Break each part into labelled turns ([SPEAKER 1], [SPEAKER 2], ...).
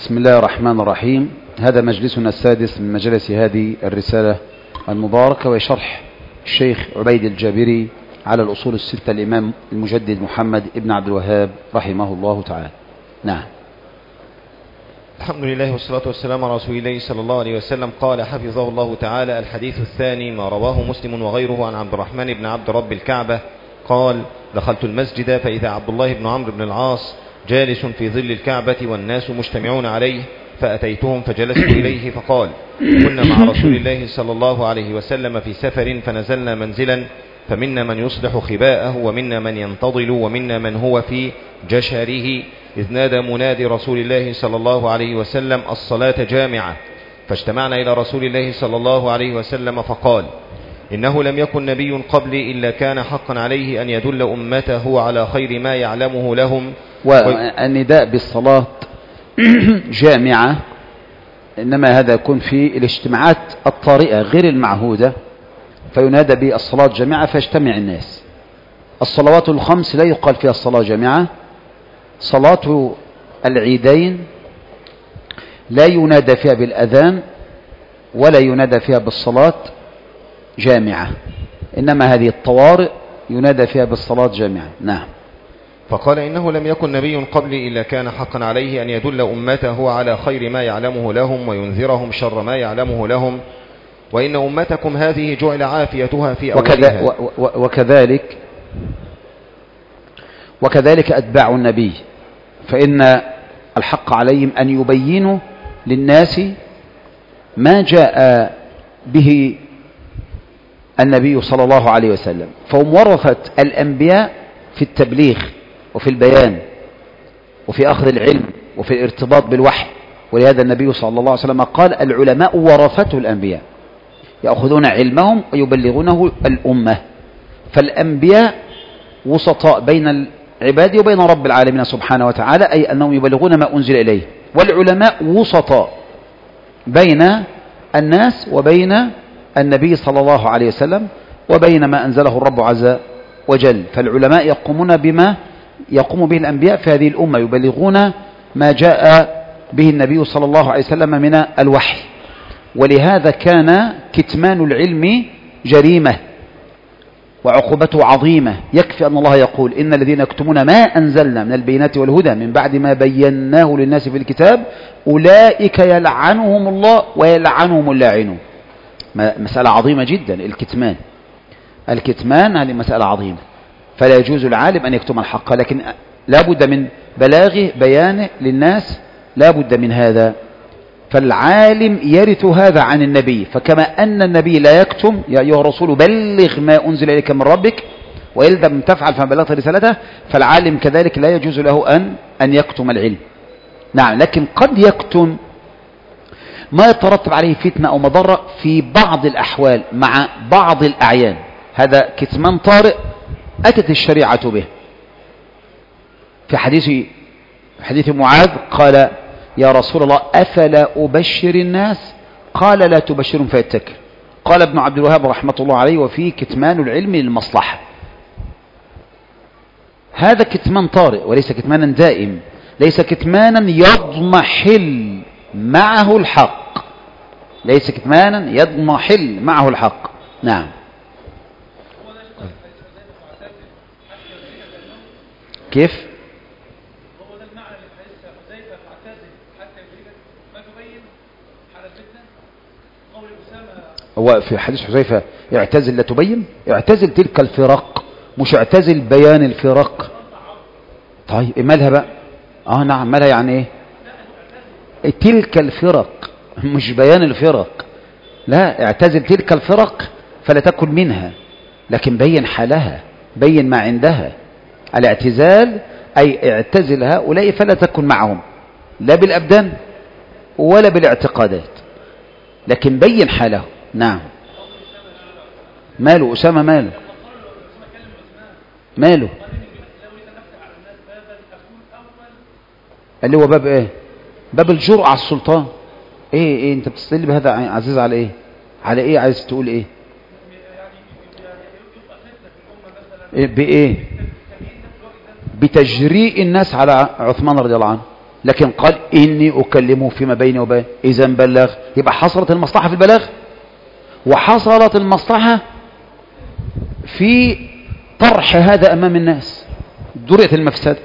[SPEAKER 1] بسم الله الرحمن الرحيم. هذا مجلسنا السادس من مجلس هذه الرسالة المباركة، وشرح الشيخ عبيد الجابري على الأصول الستة الإمام المجدد محمد ابن عبد الوهاب رحمه الله تعالى. نعم.
[SPEAKER 2] الحمد لله والصلاة والسلام على رسول الله صلى الله عليه وسلم. قال حفظه الله تعالى: الحديث الثاني ما رواه مسلم وغيره عن عبد الرحمن بن عبد رب الكعبة قال: دخلت المسجد فإذا عبد الله بن عمرو بن العاص جالس في ظل الكعبة والناس مجتمعون عليه، فأتيتهم فجلست إليه فقال: كنا مع رسول الله صلى الله عليه وسلم في سفر فنزلنا منزلا، فمنا من يصلح خباءه ومنا من ينتظل ومنا من هو في جشره، إذ نادى منادي رسول الله صلى الله عليه وسلم: الصلاة جامعة. فاجتمعنا إلى رسول الله صلى الله عليه وسلم فقال: إنه لم يكن نبي قبلي إلا كان حقا عليه أن يدل أمته على خير ما يعلمه لهم.
[SPEAKER 1] والنداء بالصلاة جامعة إنما هذا يكون في الاجتماعات الطارئة غير المعهودة، فينادى بالصلاة جامعة فيجتمع الناس. الصلوات الخمس لا يقال فيها الصلاة جامعة. صلاة العيدين لا ينادى فيها بالأذان ولا ينادى فيها بالصلاة جامعة، إنما هذه الطوارئ ينادى فيها بالصلاة جامعة. نعم.
[SPEAKER 2] فقال: إنه لم يكن نبي قبلي إلا كان حقا عليه أن يدل أمته على خير ما يعلمه لهم وينذرهم شر ما يعلمه لهم، وإن أمتكم هذه جعل عافيتها في أولها.
[SPEAKER 1] وكذلك أتباع النبي، فإن الحق عليهم أن يبينوا للناس ما جاء به النبي صلى الله عليه وسلم، فهم ورثة الأنبياء في التبليغ وفي البيان وفي أخذ العلم وفي الارتباط بالوحي. ولهذا النبي صلى الله عليه وسلم قال: العلماء ورثة الأنبياء، يأخذون علمهم ويبلغونه الأمة. فالأنبياء وسطاء بين العباد وبين رب العالمين سبحانه وتعالى، أي أنهم يبلغون ما أنزل إليه. والعلماء وسطاء بين الناس وبين النبي صلى الله عليه وسلم وبين ما أنزله الرب عز وجل. فالعلماء يقومون بما يقوم به الأنبياء في هذه الأمة، يبلغون ما جاء به النبي صلى الله عليه وسلم من الوحي. ولهذا كان كتمان العلم جريمة وعقوبته عظيمة. يكفي أن الله يقول: إن الذين يكتمون ما أنزلنا من البينات والهدى من بعد ما بيناه للناس في الكتاب أولئك يلعنهم الله ويلعنهم اللاعنون. مسألة عظيمة جدا. الكتمان هذه مسألة عظيمة، فلا يجوز العالم أن يكتم الحق، لكن لا بد من بلاغه بيانه للناس، لا بد من هذا. فالعالم يرث هذا عن النبي، فكما أن النبي لا يكتم: يا أيها الرسول بلغ ما أنزل إليك من ربك وإن لم تفعل فما بلغت رسالته، فالعالم كذلك لا يجوز له أن يكتم العلم. نعم، لكن قد يكتم ما يترتب عليه فتنة أو مضرة في بعض الأحوال مع بعض الأعيان. هذا كتمان طارئ أتت الشريعة به. في حديث معاذ قال: يا رسول الله أفلا أبشر الناس؟ قال: لا تبشرهم فيتكل. قال ابن عبد الوهاب رحمة الله عليه: وفيه كتمان العلم للمصلحة. هذا كتمان طارئ وليس كتمانا دائم، ليس كتمانا يضمحل معه الحق، ليس كتمانا يضمحل معه الحق. نعم. كيف؟ هو في حديث حذيفة: اعتزل لا تبين. اعتزل تلك الفرق، مش اعتزل بيان الفرق. طيب مالها بقى؟ نعم، مالها يعني ايه؟ تلك الفرق مش بيان الفرق. لا، اعتزل تلك الفرق فلا تكن منها، لكن بين حالها، بين ما عندها. الاعتزال أي اعتزل هؤلاء فلا تكن معهم، لا بالأبدان ولا بالاعتقادات، لكن بين حاله. نعم. ماله أسامة؟ ماله اللي هو باب ايه؟ باب الجرأة على السلطان. ايه انت بتستدل بهذا عزيز على ايه؟ على ايه عايز تقول ايه؟ بإيه؟ بتجريء الناس على عثمان رضي الله عنه. لكن قال إني أكلمه فيما بيني وبين. إذا بلغ، يبقى حصلت المصلحة في البلاغ، وحصلت المصلحة في طرح هذا أمام الناس، درئت المفسدة.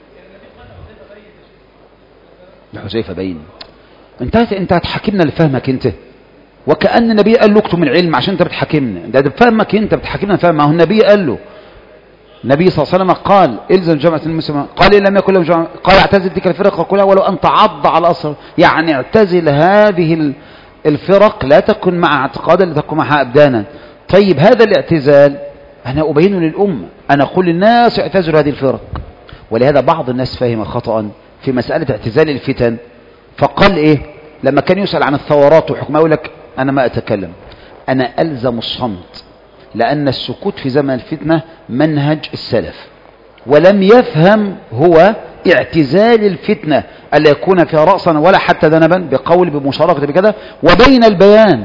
[SPEAKER 1] يا حذيفة بين، انت هتحاكمنا لفهمك انت، وكأن النبي قال له اكتم العلم عشان انت بتحاكمنا، ده بفهمك انت بتحاكمنا فهم. ما هو النبي قال له، النبي صلى الله عليه وسلم قال الزم جماعة المسلمين، قال إن لم يكن لهم جماعة، قال اعتزل تلك الفرق كلها ولو أن تعض على الأصل، يعني اعتزل هذه الفرق، لا تكن مع اعتقادا، لا تكن معها أبدانا. طيب هذا الاعتزال أنا أبينه للأمة، أنا أقول للناس اعتزلوا هذه الفرق. ولهذا بعض الناس فهم خطأ في مسألة اعتزال الفتن، فقال إيه لما كان يسأل عن الثورات وحكمها يقول لك أنا ما أتكلم، أنا ألزم الصمت، لأن السكوت في زمن الفتنة منهج السلف، ولم يفهم هو اعتزال الفتنة ألا يكون فيها رأسا ولا حتى ذنبا بقول بمشاركة بكذا وبين البيان.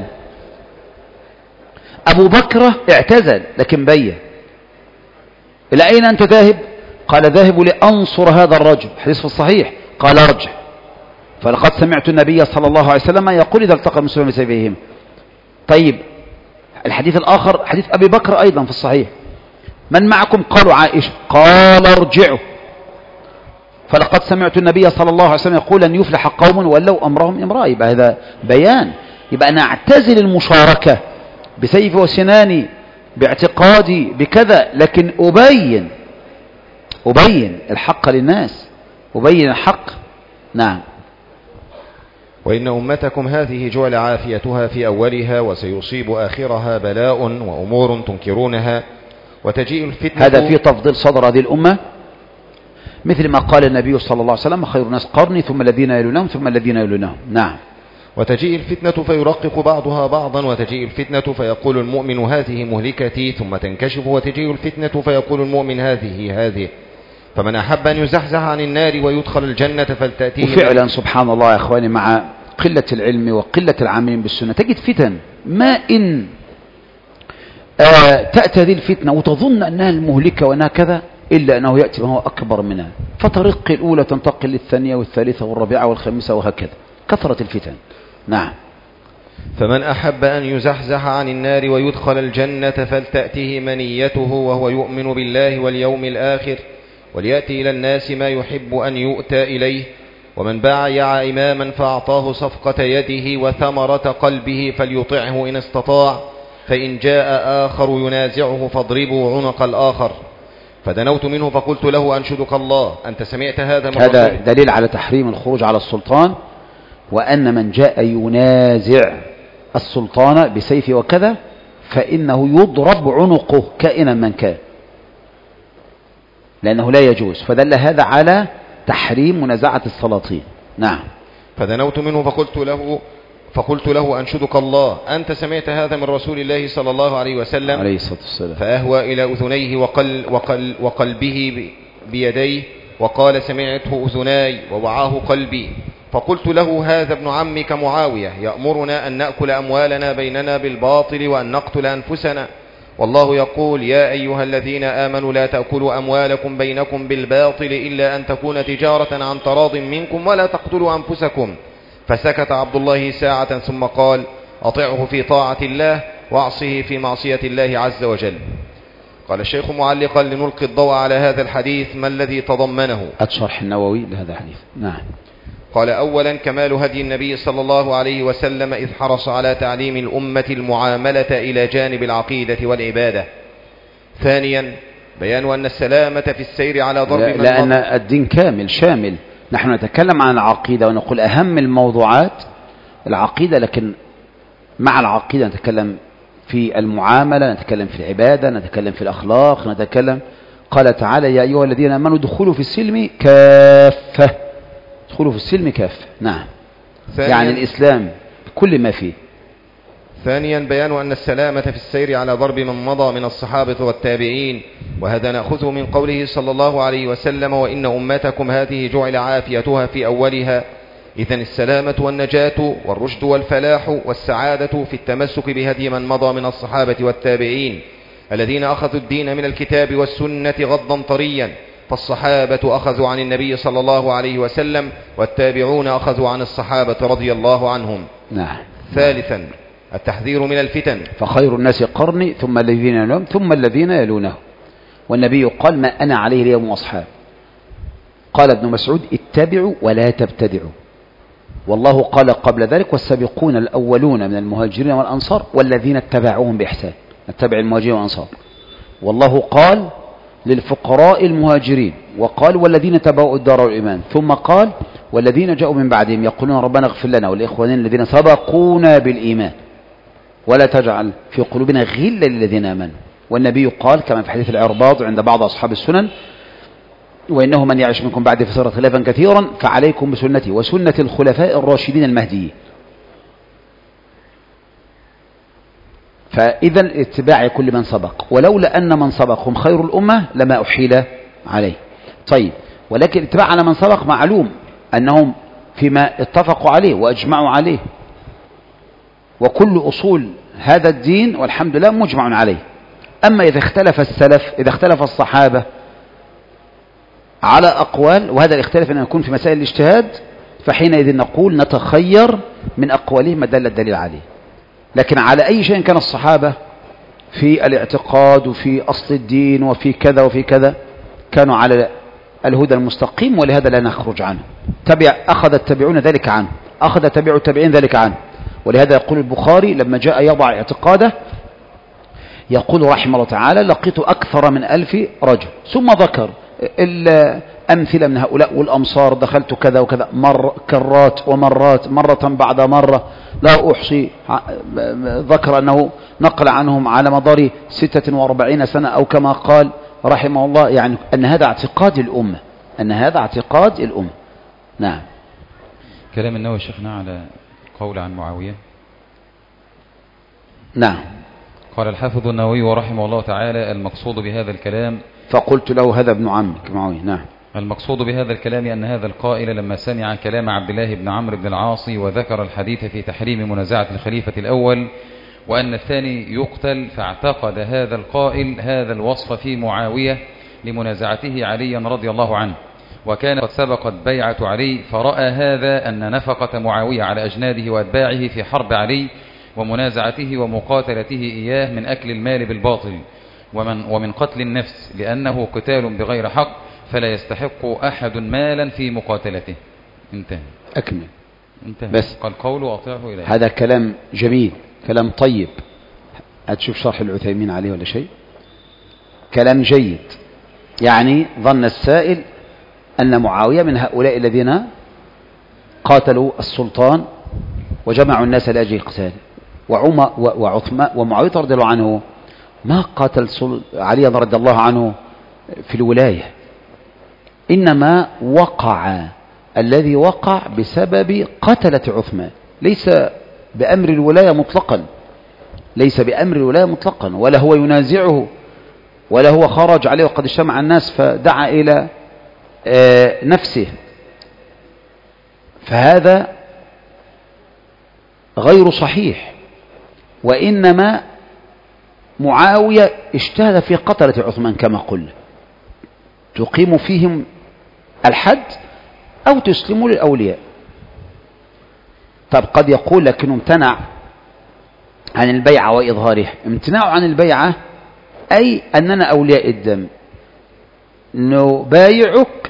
[SPEAKER 1] أبو بكر اعتزل لكن بين. إلى أين أنت ذاهب؟ قال ذاهب لأنصر هذا الرجل، حديث في الصحيح، قال ارجع، فلقد سمعت النبي صلى الله عليه وسلم يقول إذا التقى المسلمون بسيفيهم. طيب الحديث الآخر حديث أبي بكر أيضا في الصحيح، من معكم؟ قالوا عائشة، قال ارجعوا، فلقد سمعت النبي صلى الله عليه وسلم يقول أن يفلح قوم ولوا أمرهم امرأة. يبقى هذا بيان، يبقى أنا أعتزل المشاركة بسيف وسناني باعتقادي بكذا، لكن أبين الحق للناس، أبين الحق. نعم.
[SPEAKER 2] وإن أمتكم هذه جعل عافيتها في أولها وسيصيب آخرها بلاء وأمور تنكرونها وتجيء الفتنة.
[SPEAKER 1] هذا في تفضيل صدر هذه الأمة، مثل ما قال النبي صلى الله عليه وسلم خير الناس قرني ثم الذين يلونهم ثم الذين يلونهم. نعم.
[SPEAKER 2] وتجيء الفتنة فيرقق بعضها بعضا، وتجيء الفتنة فيقول المؤمن هذه مهلكتي ثم تنكشف، وتجيء الفتنة فيقول المؤمن هذه، فمن أحب أن يزحزح عن النار ويدخل الجنة فلتأتيه.
[SPEAKER 1] وفعلا سبحان الله يا أخواني، مع قلة العلم وقلة العاملين بالسنة تجد فتن، ما إن تأتي هذه الفتنة وتظن أنها المهلكة وأنها كذا، إلا أنه يأتي ما هو أكبر منها، فترق الأولى تنتقل للثانية والثالثة والرابعة والخامسة وهكذا، كثرة الفتن. نعم.
[SPEAKER 2] فمن أحب أن يزحزح عن النار ويدخل الجنة فلتأته منيته وهو يؤمن بالله واليوم الآخر، وليأتي إلى الناس ما يحب أن يؤتى إليه. ومن بايع إماما فأعطاه صفقة يده وثمرة قلبه فليطعه إن استطاع، فإن جاء آخر ينازعه فاضربوا عنق الآخر. فدنوت منه فقلت له أنشدك الله أنت سمعت هذا من
[SPEAKER 1] هذا دليل على تحريم الخروج على السلطان، وأن من جاء ينازع السلطان بسيف وكذا فإنه يضرب عنقه كائنا من كان، لأنه لا يجوز، فدل هذا على تحريم منازعة السلاطين. نعم.
[SPEAKER 2] فدنوت منه فقلت له أنشدك الله أنت سمعت هذا من رسول الله صلى الله عليه وسلم
[SPEAKER 1] عليه الصلاة والسلام،
[SPEAKER 2] فأهوى إلى أذنيه وقلبه بيديه وقال سمعته أذناي ووعاه قلبي. فقلت له هذا ابن عمك معاوية يأمرنا أن نأكل أموالنا بيننا بالباطل وأن نقتل أنفسنا، والله يقول يا أيها الذين آمنوا لا تأكلوا أموالكم بينكم بالباطل إلا أن تكون تجارة عن تراض منكم ولا تقتلوا أنفسكم. فسكت عبد الله ساعة ثم قال أطعه في طاعة الله واعصه في معصية الله عز وجل. قال الشيخ معلقا لنلقي الضوء على هذا الحديث ما الذي تضمنه.
[SPEAKER 1] الشرح النووي لهذا الحديث. نعم.
[SPEAKER 2] قال أولا كمال هدي النبي صلى الله عليه وسلم إذ حرص على تعليم الأمة المعاملة إلى جانب العقيدة والعبادة. ثانيا بيان أن السلامة في السير على ضرب من
[SPEAKER 1] لأن الدين كامل شامل، نحن نتكلم عن العقيدة ونقول أهم الموضوعات العقيدة، لكن مع العقيدة نتكلم في المعاملة، نتكلم في العبادة، نتكلم في الأخلاق، نتكلم. قال تعالى يا أيها الذين آمنوا ادخلوا في السلم كافة، ادخلوا في السلم كافة. نعم. يعني الإسلام بكل ما فيه.
[SPEAKER 2] ثانيا بيان أن السلامة في السير على ضرب من مضى من الصحابة والتابعين، وهذا نأخذه من قوله صلى الله عليه وسلم وإن أمتكم هذه جعل عافيتها في أولها. إذن السلامة والنجاة والرشد والفلاح والسعادة في التمسك بهدي من مضى من الصحابة والتابعين الذين أخذوا الدين من الكتاب والسنة غضا طريا، فالصحابة أخذوا عن النبي صلى الله عليه وسلم، والتابعون أخذوا عن الصحابة رضي الله عنهم.
[SPEAKER 1] نعم.
[SPEAKER 2] ثالثا التحذير من الفتن.
[SPEAKER 1] فخير الناس قرني ثم الذين يلونهم ثم الذين يلونهم. والنبي قال ما أنا عليه اليوم وأصحاب. قال ابن مسعود اتبعوا ولا تبتدعوا. والله قال قبل ذلك والسابقون الأولون من المهاجرين والأنصار والذين اتبعوهم بإحسان. نتبع المهاجرين والأنصار. والله قال للفقراء المهاجرين، وقال والذين تبعوا الدار والإيمان، ثم قال والذين جاءوا من بعدهم يقولون ربنا اغفر لنا ولإخواننا الذين سبقونا بالإيمان ولا تجعل في قلوبنا غلا للذين آمنوا. والنبي قال كما في حديث العرباض عند بعض أصحاب السنن وإنه من يعش منكم بعد فسيرى خلافا كثيرا فعليكم بسنتي وسنة الخلفاء الراشدين المهديين. فإذا اتباع كل من سبق، ولولا أن من سبقهم خير الأمة لما أحيل عليه. طيب، ولكن الاتباع على من سبق معلوم أنهم فيما اتفقوا عليه وأجمعوا عليه، وكل أصول هذا الدين والحمد لله مجمع عليه. أما إذا اختلف السلف، إذا اختلف الصحابة على أقوال، وهذا الاختلاف أن يكون في مسائل الاجتهاد، فحينئذ نقول نتخير من أقوالهم ما دل الدليل عليه. لكن على أي شيء كان الصحابة في الاعتقاد وفي أصل الدين وفي كذا وفي كذا كانوا على الهدى المستقيم، ولهذا لا نخرج عنه. أخذ التابعون ذلك عنه، أخذ تابع التابعين ذلك عنه. ولهذا يقول البخاري لما جاء يضع اعتقاده يقول رحمه الله تعالى لقيت أكثر من 1000 رجل، ثم ذكر الأمثلة من هؤلاء والأمصار، دخلت كذا وكذا كرات ومرات مرة بعد مرة لا أحصي. ذكر أنه نقل عنهم على مدار 46 سنة أو كما قال رحمه الله، يعني أن هذا اعتقاد الأمة، أن هذا اعتقاد الأمة. نعم.
[SPEAKER 3] كلام النووي شيخنا على قول عن معاوية.
[SPEAKER 1] نعم.
[SPEAKER 3] قال الحافظ النووي رحمه الله تعالى المقصود بهذا الكلام،
[SPEAKER 1] فقلت له هذا ابن عمك معاوية. نعم.
[SPEAKER 3] المقصود بهذا الكلام أن هذا القائل لما سمع كلام عبد الله بن عمرو بن العاص وذكر الحديث في تحريم منازعة الخليفة الأول وأن الثاني يقتل، فاعتقد هذا القائل هذا الوصف في معاوية لمنازعته عليا رضي الله عنه، وكان قد سبقت بيعة علي، فرأى هذا أن نفقة معاوية على أجناده وأتباعه في حرب علي ومنازعته ومقاتلته إياه من أكل المال بالباطل ومن قتل النفس، لأنه قتال بغير حق فلا يستحق أحد مالا في مقاتلته. انتهى.
[SPEAKER 1] أكمل.
[SPEAKER 3] انتهى.
[SPEAKER 1] بس
[SPEAKER 3] قال قوله أطيعه إليه.
[SPEAKER 1] هذا كلام جميل، كلام طيب. هتشوف شرح العثيمين عليه ولا شيء؟ كلام جيد. يعني ظن السائل أن معاوية من هؤلاء الذين قاتلوا السلطان وجمعوا الناس لأجل قتاله، ومعاوية رضي الله عنه ما قاتل علي رضي الله عنه في الولاية، إنما وقع الذي وقع بسبب قتلة عثمان، ليس بأمر الولاية مطلقا، ليس بأمر الولاية مطلقا، ولا هو ينازعه ولا هو خرج عليه وقد اجتمع الناس فدعا إلى نفسه. فهذا غير صحيح، وإنما معاوية اجتهد في قتلة عثمان كما قلنا، تقيم فيهم الحد أو تسلموا للأولياء. طب قد يقول لكنه امتنع عن البيعة وإظهارها. امتناع عن البيعة أي أننا أولياء الدم نبايعك،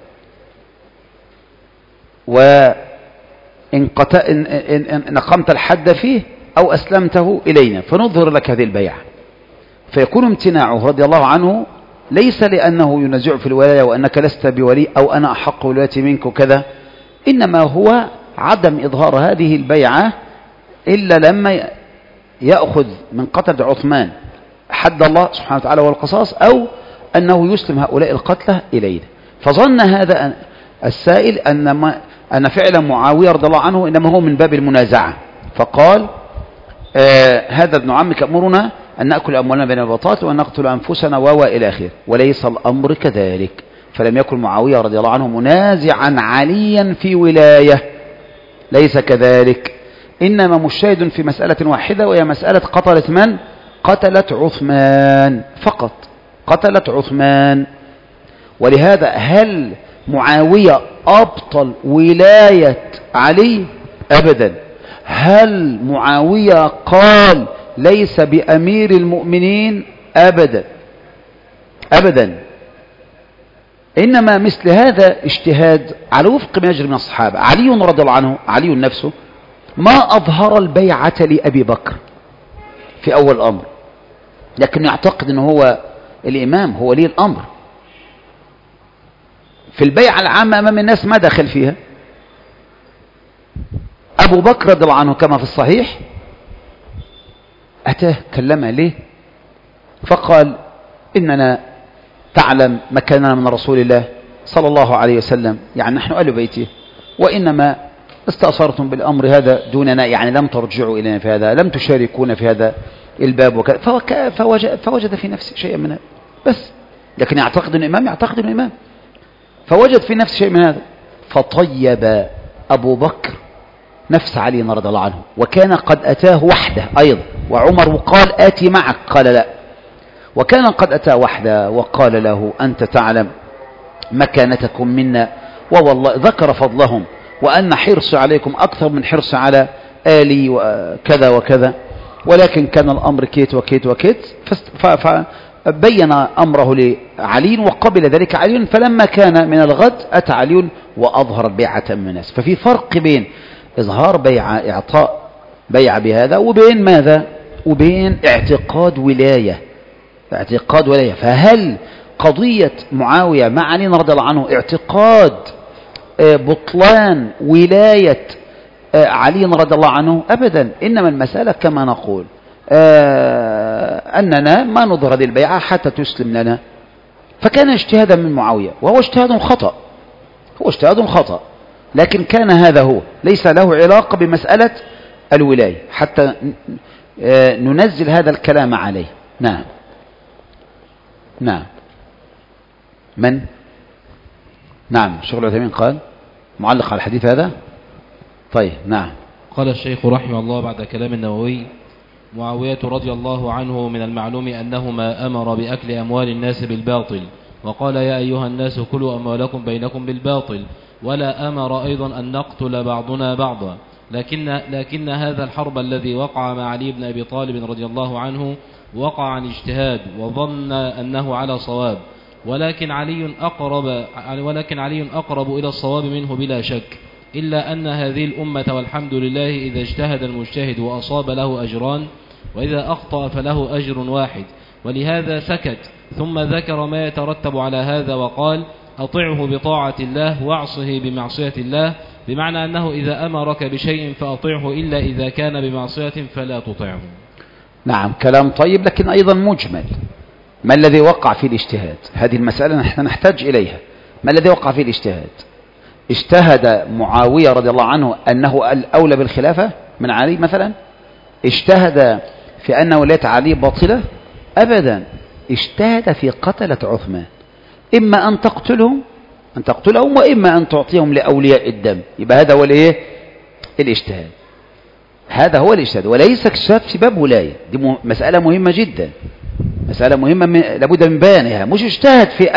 [SPEAKER 1] وإن قمت الحد فيه أو أسلمته إلينا فنظهر لك هذه البيعة. فيكون امتناعه رضي الله عنه ليس لأنه ينزع في الولاية وأنك لست بولي أو أنا أحق ولايتي منك وكذا، إنما هو عدم إظهار هذه البيعة إلا لما يأخذ من قتل عثمان حد الله سبحانه وتعالى والقصاص، أو أنه يسلم هؤلاء القتلى إلينا. فظن هذا السائل أن فعل معاوية رضي الله عنه إنما هو من باب المنازعة، فقال هذا ابن عمك أمرنا أن نأكل أموالنا بين البطاطا وأن نقتل أنفسنا إلى آخره، وليس الأمر كذلك. فلم يكن معاوية رضي الله عنه منازعا عليا في ولاية، ليس كذلك، إنما مجتهد في مسألة واحدة، وهي مسألة قتلت من؟ قتلت عثمان فقط، قتلت عثمان. ولهذا هل معاوية أبطل ولاية علي؟ أبدا. هل معاوية قال ليس بأمير المؤمنين؟ أبدا أبدا. إنما مثل هذا اجتهاد على وفق ما يجري من الصحابة. علي رضي الله عنه، علي نفسه ما أظهر البيعة لأبي بكر في أول الأمر، لكن يعتقد أنه هو الإمام، هو ولي الأمر. في البيعة العامة أمام الناس ما دخل فيها. أبو بكر رضي الله عنه كما في الصحيح أتاه كلمه ليه فقال إننا تعلم مكاننا من رسول الله صلى الله عليه وسلم، يعني نحن أهل بيته، وإنما استأثرتم بالأمر هذا دوننا، يعني لم ترجعوا إلينا في هذا، لم تشاركونا في هذا الباب وكذا. فوجد في نفسه شيئا من هذا بس، لكن يعتقد أنه إمام، يعتقد أنه إمام، فوجد في نفسه شيء من هذا. فطيب أبو بكر نفس علي رضي الله عنه، وكان قد أتاه وحده أيضا، وعمر قال آتي معك، قال لا، وكان قد أتاه وحده وقال له أنت تعلم مكانتكم منا، ووالله ذكر فضلهم، وأن حرص عليكم أكثر من حرص على آلي وكذا وكذا، ولكن كان الأمر كيت وكيت وكيت. فبين أمره لعلي وقبل ذلك علي، فلما كان من الغد أتى علي وأظهر بيعة من الناس. ففي فرق بين إظهار بيعة، إعطاء بيعة بهذا، وبين ماذا؟ وبين اعتقاد ولاية، اعتقاد ولاية. فهل قضية معاوية مع علي رضي الله عنه اعتقاد بطلان ولاية علي رضي الله عنه؟ أبدا. إنما المسألة كما نقول أننا ما نظهر هذه البيعة حتى تسلم لنا. فكان اجتهادا من معاوية، وهو اجتهاد خطأ، هو اجتهاد خطأ، لكن كان هذا هو، ليس له علاقة بمسألة الولاية حتى ننزل هذا الكلام عليه. نعم نعم. من؟ نعم. شيخ العثيمين قال معلق على الحديث هذا. طيب نعم.
[SPEAKER 4] قال الشيخ رحمه الله بعد كلام النووي: معاوية رضي الله عنه من المعلوم أنه ما أمر بأكل أموال الناس بالباطل، وقال يا أيها الناس كلوا أموالكم بينكم بالباطل، ولا أمر أيضا أن نقتل بعضنا بعضا، لكن هذا الحرب الذي وقع مع علي بن أبي طالب رضي الله عنه وقع عن اجتهاد وظن أنه على صواب، ولكن علي أقرب إلى الصواب منه بلا شك، إلا أن هذه الأمة والحمد لله إذا اجتهد المجتهد وأصاب له أجران، وإذا أخطأ فله أجر واحد، ولهذا سكت. ثم ذكر ما يترتب على هذا وقال: أطعه بطاعة الله واعصه بمعصية الله، بمعنى أنه إذا أمرك بشيء فأطعه، إلا إذا كان بمعصية فلا تطعه.
[SPEAKER 1] نعم، كلام طيب، لكن أيضا مجمل. ما الذي وقع في الاجتهاد؟ هذه المسألة نحن نحتاج إليها. ما الذي وقع في الاجتهاد؟ اجتهد معاوية رضي الله عنه أنه الأولى بالخلافة من علي مثلا؟ اجتهد في أن ولاية علي باطلة؟ أبدا. اجتهد في قتلة عثمان، إما أن تقتلهم وإما أن تعطيهم لأولياء الدم. يبقى هذا هو الايه؟ الاجتهاد. هذا هو الاجتهاد، وليس اكتشاف في باب ولاية. دي مسألة مهمة جدا، مسألة مهمة لابد من بيانها. مش اجتهد في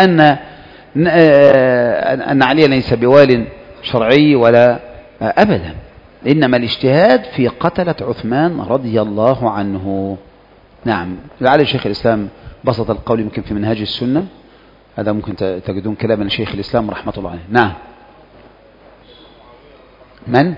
[SPEAKER 1] أن علي ليس بوال شرعي ولا أبدا، إنما الاجتهاد في قتلة عثمان رضي الله عنه. نعم. لعل شيخ الإسلام بسط القول يمكن في منهاج السنة، هذا ممكن تجدون كلام شيخ الإسلام رحمة الله عليه. نعم. من؟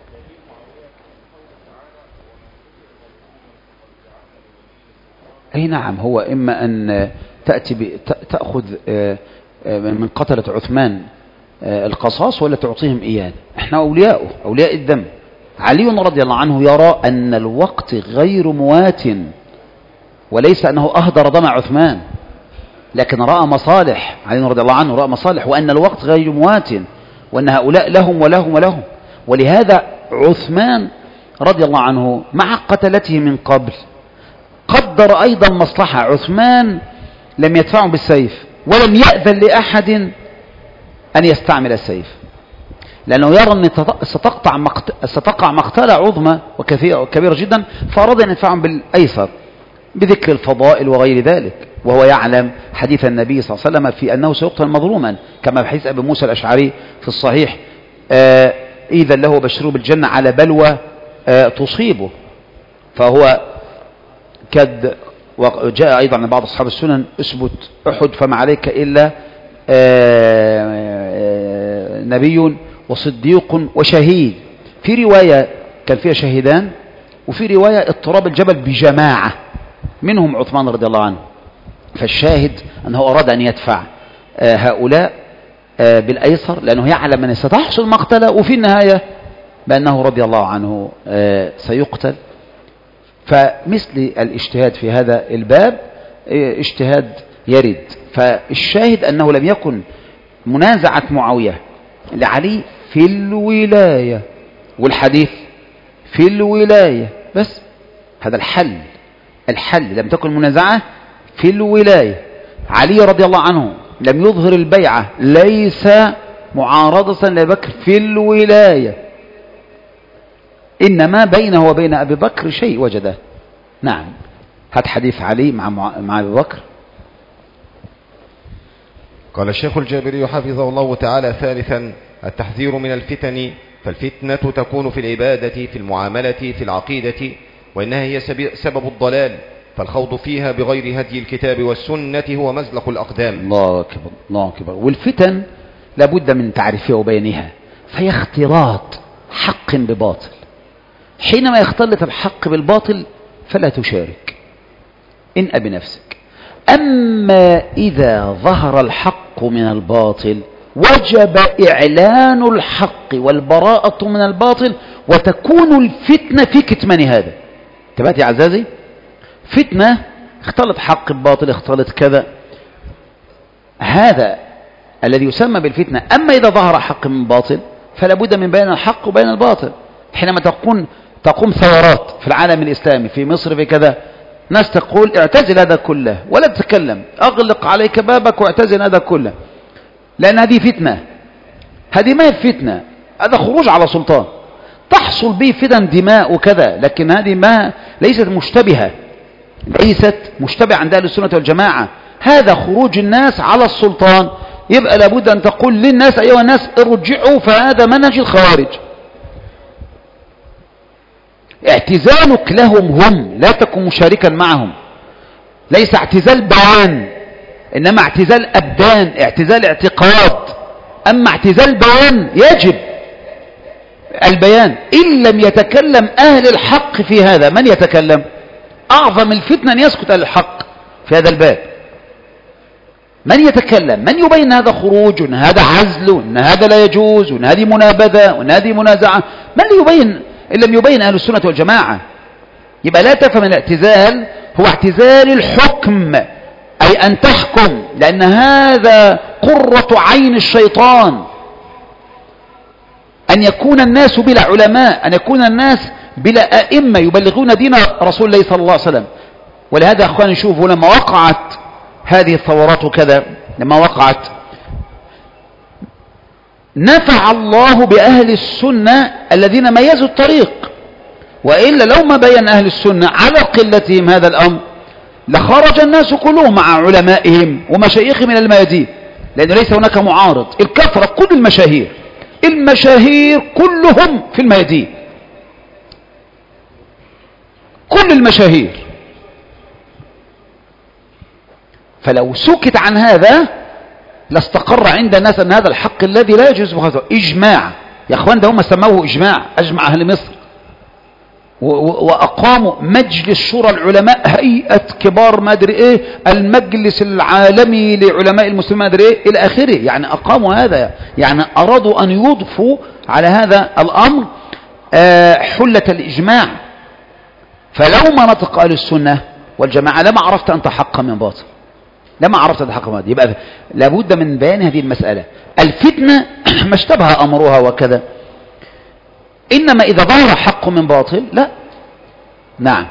[SPEAKER 1] أي نعم. هو إما أن تأخذ من قتلة عثمان القصاص، ولا تعطيهم إياه. احنا أولياءه، أولياء الدم. علي رضي الله عنه يرى أن الوقت غير موات، وليس أنه أهدر دم عثمان، لكن رأى مصالح. علي رضي الله عنه رأى مصالح، وأن الوقت غير موات، وأن هؤلاء لهم ولهم ولهم. ولهذا عثمان رضي الله عنه مع قتلته من قبل قدر أيضا مصلحة. عثمان لم يدفعهم بالسيف، ولم يأذن لأحد أن يستعمل السيف، لأنه يرى أن ستقع مقتلة عظمى وكبيرة جدا، فأراد أن يدفعهم بالأيسر بذكر الفضائل وغير ذلك. وهو يعلم حديث النبي صلى الله عليه وسلم في أنه سيقتل مظلوما، كما في حديث أبي موسى الأشعري في الصحيح إذا له بشره بالجنة على بلوى تصيبه. فهو كد. وجاء أيضا عن بعض أصحاب السنن اثبت أحد فما عليك إلا نبي وصديق وشهيد. في رواية كان فيها شهيدان، وفي رواية اضطراب الجبل بجماعة منهم عثمان رضي الله عنه. فالشاهد أنه أراد أن يدفع هؤلاء بالأيسر لأنه يعلم أن ستحصل مقتله، وفي النهاية بأنه رضي الله عنه سيقتل. فمثل الاجتهاد في هذا الباب اجتهاد يرد. فالشاهد أنه لم يكن منازعة معاوية لعلي في الولاية، والحديث في الولاية بس. هذا الحل لم تكن منازعة في الولاية. علي رضي الله عنه لم يظهر البيعة، ليس معارضة لبكر في الولاية، إنما بينه وبين أبي بكر شيء وجده. نعم. هذا حديث علي مع أبي بكر.
[SPEAKER 2] قال الشيخ الجابري حفظه الله تعالى: ثالثا التحذير من الفتن، فالفتنة تكون في العبادة، في المعاملة، في العقيدة، وإنها هي سبب الضلال، فالخوض فيها بغير هدي الكتاب والسنة هو مزلق الأقدام.
[SPEAKER 1] الله أكبر الله أكبر. والفتن لابد من تعريفها وبيانها، فهي اختلاط حق بباطل. حينما يختلط الحق بالباطل فلا تشارك، انأ بنفسك. أما إذا ظهر الحق من الباطل وجب إعلان الحق والبراءة من الباطل، وتكون الفتنة في كتمان هذا. تبعت يا عزازي؟ فتنة اختلط حق بباطل، اختلط كذا، هذا الذي يسمى بالفتنة. أما إذا ظهر حق من باطل فلا بد من بين الحق وبين الباطل. حينما تقوم ثورات في العالم الإسلامي، في مصر، في كذا، ناس تقول اعتزل هذا كله ولا تتكلم، أغلق عليك بابك واعتزل هذا كله، لأن هذه فتنة. هذه ما هي فتنة، هذا خروج على سلطان تحصل به فتن دماء وكذا، لكن هذه ليست مشتبهة، ليست مشتبهة عند أهل السنة والجماعة. هذا خروج الناس على السلطان، يبقى لابد أن تقول للناس أيها الناس ارجعوا، فهذا منهج الخوارج. اعتزالك لهم هم، لا تكن مشاركا معهم، ليس اعتزال بيان، إنما اعتزال أبدان، اعتزال اعتقاد. أما اعتزال بيان يجب البيان. إن لم يتكلم أهل الحق في هذا، من يتكلم؟ أعظم الفتنة أن يسكت أهل الحق في هذا الباب. من يتكلم؟ من يبين هذا خروج، وأن هذا عزل، وأن هذا لا يجوز، وأن هذه منابذة، وأن هذه منازعة؟ من اللي يبين؟ إن لم يبين أهل السنة والجماعة. يبقى لا تفهم الاعتزال هو اعتزال الحكم، أي أن تحكم، لأن هذا قرة عين الشيطان. أن يكون الناس بلا علماء، أن يكون الناس بلا أئمة يبلغون دين رسول الله صلى الله عليه وسلم. ولهذا أخواني شوفوا لما وقعت هذه الثورات وكذا، لما وقعت نفع الله بأهل السنة الذين ميزوا الطريق، وإلا لو ما بين أهل السنة على قلتهم هذا الأمر لخرج الناس كلهم مع علمائهم ومشايخهم من الميادين، لأنه ليس هناك معارض. الكثرة كل المشاهير كلهم في الميادين، كل المشاهير. فلو سكت عن هذا لاستقر عند الناس أن هذا الحق الذي لا يجوز بخاطره. إجماع يا أخوان، ده هم سموه إجماع، أجمع أهل مصر، وأقاموا مجلس شورى العلماء، هيئة كبار ما أدري إيه، المجلس العالمي لعلماء المسلمين ما أدري إيه إلى آخره. يعني أقاموا هذا، يعني أرادوا أن يضفوا على هذا الأمر حلة الإجماع. فلو ما نطق أهل السنة والجماعة لما عرفت أنت حق من باطل، لما عرفت أنت حق من باطل. يبقى لابد من بيان هذه المسألة. الفتنة ما اشتبه أمرها وكذا، إنما إذا ظهر حق من باطل لا. نعم.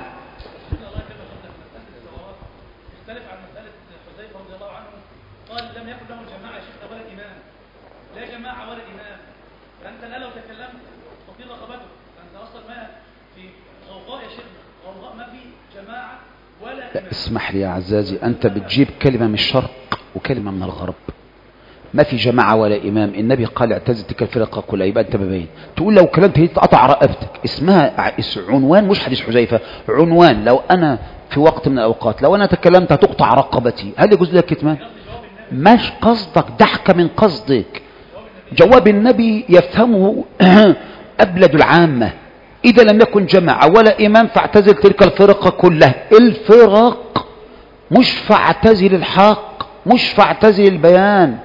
[SPEAKER 5] يختلف عن مسألة حذيفة رضي الله عنه، قال لم يكن له جماعة شيخ ولا إمام، لا جماعة ولا إمام، فأنت لا لو تكلمت تطيل رقبتك، فأنت أصلا ما في غوغاء يا شيخنا، غوغاء ما في جماعة
[SPEAKER 1] لا اسمح لي يا عزازي، أنت بتجيب كلمة من الشرق وكلمة من الغرب. ما في جماعة ولا إمام. النبي قال اعتزل تلك الفرقة كلها، يبقى أنت مبين. تقول لو كلمت هي تقطع رقبتك. اسمها عنوان، مش حديث حذيفة، عنوان. لو أنا في وقت من الأوقات لو أنا تكلمت هتقطع رقبتي، هل يجوز لك كتمان؟ مش قصدك، ضحك من قصدك. جواب النبي يفهمه أبلد العامة. إذا لم يكن جماعة ولا إمام فاعتزل تلك الفرقة كلها. الفرق مش فاعتزل الحق، مش فاعتزل البيان.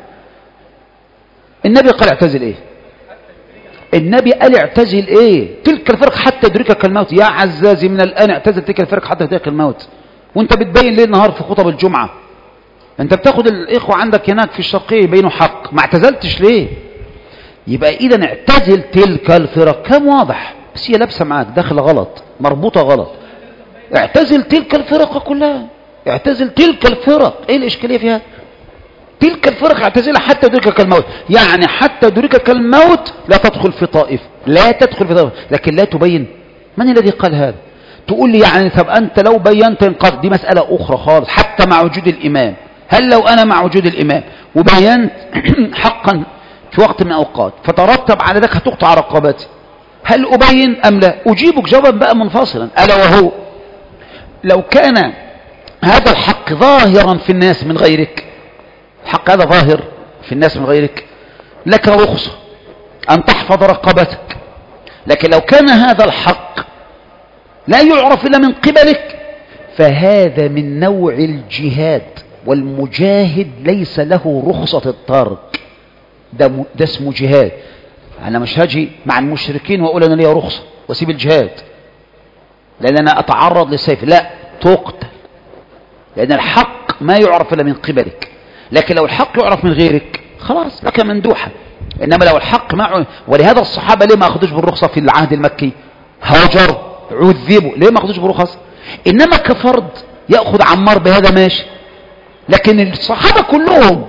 [SPEAKER 1] النبي قال اعتزل ايه؟ النبي قال اعتزل ايه؟ تلك الفرق حتى يدركك الموت. يا عزازي من الآن اعتزل تلك الفرق حتى يدركك الموت. وانت بتبين ليل نهار في خطب الجمعة. انت بتاخد الإخوة عندك هناك في الشرقية يبينوا حق، ما اعتزلتش ليه؟ يبقى إذا اعتزل تلك الفرق. كم واضح، بس هي لابسة معاك داخل غلط، مربوطة غلط. اعتزل تلك الفرق كلها، اعتزل تلك الفرق. ايه الإشكالية فيها؟ تلك الفرق اعتزلها حتى يدركك الموت. يعني حتى يدركك الموت لا تدخل في طائف، لا تدخل في طائف، لكن لا تبين. من الذي قال هذا؟ تقول لي يعني طب أنت لو بينت انقذ، دي مسألة أخرى خالص. حتى مع وجود الإمام، هل لو أنا مع وجود الإمام وبينت حقا في وقت من الأوقات فترتب على ذلك هتقطع رقبتي، هل أبين أم لا؟ أجيبك جوابا بقى منفصلا، ألا وهو لو كان هذا الحق ظاهرا في الناس من غيرك، الحق هذا ظاهر في الناس من غيرك، لك رخصة أن تحفظ رقبتك. لكن لو كان هذا الحق لا يعرف إلا من قبلك فهذا من نوع الجهاد، والمجاهد ليس له رخصة الترك. ده اسمه جهاد. أنا مش هاجي مع المشركين وأقول أنا لي رخصة وأسيب الجهاد لأن أنا أتعرض للسيف. لا، تقتل، لأن الحق ما يعرف إلا من قبلك. لكن لو الحق يعرف من غيرك خلاص لك مندوحة. إنما لو الحق ما، ولهذا الصحابة ليه ما أخذوش بالرخصة في العهد المكي؟ هاجروا، عذبوا، ليه ما أخذوش بالرخص؟ إنما كفرد يأخذ عمار بهذا ماشي، لكن الصحابة كلهم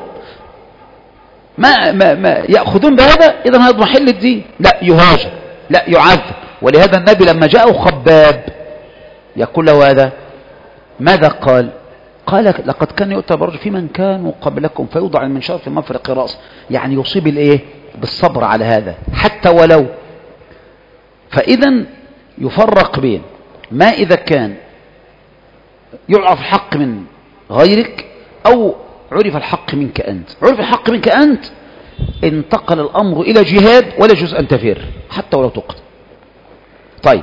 [SPEAKER 1] ما يأخذون بهذا. إذا هذا محل الدين، لا يهاجر، لا يعذب. ولهذا النبي لما جاءه خباب يقول له هذا ماذا قال؟ قال لقد كان يؤتى برجل في من كانوا قبلكم فيوضع المنشار في مفرق رأس، يعني يصيب الايه بالصبر على هذا حتى ولو. فإذا يفرق بين ما إذا كان يعرف الحق من غيرك أو عرف الحق منك أنت. عرف الحق منك أنت انتقل الأمر إلى جهاد ولا جزء أن تفر حتى ولو تقتل. طيب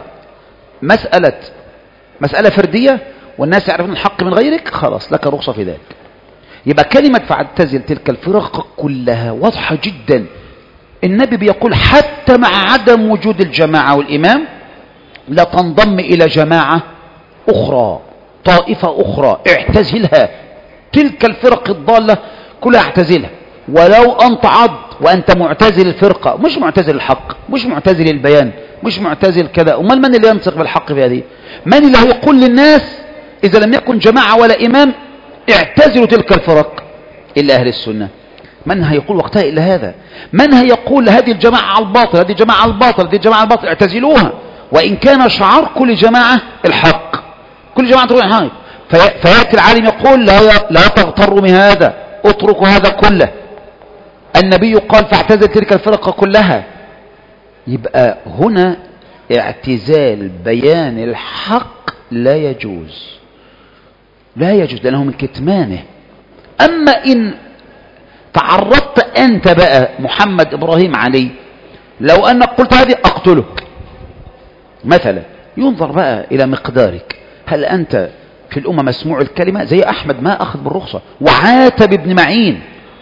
[SPEAKER 1] مسألة فردية والناس يعرفون الحق من غيرك، خلاص لك رخصة في ذلك. يبقى كلمة فاعتزل تلك الفرق كلها واضحة جدا. النبي بيقول حتى مع عدم وجود الجماعة والإمام لا تنضم إلى جماعة أخرى، طائفة أخرى، اعتزلها. تلك الفرق الضالة كلها اعتزلها، ولو أن تعض وأنت معتزل الفرقة، مش معتزل الحق، مش معتزل البيان، مش معتزل كذا. أمال من اللي ينطق بالحق في هذه؟ من اللي هيقول للناس إذا لم يكن جماعة ولا إمام اعتزلوا تلك الفرق إلا أهل السنة؟ من هيقول وقتها إلا هذا؟ من هيقول هذه الجماعة على الباطل، هذه الجماعة على الباطل، هذه الجماعة على الباطل، اعتزلوها؟ وإن كان شعار كل جماعة الحق، كل جماعة تقول الحق، فيأتي العالم يقول لا تغتروا من هذا، اتركوا هذا كله. النبي قال فاعتزل تلك الفرق كلها. يبقى هنا اعتزال بيان الحق لا يجوز، لا يجوز لأنه من كتمانه. أما إن تعرضت أنت بقى محمد إبراهيم علي، لو أنك قلت هذه أقتلك مثلا، ينظر بقى إلى مقدارك. هل أنت في الأمة مسموع الكلمة؟ زي أحمد ما أخذ بالرخصة وعاتب ابن معين.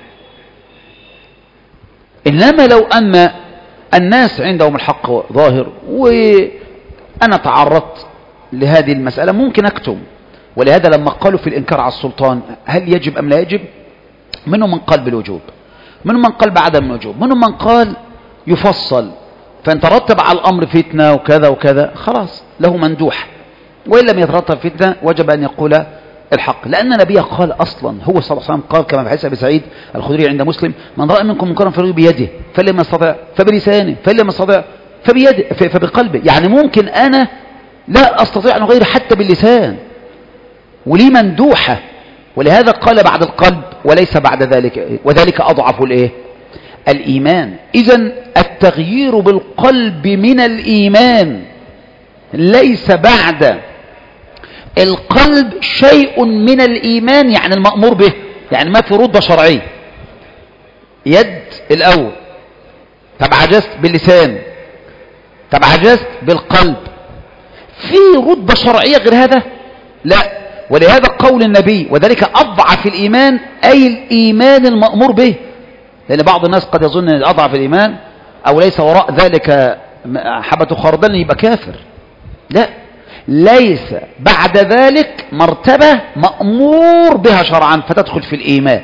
[SPEAKER 1] إنما لو أن الناس عندهم الحق ظاهر وأنا تعرضت لهذه المسألة ممكن أكتم. ولهذا لما قالوا في الإنكار على السلطان هل يجب أم لا يجب، منهم من قال بالوجوب، منهم من قال بعدم الوجوب، منهم من قال يفصل، فإن ترتب على الأمر فتنة وكذا وكذا خلاص له مندوح، وإن لم يترتب فتنة وجب أن يقول الحق. لأن النبي قال أصلا، هو صلى الله عليه وسلم قال كما في حديث أبي سعيد الخدري عند مسلم: من رأى منكم منكرا فليغيره بيده فإن لم يستطع فبلسانه فإن لم يستطع فبقلبه. يعني ممكن أنا لا أستطيع أن أغير حتى باللسان، وليه مندوحة، ولهذا قال بعد القلب وليس بعد ذلك، وذلك أضعف الإيه؟ الإيمان. إذن التغيير بالقلب من الإيمان، ليس بعد القلب شيء من الإيمان، يعني المأمور به، يعني ما في رتبة شرعية. يد الأول، طب عجزت باللسان، طب عجزت بالقلب، في رتبة شرعية غير هذا؟ لا. ولهذا قول النبي وذلك أضعف الإيمان، أي الإيمان المأمور به، لأن بعض الناس قد يظن أن أضعف الإيمان أو ليس وراء ذلك حبة خردل يبقى كافر. لا، ليس بعد ذلك مرتبة مأمور بها شرعا فتدخل في الإيمان.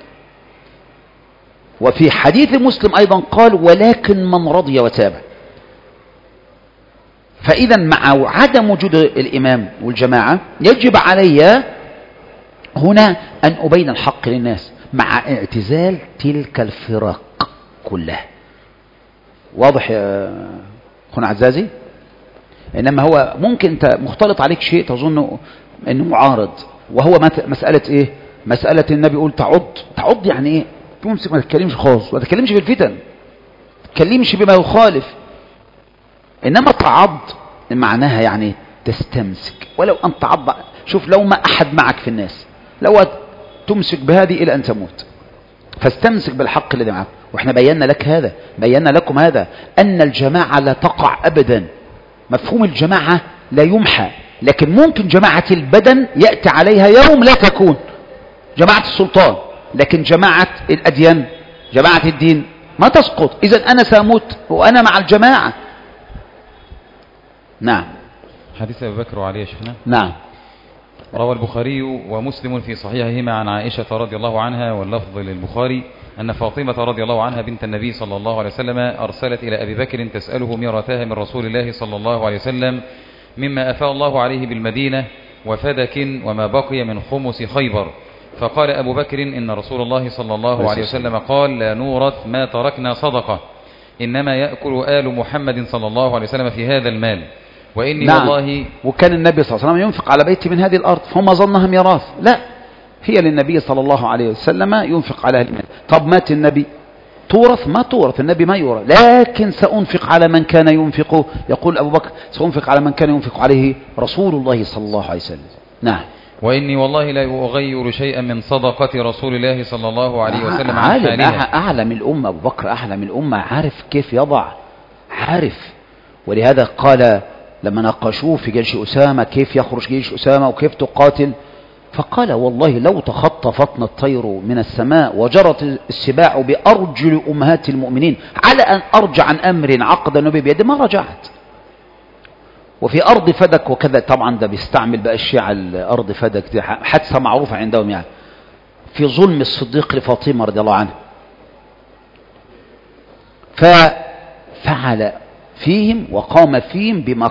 [SPEAKER 1] وفي حديث مسلم أيضا قال ولكن من رضي وتاب. فإذا مع عدم وجود الإمام والجماعة يجب علي هنا أن أبين الحق للناس مع اعتزال تلك الفرق كلها. واضح يا أخونا عزازي؟ إنما هو ممكن أنت مختلط عليك شيء تظن أنه معارض، وهو مسألة إيه؟ مسألة النبي يقول تعض يعني إيه؟ تمسك ما تتكلمش خالص، ما تتكلمش في الفتن، ما تتكلمش بما يخالف. إنما تعض معناها يعني تستمسك، ولو أن تعض، شوف لو ما أحد معك في الناس، لو تمسك بهذه إلى أن تموت، فاستمسك بالحق الذي معك. وإحنا بينا لك هذا، بينا لكم هذا، أن الجماعة لا تقع أبدا. مفهوم الجماعة لا يمحى، لكن ممكن جماعة البدن يأتي عليها يوم لا تكون جماعة السلطان، لكن جماعة الأديان، جماعة الدين ما تسقط. إذن أنا سأموت وأنا مع الجماعة. نعم.
[SPEAKER 3] حديث أبي بكر وعلي يا شيخنا.
[SPEAKER 1] نعم.
[SPEAKER 3] روى البخاري ومسلم في صحيحهما عن عائشة رضي الله عنها، واللفظ للبخاري، أن فاطمة رضي الله عنها بنت النبي صلى الله عليه وسلم أرسلت إلى أبي بكر تسأله ميراثها من رسول الله صلى الله عليه وسلم مما أفاء الله عليه بالمدينة وفدك وما بقي من خمس خيبر. فقال أبو بكر إن رسول الله صلى الله عليه وسلم قال لا نورث ما تركنا صدقة، إنما يأكل آل محمد صلى الله عليه وسلم في هذا المال، وإني
[SPEAKER 1] نعم.
[SPEAKER 3] والله.
[SPEAKER 1] وكان النبي صلى الله عليه وسلم ينفق على بيت من هذه الأرض، فهم ظنها ميراث، لا، هي للنبي صلى الله عليه وسلم ينفق على المال. طب مات النبي، تورث؟ ما تورث، النبي ما يورث، لكن سأنفق على من كان ينفق، يقول أبو بكر سأنفق على من كان ينفق عليه رسول الله صلى الله عليه وسلم. نعم.
[SPEAKER 3] وإني والله لا أغير شيئا من صدقة رسول الله صلى الله عليه وسلم عن حالها.
[SPEAKER 1] أعلم الأمة أبو بكر، أعلم الأمة، عارف كيف يضع، عارف. ولهذا قال لما ناقشوه في جيش أسامة كيف يخرج جيش أسامة وكيف تقاتل، فقال والله لو تخطفتنا الطير من السماء وجرت السباع بأرجل أمهات المؤمنين على أن أرجع عن أمر عقد النبي بيده ما رجعت. وفي أرض فدك وكذا، طبعا ده بيستعمل بقى الشيعة الأرض فدك دي حادثة معروفة عندهم، يعني في ظلم الصديق لفاطمة رضي الله عنها، ففعل فيهم وقام فيهم بما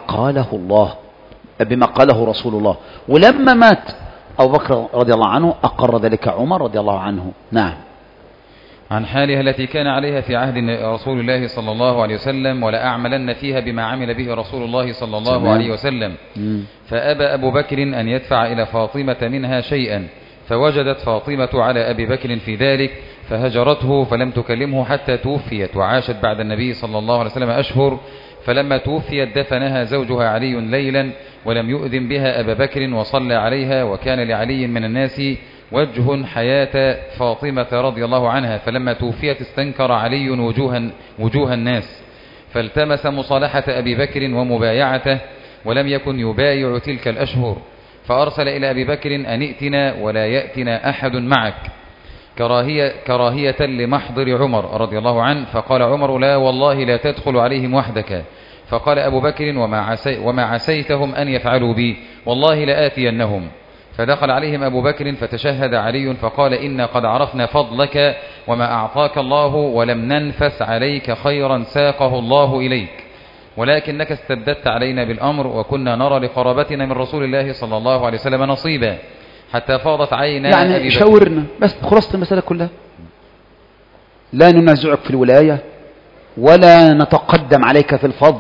[SPEAKER 1] قاله رسول الله. ولما مات أبو بكر رضي الله عنه أقر ذلك عمر رضي الله عنه. نعم.
[SPEAKER 3] عن حالها التي كان عليها في عهد رسول الله صلى الله عليه وسلم، ولا أعملن فيها بما عمل به رسول الله صلى الله عليه وسلم. فأبى أبو بكر أن يدفع إلى فاطمة منها شيئا، فوجدت فاطمة على أبي بكر في ذلك فهجرته فلم تكلمه حتى توفيت، وعاشت بعد النبي صلى الله عليه وسلم أشهر. فلما توفيت دفنها زوجها علي ليلا ولم يؤذن بها أبا بكر وصلى عليها، وكان لعلي من الناس وجه حياة فاطمة رضي الله عنها، فلما توفيت استنكر علي وجوه الناس، فالتمس مصالحة أبي بكر ومبايعته ولم يكن يبايع تلك الأشهر، فأرسل إلى أبي بكر أن ائتنا ولا يأتنا أحد معك كراهية لمحضر عمر رضي الله عنه. فقال عمر لا والله لا تدخل عليهم وحدك. فقال أبو بكر وما عسيتهم أن يفعلوا بي، والله لآتينهم. فدخل عليهم أبو بكر فتشهد علي فقال إنا قد عرفنا فضلك وما أعطاك الله، ولم ننفس عليك خيرا ساقه الله إليك، ولكنك استبددت علينا بالأمر، وكنا نرى لقرابتنا من رسول الله صلى الله عليه وسلم نصيبا، حتى فاضت عينا
[SPEAKER 1] يعني
[SPEAKER 3] أبي بكر.
[SPEAKER 1] شاورنا بس، خلاصة المسألة كلها، لا ننازعك في الولاية ولا نتقدم عليك في الفضل،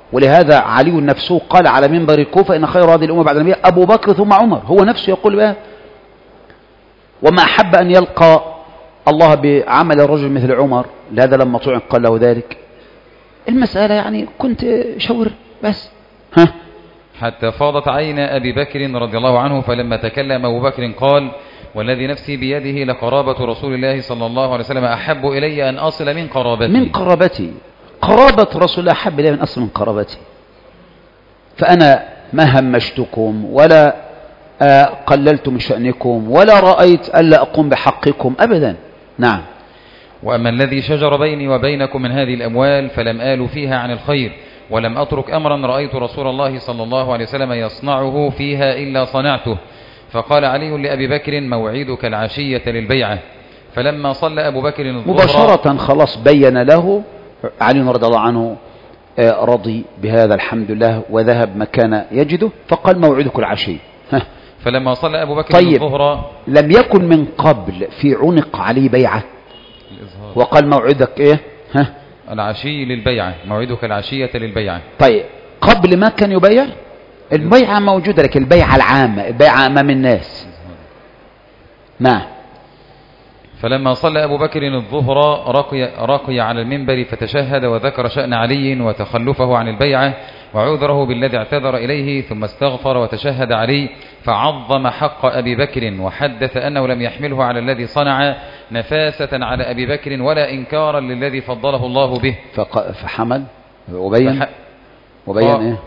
[SPEAKER 1] ولهذا علي نفسه قال على منبر الكوفة إن خير هذه الأمة بعد النبي أبو بكر ثم عمر، هو نفسه يقول بها. وما أحب أن يلقى الله بعمل الرجل مثل عمر، لهذا لما طعن قال له ذلك. المسألة يعني كنت شور بس. ها
[SPEAKER 3] حتى فاضت عين أبي بكر رضي الله عنه، فلما تكلم أبو بكر قال والذي نفسي بيده لقرابة رسول الله صلى الله عليه وسلم أحب إلي أن أصل من قرابتي.
[SPEAKER 1] من قرابتي، قرابة رسول الله أحب إلي من أصل من قرابتي. فأنا ما همشتكم ولا قللت من شأنكم ولا رأيت ألا أقوم بحقكم أبدا. نعم.
[SPEAKER 3] وأما الذي شجر بيني وبينكم من هذه الأموال فلم آل فيها عن الخير، ولم أترك أمرا رأيت رسول الله صلى الله عليه وسلم يصنعه فيها إلا صنعته. فقال علي لأبي بكر موعدك العشية للبيعة. فلما صلى أبو بكر الظهر
[SPEAKER 1] مباشرة خلاص بين له علي رضي الله عنه، رضي بهذا الحمد لله وذهب مكان يجده، فقال موعدك العشية.
[SPEAKER 3] فلما صلى أبو بكر
[SPEAKER 1] طيب
[SPEAKER 3] الظهر
[SPEAKER 1] لم يكن من قبل في عنق علي بيعة وقال موعدك إيه؟
[SPEAKER 3] العشي للبيعة، موعدك العشية للبيعة.
[SPEAKER 1] طيب قبل ما كان يبيع البيعة موجودة، لكن البيعة العامة، البيعة أمام الناس. نعم.
[SPEAKER 3] فلما صلى أبو بكر الظهر رقي على المنبر فتشهد وذكر شأن علي وتخلفه عن البيعة وعذره بالذي اعتذر إليه، ثم استغفر وتشهد علي فعظم حق أبي بكر وحدث أنه لم يحمله على الذي صنع نفاسة على أبي بكر ولا إنكارا للذي فضله الله به.
[SPEAKER 1] فحمل وبين إيه؟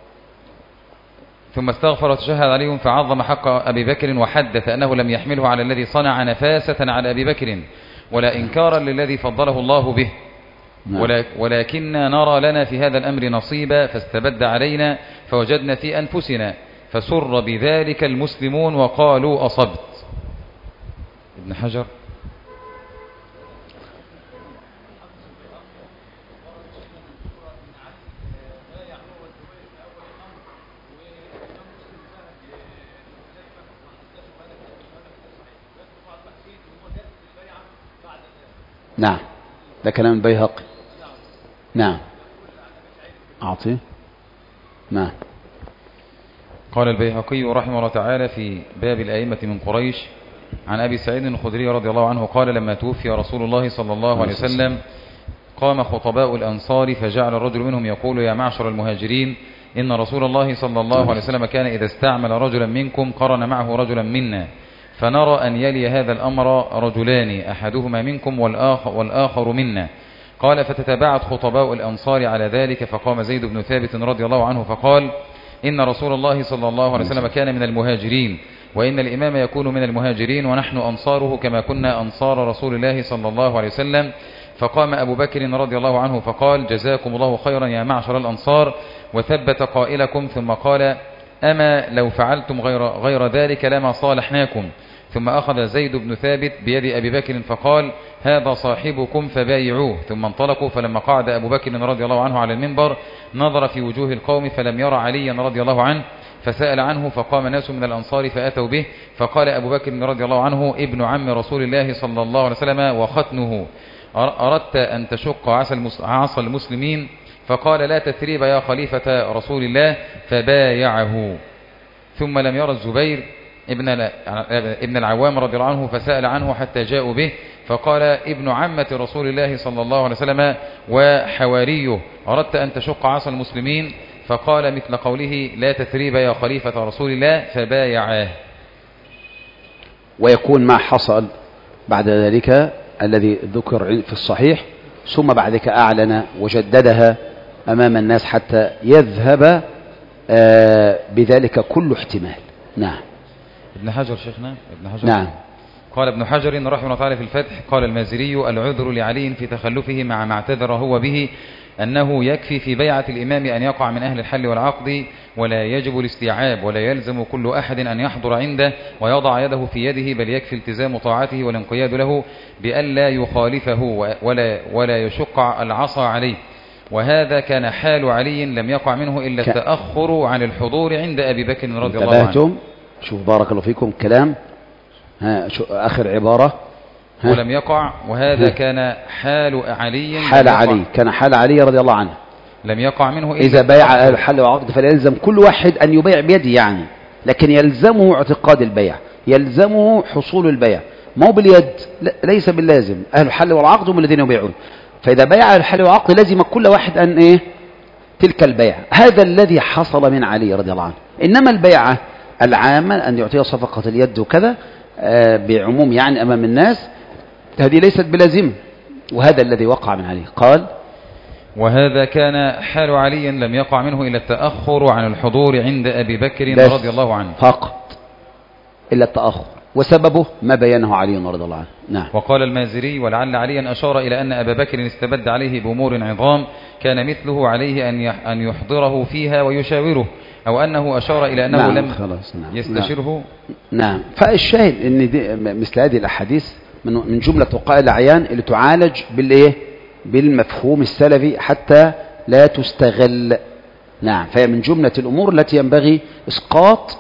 [SPEAKER 3] ثم استغفر وتشهد عليهم فعظم حق أبي بكر وحدث أنه لم يحمله على الذي صنع نفاسة على أبي بكر ولا إنكارا للذي فضله الله به. ولكننا نرى لنا في هذا الأمر نصيبا فاستبد علينا فوجدنا في أنفسنا، فسر بذلك المسلمون وقالوا أصبت. ابن حجر.
[SPEAKER 1] نعم، ده كلام البيهقي. نعم. أعطيه. نعم.
[SPEAKER 3] قال البيهقي رحمه الله تعالى في باب الأئمة من قريش عن أبي سعيد الخدري رضي الله عنه قال لما توفي رسول الله صلى الله عليه وسلم قام خطباء الأنصار فجعل الرجل منهم يقول يا معشر المهاجرين إن رسول الله صلى الله عليه وسلم كان إذا استعمل رجلا منكم قرن معه رجلا منا، فنرى أن يلي هذا الأمر رجلان أحدهما منكم والآخر منا. قال فتتبعت خطباء الأنصار على ذلك، فقام زيد بن ثابت رضي الله عنه فقال إن رسول الله صلى الله عليه وسلم كان من المهاجرين، وإن الإمام يكون من المهاجرين ونحن أنصاره كما كنا أنصار رسول الله صلى الله عليه وسلم. فقام أبو بكر رضي الله عنه فقال جزاكم الله خيرا يا معشر الأنصار، وثبت قائلكم، ثم قال أما لو فعلتم غير ذلك لما صالحناكم. ثم أخذ زيد بن ثابت بيد أبي بكر فقال هذا صاحبكم فبايعوه. ثم انطلقوا، فلما قعد أبو بكر رضي الله عنه على المنبر نظر في وجوه القوم فلم يرى عليا رضي الله عنه، فسأل عنه، فقام ناس من الأنصار فأتوا به، فقال أبو بكر رضي الله عنه ابن عم رسول الله صلى الله عليه وسلم وختنه، أردت أن تشق عصا المسلمين؟ فقال لا تثريب يا خليفة رسول الله، فبايعه. ثم لم يرى الزبير ابن العوام رضي الله عنه فسأل عنه حتى جاءوا به، فقال ابن عمة رسول الله صلى الله عليه وسلم وحواريه، أردت أن تشق عصا المسلمين؟ فقال مثل قوله لا تثريب يا خليفة رسول الله، فبايعاه.
[SPEAKER 1] ويكون ما حصل بعد ذلك الذي ذكر في الصحيح، ثم بعد ذلك أعلن وجددها أمام الناس حتى يذهب بذلك كل احتمال. نعم.
[SPEAKER 3] ابن حجر شيخنا ابن حجر.
[SPEAKER 1] نعم.
[SPEAKER 3] قال ابن حجر رحمه الله تعالى في الفتح قال المازري العذر لعلي في تخلفه مع ما اعتذر هو به أنه يكفي في بيعة الإمام أن يقع من أهل الحل والعقد، ولا يجب الاستيعاب، ولا يلزم كل أحد أن يحضر عنده ويضع يده في يده، بل يكفي التزام طاعته والانقياد له بألا يخالفه ولا يشق العصا عليه. وهذا كان حال علي لم يقع منه إلا التأخر عن الحضور عند أبي بكر رضي الله عنه.
[SPEAKER 1] شوف بارك الله فيكم كلام آخر عبارة
[SPEAKER 3] ولم يقع، وهذا كان حال علي
[SPEAKER 1] كان حال علي رضي الله عنه،
[SPEAKER 3] لم يقع منه
[SPEAKER 1] إذا بايع أهل الحل والعقد فلا يلزم كل واحد أن يبيع بيده يعني، لكن يلزمه اعتقاد البيع، يلزمه حصول البيع، ما هو باليد، ليس باللازم. أهل الحل والعقد هم الذين يبيعون، فإذا بايع أهل الحل والعقد لازم كل واحد أن إيه تلك البيع. هذا الذي حصل من علي رضي الله عنه. إنما البيعة العامة أن يعطيها صفقة اليد وكذا بعموم يعني أمام الناس، هذه ليست بلازمة، وهذا الذي وقع من علي. قال:
[SPEAKER 3] وهذا كان حال علي لم يقع منه إلا التأخر عن الحضور عند أبي بكر رضي الله عنه
[SPEAKER 1] فقط، إلا التأخر، وسببه ما بينه علي رضي الله عنه. نعم.
[SPEAKER 3] وقال المازري: ولعل عليا أشار إلى أن أبا بكر استبد عليه بأمور عظام كان مثله عليه أن يحضره فيها ويشاوره، أو أنه أشار إلى أنه
[SPEAKER 1] نعم
[SPEAKER 3] لم
[SPEAKER 1] نعم
[SPEAKER 3] يستشره.
[SPEAKER 1] نعم. فالشاهد أن دي مثل هذه الأحاديث من جملة وقائع الأعيان اللي تعالج بالإيه؟ بالمفهوم السلفي حتى لا تستغل. نعم. فهي من جملة الأمور التي ينبغي إسقاط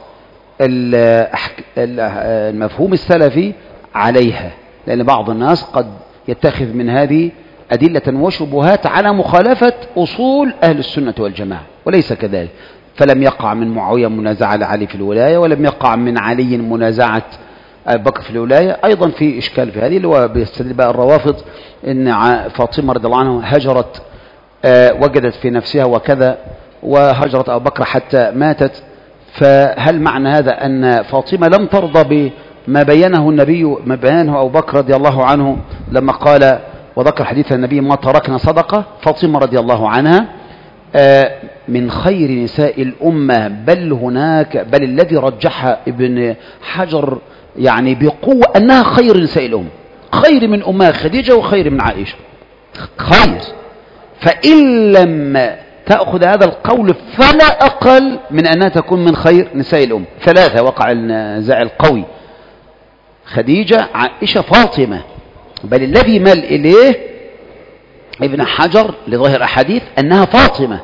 [SPEAKER 1] المفهوم السلفي عليها، لأن بعض الناس قد يتخذ من هذه أدلة وشبهات على مخالفة أصول أهل السنة والجماعة، وليس كذلك. فلم يقع من معاوية منازعة لعلي في الولاية، ولم يقع من علي منازعة أبي بكر في الولاية. أيضا في إشكال في هذه اللي هو بيستدل بقى الروافض إن فاطمة رضي الله عنها هجرت، وجدت في نفسها وكذا، وهجرت أبو بكر حتى ماتت. فهل معنى هذا أن فاطمة لم ترضى بما بينه النبي، ما بينه أبو بكر رضي الله عنه لما قال وذكر حديث النبي: ما تركنا صدقة؟ فاطمة رضي الله عنها من خير نساء الأمة، بل الذي رجحها ابن حجر يعني بقوة أنها خير نساء الأمة، خير من أمها خديجة وخير من عائشة، خير. فإن لم تأخذ هذا القول فلا أقل من أنها تكون من خير نساء الأمة. ثلاثة وقع النزاع القوي: خديجة، عائشة، فاطمة. بل الذي مال إليه ابن حجر لظاهر أحاديث أنها فاطمة،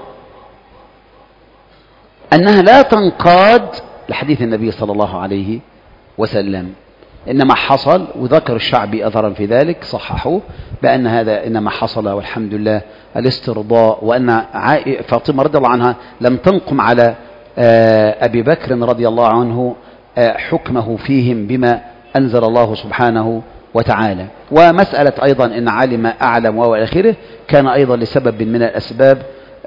[SPEAKER 1] أنها لا تنقاد لحديث النبي صلى الله عليه وسلم. إنما حصل، وذكر الشعبي أثرا في ذلك صححوه، بأن هذا إنما حصل والحمد لله الاسترضاء، وأن فاطمة رضي الله عنها لم تنقم على أبي بكر رضي الله عنه حكمه فيهم بما أنزل الله سبحانه وتعالى. ومسألة أيضا إن علم أعلم وإلى آخره كان أيضا لسبب من الأسباب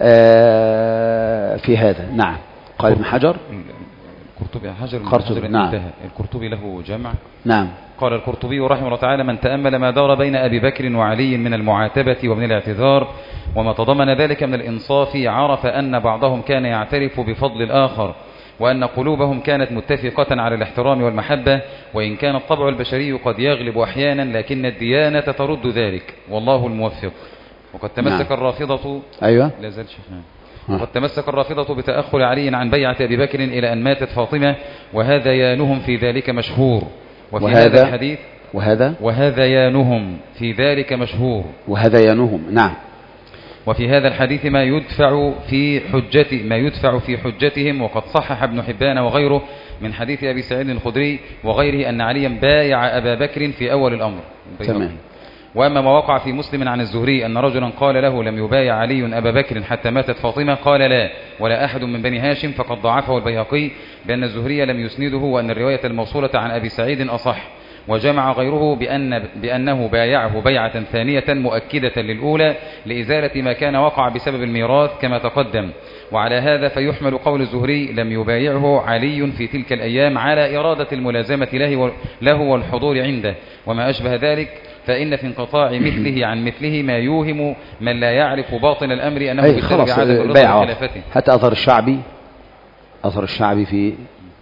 [SPEAKER 1] في هذا. نعم. قال ابن حجر
[SPEAKER 3] القرطبي
[SPEAKER 1] نعم.
[SPEAKER 3] القرطبي له جمع.
[SPEAKER 1] نعم.
[SPEAKER 3] قال القرطبي رحمه الله تعالى: من تأمل ما دار بين أبي بكر وعلي من المعاتبة ومن الاعتذار وما تضمن ذلك من الإنصاف، عرف أن بعضهم كان يعترف بفضل الآخر، وأن قلوبهم كانت متفقة على الاحترام والمحبة، وإن كان الطبع البشري قد يغلب أحيانا لكن الديانة ترد ذلك، والله الموفق. وقد تمسك الرافضة
[SPEAKER 1] أيوة
[SPEAKER 3] لا زال شيخنا وقد تمسك الرافضة بتأخر علي عن بيعة أبي بكر إلى أن ماتت فاطمة، وهذا يانهم في ذلك مشهور. وفي هذا الحديث وهذا يانهم في ذلك مشهور.
[SPEAKER 1] وهذا يانهم. نعم.
[SPEAKER 3] وفي هذا الحديث ما يدفع في حجتهم. وقد صحح ابن حبان وغيره من حديث أبي سعيد الخدري وغيره أن عليا بايع أبا بكر في أول الأمر.
[SPEAKER 1] تمام.
[SPEAKER 3] وأما ما وقع في مسلم عن الزهري أن رجلا قال له: لم يبايع علي أبا بكر حتى ماتت فاطمة؟ قال: لا، ولا أحد من بني هاشم، فقد ضعفه البيهقي بأن الزهري لم يسنده، وأن الرواية الموصولة عن أبي سعيد أصح. وجمع غيره بأنه بايعه بيعة ثانية مؤكدة للأولى لإزالة ما كان وقع بسبب الميراث كما تقدم. وعلى هذا فيحمل قول الزهري: لم يبايعه علي في تلك الأيام على إرادة الملازمة له والحضور عنده وما أشبه ذلك، فإن في انقطاع مثله عن مثله ما يوهم من لا يعرف باطن الأمر أنه بسبب عدم الرضا بخلافته.
[SPEAKER 1] حتى أثر الشعبي في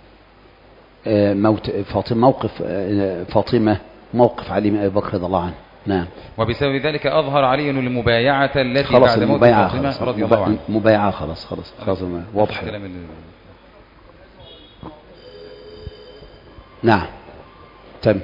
[SPEAKER 1] موقف فاطمة، موقف علي بن أبي بكر رضي الله عنه. نعم.
[SPEAKER 3] وبسبب ذلك أظهر علي المبايعة التي بعد موت فاطمة رضي الله عنه.
[SPEAKER 1] مبايعة خلاص واضح. نعم. تم.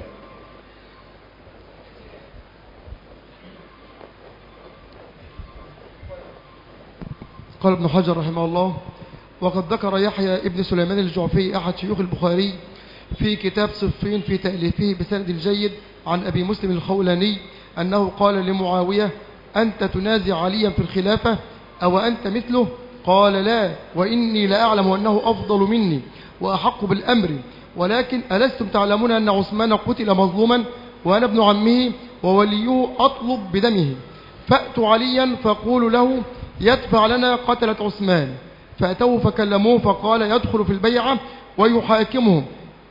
[SPEAKER 6] قال ابن حجر رحمه الله: وقد ذكر يحيى ابن سليمان الجعفي أحد شيوخ البخاري في كتاب صفين في تأليفه بسند الجيد عن أبي مسلم الخولاني أنه قال لمعاوية: أنت تنازع عليا في الخلافة أو أنت مثله؟ قال لا، وإني لأعلم أنه أفضل مني وأحق بالأمر، ولكن ألستم تعلمون أن عثمان قتل مظلوما وأنا ابن عمه ووليه أطلب بدمه، فأتوا عليا فقولوا له يدفع لنا قتلة عثمان. فأتوه فكلموه فقال يدخل في البيعة ويحاكمهم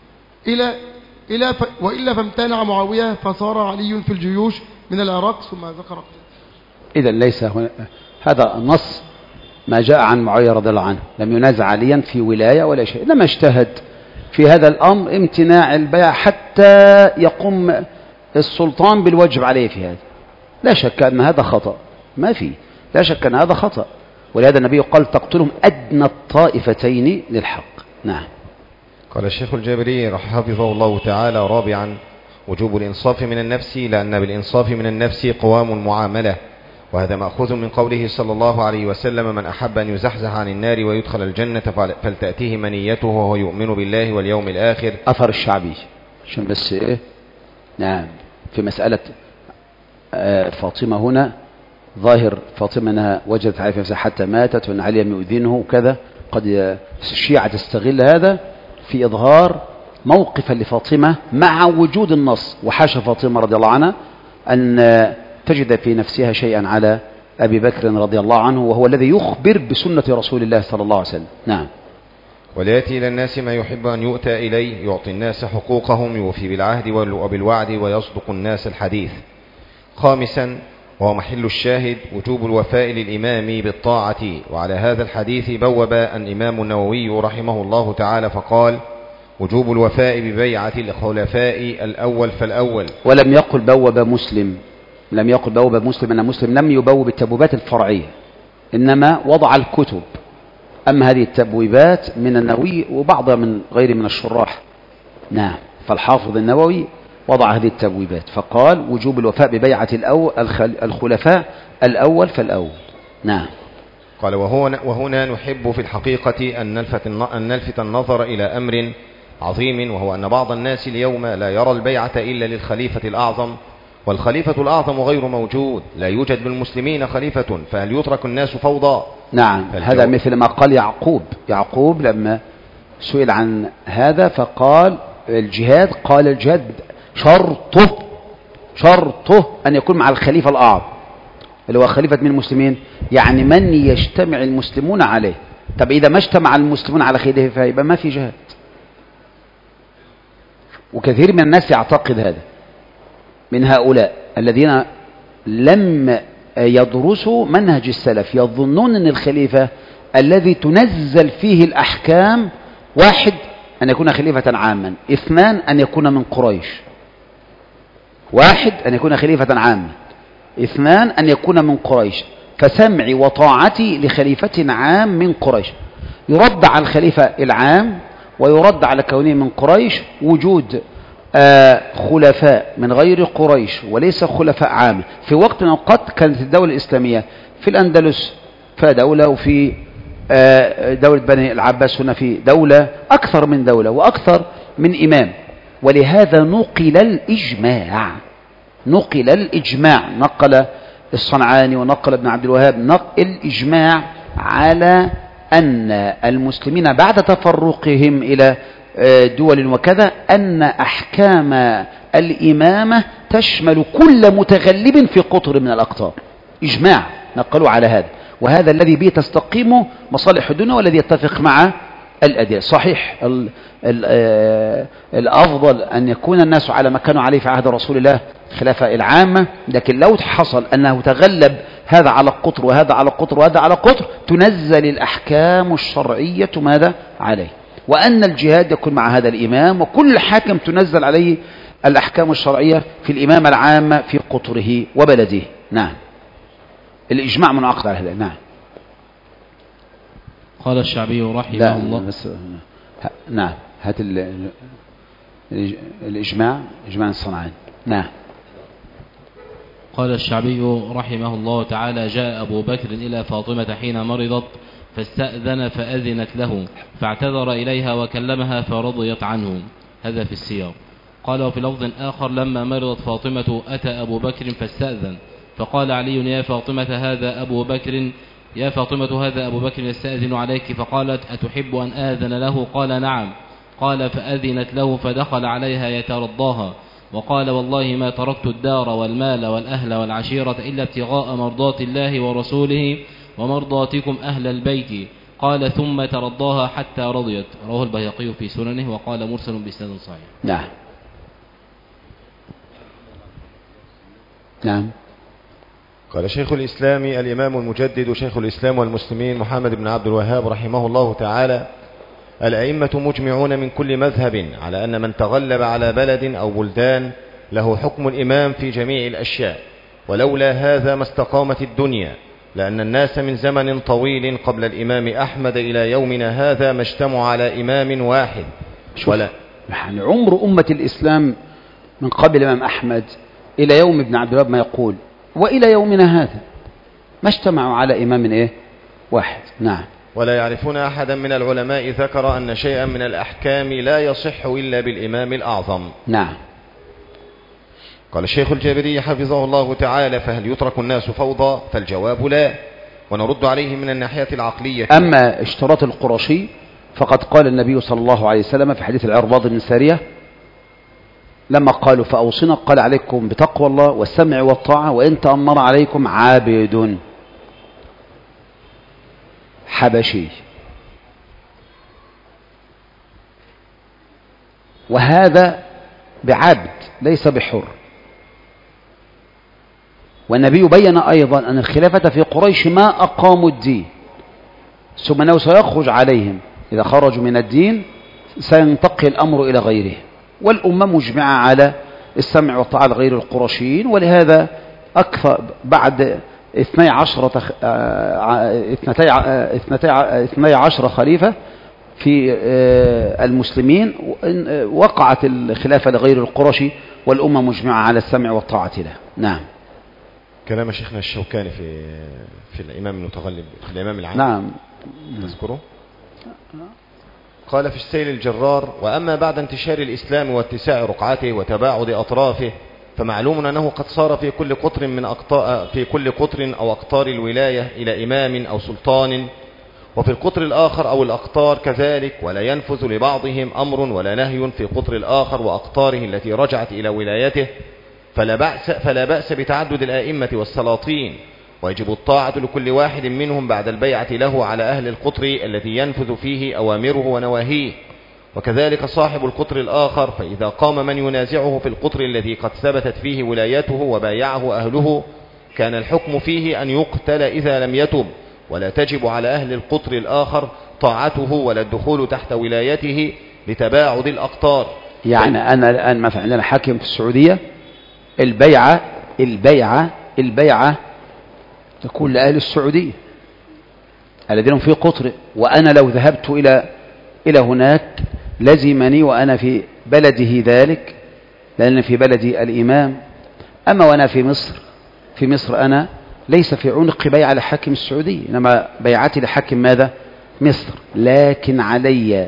[SPEAKER 6] وإلا فامتنع معاوية فصار علي في الجيوش من العراق ثم ذكر.
[SPEAKER 1] إذا ليس هذا النص ما جاء عن معاوية رضي الله عنه، لم ينازع عليا في ولاية ولا شيء، إنما اجتهد في هذا الأمر امتناع البيع حتى يقوم السلطان بالواجب عليه في هذا. لا شك أن هذا خطأ، ما فيه، لا شك أن هذا خطأ، ولهذا النبي قال تقتلهم أدنى الطائفتين للحق. نعم.
[SPEAKER 2] قال الشيخ الجابري حفظه الله تعالى: رابعا وجوب الإنصاف من النفس، لأن بالإنصاف من النفس قوام المعاملة، وهذا مأخوذ من قوله صلى الله عليه وسلم: من أحب أن يزحزح عن النار ويدخل الجنة فلتأتيه منيته وهو يؤمن بالله واليوم الآخر.
[SPEAKER 1] أثر الشعبي عشان بس إيه. نعم. في مسألة فاطمة هنا ظاهر فاطمة أنها وجدت عليه نفسها حتى ماتت وأن علي يؤذنه وكذا، قد الشيعة تستغل هذا في إظهار موقفا لفاطمة مع وجود النص، وحاشا فاطمة رضي الله عنها أن تجد في نفسها شيئا على أبي بكر رضي الله عنه، وهو الذي يخبر بسنة رسول الله صلى الله عليه وسلم. نعم.
[SPEAKER 2] وليأتي إلى الناس ما يحب أن يؤتى إليه، يعطي الناس حقوقهم، يوفي بالعهد وبالوعد، ويصدق الناس الحديث. خامسا وهو محل الشاهد وجوب الوفاء للإمام بالطاعة، وعلى هذا الحديث بوب الإمام النووي رحمه الله تعالى فقال: وجوب الوفاء ببيعة الخلفاء الأول فالأول.
[SPEAKER 1] ولم يقل بوب مسلم، لم يقل بوب مسلم، أن مسلم لم يبوب التبويبات الفرعية، إنما وضع الكتب. أما هذه التبويبات من النووي وبعضها من غير من الشراح. نعم. فالحافظ النووي وضع هذه التبويبات فقال: وجوب الوفاء ببيعة الخلفاء الأول فالأول. نعم.
[SPEAKER 2] قال: وهنا نحب في الحقيقة أن نلفت النظر إلى أمر عظيم، وهو أن بعض الناس اليوم لا يرى البيعة إلا للخليفة الأعظم، والخليفة الأعظم غير موجود، لا يوجد بالمسلمين خليفة، فهل يترك الناس فوضى؟
[SPEAKER 1] نعم. هذا مثل ما قال يعقوب لما سئل عن هذا فقال الجهاد، قال الجهاد شرطه أن يكون مع الخليفة الأعظم اللي هو خليفة من المسلمين، يعني من يجتمع المسلمون عليه. طب إذا ما اجتمع المسلمون على خليفة يبقى ما في جهاد. وكثير من الناس يعتقد هذا من هؤلاء الذين لم يدرسوا منهج السلف، يظنون أن الخليفة الذي تنزل فيه الأحكام: واحد أن يكون خليفة عاما، اثنان أن يكون من قريش. واحد أن يكون خليفة عاما، اثنان أن يكون من قريش، فسمعي وطاعتي لخليفة عام من قريش. يرد على الخليفة العام ويرد على كونه من قريش وجود خلفاء من غير قريش وليس خلفاء عام. في وقت من الأوقات كانت الدولة الإسلامية في الأندلس فدولة، وفي دولة بني العباس هنا في دولة، أكثر من دولة وأكثر من إمام. ولهذا نقل الإجماع، نقل الصنعاني ونقل ابن عبد الوهاب، نقل الإجماع على أن المسلمين بعد تفرقهم إلى دول وكذا أن أحكام الإمامة تشمل كل متغلب في قطر من الأقطار. إجماع نقلوا على هذا، وهذا الذي به تستقيم مصالح الدنيا والذي يتفق مع الأدلة. صحيح الأفضل أن يكون الناس على ما كانوا عليه في عهد رسول الله خلافة العامة، لكن لو حصل أنه تغلب هذا على القطر وهذا على القطر وهذا على القطر تنزل الأحكام الشرعية ماذا عليه، وأن الجهاد يكون مع هذا الإمام، وكل حاكم تنزل عليه الأحكام الشرعية في الإمامة العامة في قطره وبلده. نعم. الإجماع منعقد على هذا. نعم.
[SPEAKER 4] قال الشعبي رحمه الله.
[SPEAKER 1] بس نعم. هات الإجماع الصنعاني. نعم.
[SPEAKER 4] قال الشعبي رحمه الله تعالى: جاء أبو بكر إلى فاطمة حين مرضت فاستأذن فأذنت له، فاعتذر إليها وكلمها فرضيت عنه. هذا في السير. قال: وفي لفظ آخر: لما مرضت فاطمة أتى أبو بكر فاستأذن، فقال علي: يا فاطمة هذا أبو بكر يا فاطمة هذا أبو بكر يستأذن عليك. فقالت أتحب أن آذن له؟ قال نعم. قال فأذنت له فدخل عليها يترضاها وقال والله ما تركت الدار والمال والأهل والعشيرة إلا ابتغاء مرضات الله ورسوله ومرضاتكم أهل البيت. قال ثم ترضاها حتى رضيت. رواه البيهقي في سننه وقال مرسل بإسناد صحيح.
[SPEAKER 1] نعم. نعم.
[SPEAKER 2] قال شيخ الإسلام الإمام المجدد شيخ الإسلام والمسلمين محمد بن عبد الوهاب رحمه الله تعالى: الأئمة مجمعون من كل مذهب على أن من تغلب على بلد أو بلدان له حكم الإمام في جميع الأشياء، ولولا هذا ما استقامت الدنيا، لأن الناس من زمن طويل قبل الإمام أحمد إلى يومنا هذا ما اجتمعوا على إمام واحد. ولا
[SPEAKER 1] يعني عمر أمة الإسلام من قبل الإمام أحمد إلى يوم ابن عبد الوهاب ما يقول وإلى يومنا هذا ما اجتمعوا على إمام واحد. نعم.
[SPEAKER 2] ولا يعرفون أحدا من العلماء ذكر أن شيئا من الأحكام لا يصح إلا بالإمام الأعظم.
[SPEAKER 1] نعم.
[SPEAKER 2] قال الشيخ الجابري حفظه الله تعالى: فهل يترك الناس فوضى؟ فالجواب لا، ونرد عليه من الناحية العقلية.
[SPEAKER 1] أما اشتراط القرشي فقد قال النبي صلى الله عليه وسلم في حديث العرباض بن سارية لما قالوا فأوصنا قال عليكم بتقوى الله والسمع والطاعة وإن تأمر عليكم عابد حبشي. وهذا بعبد ليس بحر. والنبي بين أيضا أن الخلافة في قريش ما أقاموا الدين، ثم أنه سيخرج عليهم إذا خرجوا من الدين سينتقل الأمر إلى غيره، والأمة مجمعة على السمع والطاعة لغير القرشيين. ولهذا أكثر بعد 12 خليفة في المسلمين وقعت الخلافة لغير القرشي والأمة مجمعة على السمع والطاعة له. نعم.
[SPEAKER 2] كلام شيخنا الشوكاني في الإمام المتغلب في الإمام العام.
[SPEAKER 1] نعم.
[SPEAKER 2] تذكره؟ قال في السيل الجرار: وأما بعد انتشار الإسلام واتساع رقعته وتباعد أطرافه فمعلوم أنه قد صار في كل قطر أو أقطار الولاية إلى إمام أو سلطان، وفي القطر الآخر أو الأقطار كذلك، ولا ينفذ لبعضهم أمر ولا نهي في قطر الآخر وأقطاره التي رجعت إلى ولايته، فلا بأس بتعدد الآئمة والسلاطين، ويجب الطاعة لكل واحد منهم بعد البيعة له على أهل القطر الذي ينفذ فيه أوامره ونواهيه. وكذلك صاحب القطر الآخر، فإذا قام من ينازعه في القطر الذي قد ثبتت فيه ولايته وبايعه أهله كان الحكم فيه أن يقتل إذا لم يتب، ولا تجب على أهل القطر الآخر طاعته ولا الدخول تحت ولايته لتباعد الأقطار.
[SPEAKER 1] يعني أنا الآن مثلا عندنا حاكم في السعودية البيعة تكون لأهل السعودية الذين في قطر، وأنا لو ذهبت إلى هناك لزمني وأنا في بلده ذلك لأن في بلدي الإمام. أما وأنا في مصر أنا ليس في عنق بيعة لحاكم السعودية، إنما بيعتي لحاكم ماذا؟ مصر. لكن علي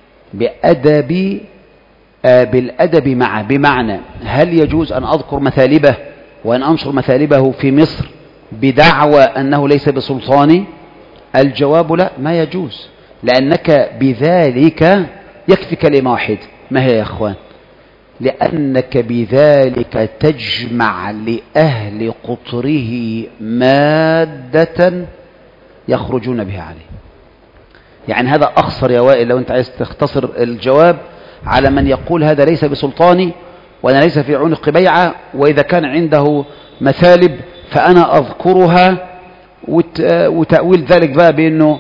[SPEAKER 1] بالأدب معه، بمعنى هل يجوز أن أذكر مثالبه وأن أنشر مثالبه في مصر بدعوى أنه ليس بسلطاني؟ الجواب لا، ما يجوز، لأنك بذلك يكفي كلمة واحدة. ما هي يا أخوان؟ لأنك بذلك تجمع لأهل قطره مادة يخرجون بها عليه. يعني هذا أخصر يا وائل لو أنت عايز تختصر الجواب على من يقول هذا ليس بسلطاني وأنا ليس في عنق بيعة، وإذا كان عنده مثالب فأنا أذكرها، وتأويل ذلك بقى بأنه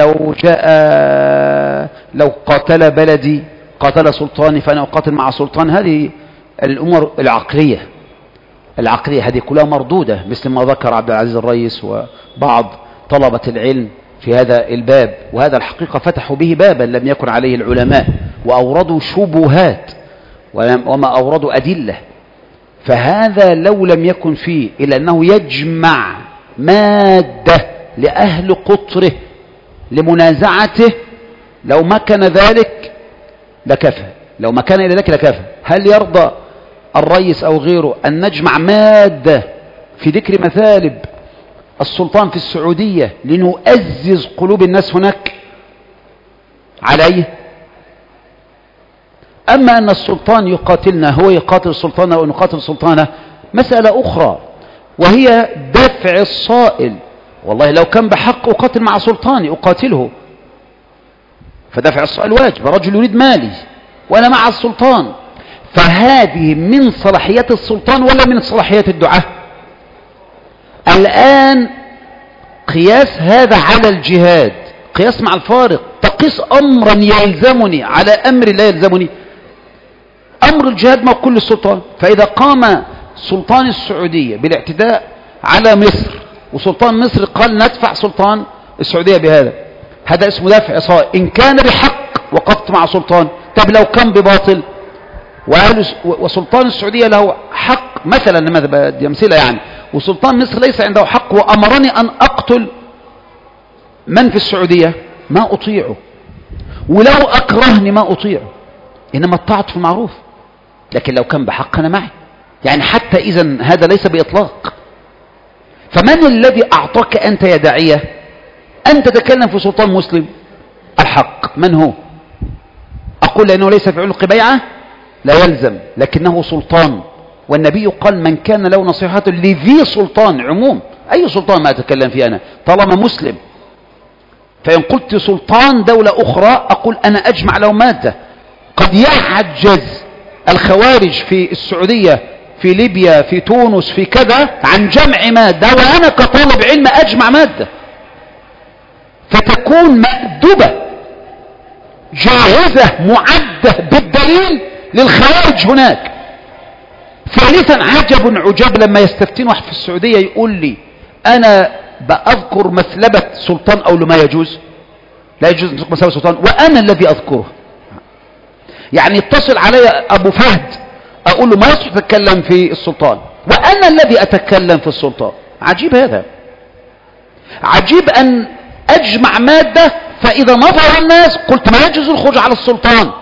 [SPEAKER 1] لو قاتل بلدي قاتل سلطاني فأنا أقاتل مع سلطان. هذه الأمور العقلية هذه كلها مردودة، مثل ما ذكر عبد العزيز الرئيس وبعض طلبة العلم في هذا الباب. وهذا الحقيقة فتحوا به بابا لم يكن عليه العلماء، وأوردوا شبهات وما أوردوا أدلة. فهذا لو لم يكن فيه إلا أنه يجمع مادة لأهل قطره لمنازعته، لو ما كان ذلك لكفى، لو ما كان إلى ذلك لكفى. هل يرضى الرئيس أو غيره أن نجمع مادة في ذكر مثالب السلطان في السعودية لنؤزز قلوب الناس هناك عليه. أما أن السلطان يقاتلنا، هو يقاتل السلطان أو نقاتل السلطانة، مسألة أخرى، وهي دفع الصائل. والله لو كان بحق أقاتل مع سلطاني أقاتله، فدفع السؤال واجب. رجل يريد مالي وأنا مع السلطان، فهذه من صلاحيات السلطان ولا من صلاحيات الدعاة؟ الآن قياس هذا على الجهاد، قياس مع الفارق. تقيس أمرا يلزمني على أمر لا يلزمني. أمر الجهاد موكول للسلطان، فإذا قام سلطان السعودية بالاعتداء على مصر وسلطان مصر قال ندفع سلطان السعودية بهذا، هذا اسمه دفع صائل. إن كان بحق وقفت مع سلطان. طب لو كان بباطل وسلطان السعودية له حق مثلا، لماذا بدي أمثلة يعني، وسلطان مصر ليس عنده حق وأمرني أن أقتل من في السعودية، ما أطيعه، ولو أكرهني ما أطيعه، إنما الطاعة في المعروف. لكن لو كان بحق أنا معي، يعني حتى إذن هذا ليس بإطلاق. فمن الذي أعطاك أنت يا داعية أن تتكلم في سلطان مسلم؟ الحق. من هو؟ أقول لأنه ليس في عنق بيعة لا يلزم، لكنه سلطان، والنبي قال من كان له نصيحة لذي سلطان، عموم أي سلطان ما أتكلم فيه أنا طالما مسلم. فإن قلت سلطان دولة أخرى أقول أنا أجمع له مادة. قد يعجز الخوارج في السعودية في ليبيا في تونس في كذا عن جمع مادة، وأنا كطالب علم أجمع مادة، فتكون مأدبة جاهزة معدة بالدليل للخوارج هناك. ثالثا عجب عجاب لما يستفتين واحد في السعودية يقول لي أنا بأذكر مثلبة سلطان أو ما يجوز، لا يجوز مثلبة سلطان وأنا الذي أذكره. يعني يتصل علي أبو فهد أقول له ما يصح تتكلم في السلطان وأنا الذي أتكلم في السلطان. عجيب هذا، عجيب أن أجمع مادة فإذا نظر الناس قلت ما يجوز الخروج على السلطان.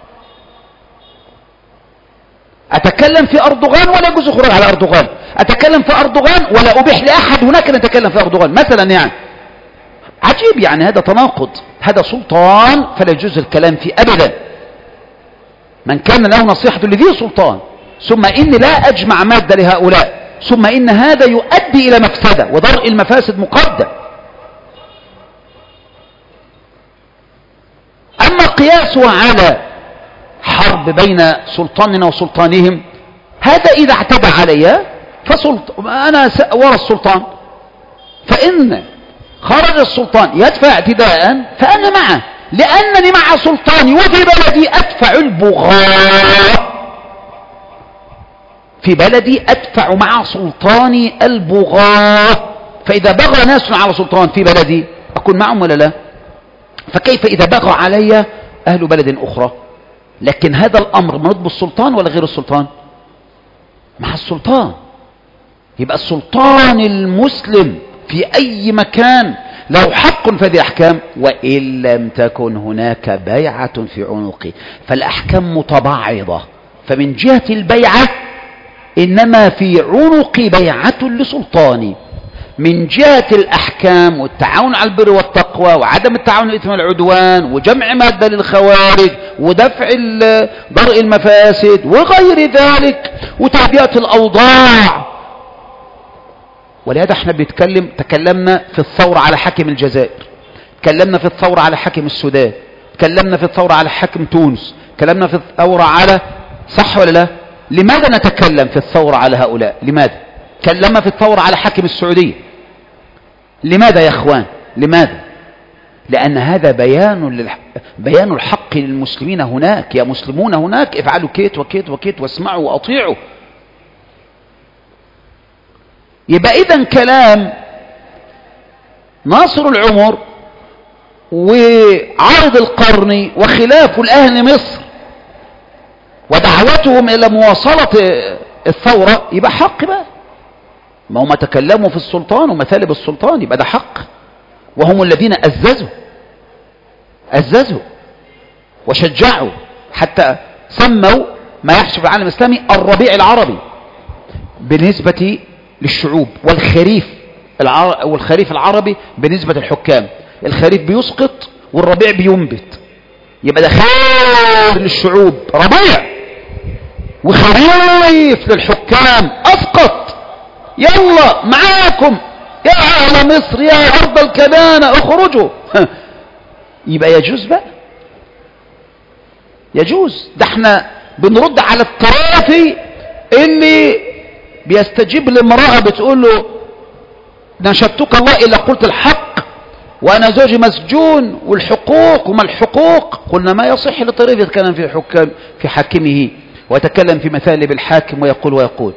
[SPEAKER 1] أتكلم في أردوغان ولا يجوز الخروج على أردوغان، أتكلم في أردوغان ولا أبيح لأحد هناك أن يتكلم في أردوغان مثلا. يعني عجيب، يعني هذا تناقض. هذا سلطان فلا يجوز الكلام فيه أبدا. من كان له نصيحة لذي سلطان، ثم إني لا أجمع مادة لهؤلاء، ثم إن هذا يؤدي إلى مفسدة، ودرء المفاسد مقدم. أما قياسه على حرب بين سلطاننا وسلطانهم، هذا إذا اعتدى علي أنا ورا السلطان، فإن خرج السلطان يدفع اعتداء فأنا معه، لأنني مع سلطاني وفي بلدي أدفع البغاة. في بلدي أدفع مع سلطاني البغاة، فإذا بغى ناس على سلطان في بلدي أكون معهم ولا لا؟ فكيف إذا بغى علي أهل بلد أخرى؟ لكن هذا الأمر مرد بالسلطان ولا غير السلطان؟ مع السلطان. يبقى السلطان المسلم في أي مكان له حق في هذه الأحكام، وإن لم تكن هناك بيعة في عنقه، فالأحكام متباعضة. فمن جهة البيعة إنما في عنقي بيعة لسلطاني، من جهة الأحكام والتعاون على البر والتقوى وعدم التعاون على الإثم والعدوان وجمع مادة للخوارج ودفع درء المفاسد وغير ذلك وتهدئة الأوضاع. ولهذا احنا تكلمنا في الثورة على حاكم الجزائر، تكلمنا في الثورة على حاكم السودان، تكلمنا في الثورة على حاكم تونس، تكلمنا في الثورة على، صح ولا لا؟ لماذا نتكلم في الثورة على هؤلاء؟ لماذا؟ تكلمنا في الثورة على حاكم السعودية. لماذا يا اخوان؟ لماذا؟ لأن هذا بيان الحق للمسلمين هناك. يا مسلمون هناك افعلوا كيت وكيت وكيت واسمعوا وأطيعوا. يبقى إذن كلام ناصر العمر وعارض القرني وخلاف الأهل مصر ودعوتهم إلى مواصلة الثورة يبقى حق بقى. ما هم تكلموا في السلطان ومثالب السلطان، يبقى ده حق. وهم الذين أززوا وشجعوا، حتى سموا ما يحصل في العالم الإسلامي الربيع العربي بالنسبة للشعوب، والخريف والخريف العربي بالنسبة للحكام. الخريف بيسقط والربيع بينبت، يبقى ده خير للشعوب ربيع، وخريف للحكام اسقط. يلا معاكم يا اهل مصر يا ارض الكنانة اخرجوا. يبقى يجوز بقى، يجوز. ده احنا بنرد على التراثي اللي بيستجيب لامرأة بتقول له نشدتك الله إلا قلت الحق وأنا زوجي مسجون والحقوق وما الحقوق. قلنا ما يصح لطريف يتكلم في حاكمه ويتكلم في مثالب الحاكم ويقول.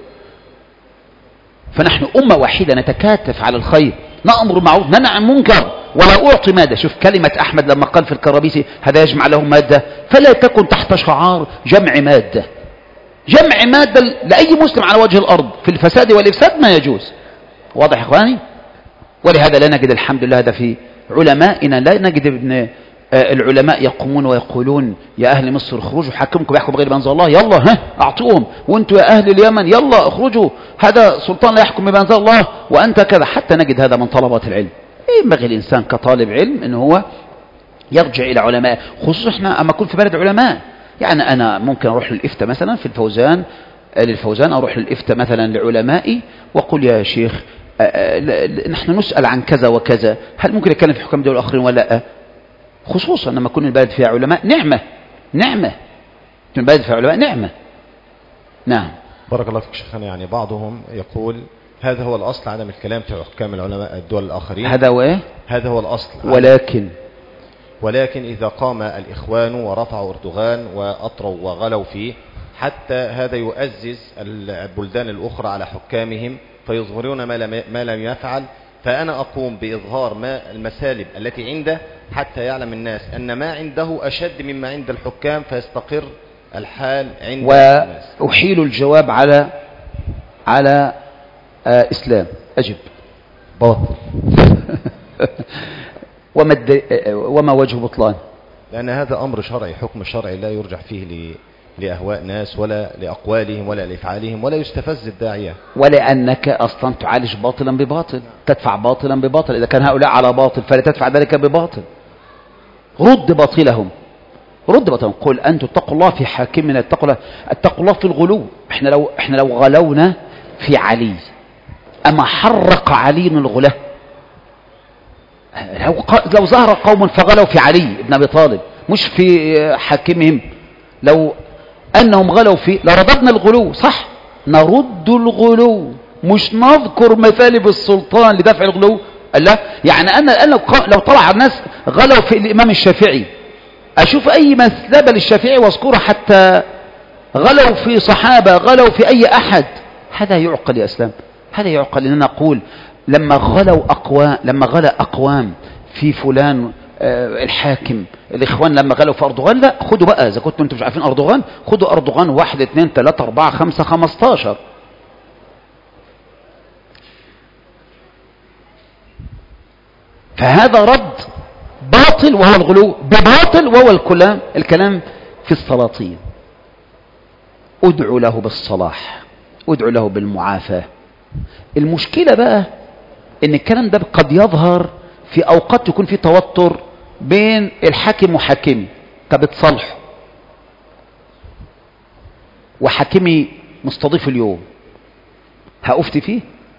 [SPEAKER 1] فنحن أمة واحدة نتكاتف على الخير، نأمر معروف ننهى عن منكر ولا أعطي مادة. شوف كلمة أحمد لما قال في الكرابيسي هذا يجمع لهم مادة، فلا تكن تحت شعار جمع مادة. جمع مادة لأي مسلم على وجه الأرض في الفساد والإفساد ما يجوز. واضح يا إخواني؟ ولهذا لا نجد الحمد لله هذا في علمائنا، لا نجد ابن العلماء يقومون ويقولون يا أهل مصر اخرجوا حاكمكم يحكم بغير ما أنزل الله، يلا أعطوهم، وأنتوا يا أهل اليمن يلا اخرجوا هذا سلطان لا يحكم بما أنزل الله وأنت كذا. حتى نجد هذا من طلبات العلم. ينبغي الإنسان كطالب علم أنه هو يرجع إلى علماء، خصوصا احنا أما أكون في بلد علماء. يعني أنا ممكن أروح للإفتاء مثلا في للفوزان أروح للإفتاء مثلا لعلمائي وأقول يا شيخ نحن نسأل عن كذا وكذا، هل ممكن يتكلم في حكام دول الآخرين ولا لا؟ خصوصا لما يكون البلد فيها علماء نعمة البلد فيها علماء نعمة. نعم
[SPEAKER 2] بارك الله فيك شيخنا. يعني بعضهم يقول هذا هو الأصل عدم الكلام في حكام العلماء الدول الآخرين،
[SPEAKER 1] هذا هو إيه؟
[SPEAKER 2] هذا هو الأصل. ولكن إذا قام الإخوان ورفعوا أردوغان وأطروا وغلوا فيه حتى هذا يؤزز البلدان الأخرى على حكامهم فيظهرون ما لم يفعل، فأنا أقوم بإظهار ما المسالب التي عنده حتى يعلم الناس أن ما عنده أشد مما عند الحكام فيستقر الحال عند الناس.
[SPEAKER 1] وأحيل الجواب على إسلام. أجب.
[SPEAKER 2] باطل.
[SPEAKER 1] وما وجه بطلان؟
[SPEAKER 2] لأن هذا أمر شرعي، حكم شرعي لا يرجع فيه لأهواء ناس ولا لأقوالهم ولا لأفعالهم ولا يستفز الداعية.
[SPEAKER 1] ولأنك أصلا تعالج باطلا بباطل، تدفع باطلا بباطل. إذا كان هؤلاء على باطل فلا تدفع ذلك بباطل. رد باطلهم. قل أنتم اتقوا الله في حاكمنا، اتقوا الله في الغلو. احنا لو غلونا في علي أما حرق علي الغلاة. لو ظهر قوم فغلوا في علي بن أبي طالب مش في حاكمهم، لو أنهم غلوا فيه لرددنا الغلو. صح، نرد الغلو مش نذكر مثالب السلطان لدفع الغلو. لا يعني أنا لو طلع الناس غلوا في الإمام الشافعي أشوف أي مسلبة للشافعي واذكرها، حتى غلوا في صحابة، غلوا في أي أحد. هذا يعقل يا أسلام؟ هذا يعقل أن نقول لما غلى أقوام في فلان الحاكم الإخوان لما غلوا في أردوغان، لا خدوا بقى إذا كنتم أنتم مش عارفين أردوغان، خدوا أردوغان 1 2 3 4 5 15. فهذا رد باطل وهو الغلو بباطل وهو الكلام في السلاطين. ادعوا له بالصلاح، ادعوا له بالمعافاة. المشكلة بقى ان الكلام ده قد يظهر في اوقات يكون في توتر بين الحاكم وحاكمي، فبتصالحه وحاكمي مستضيف اليوم هأفتي فيه.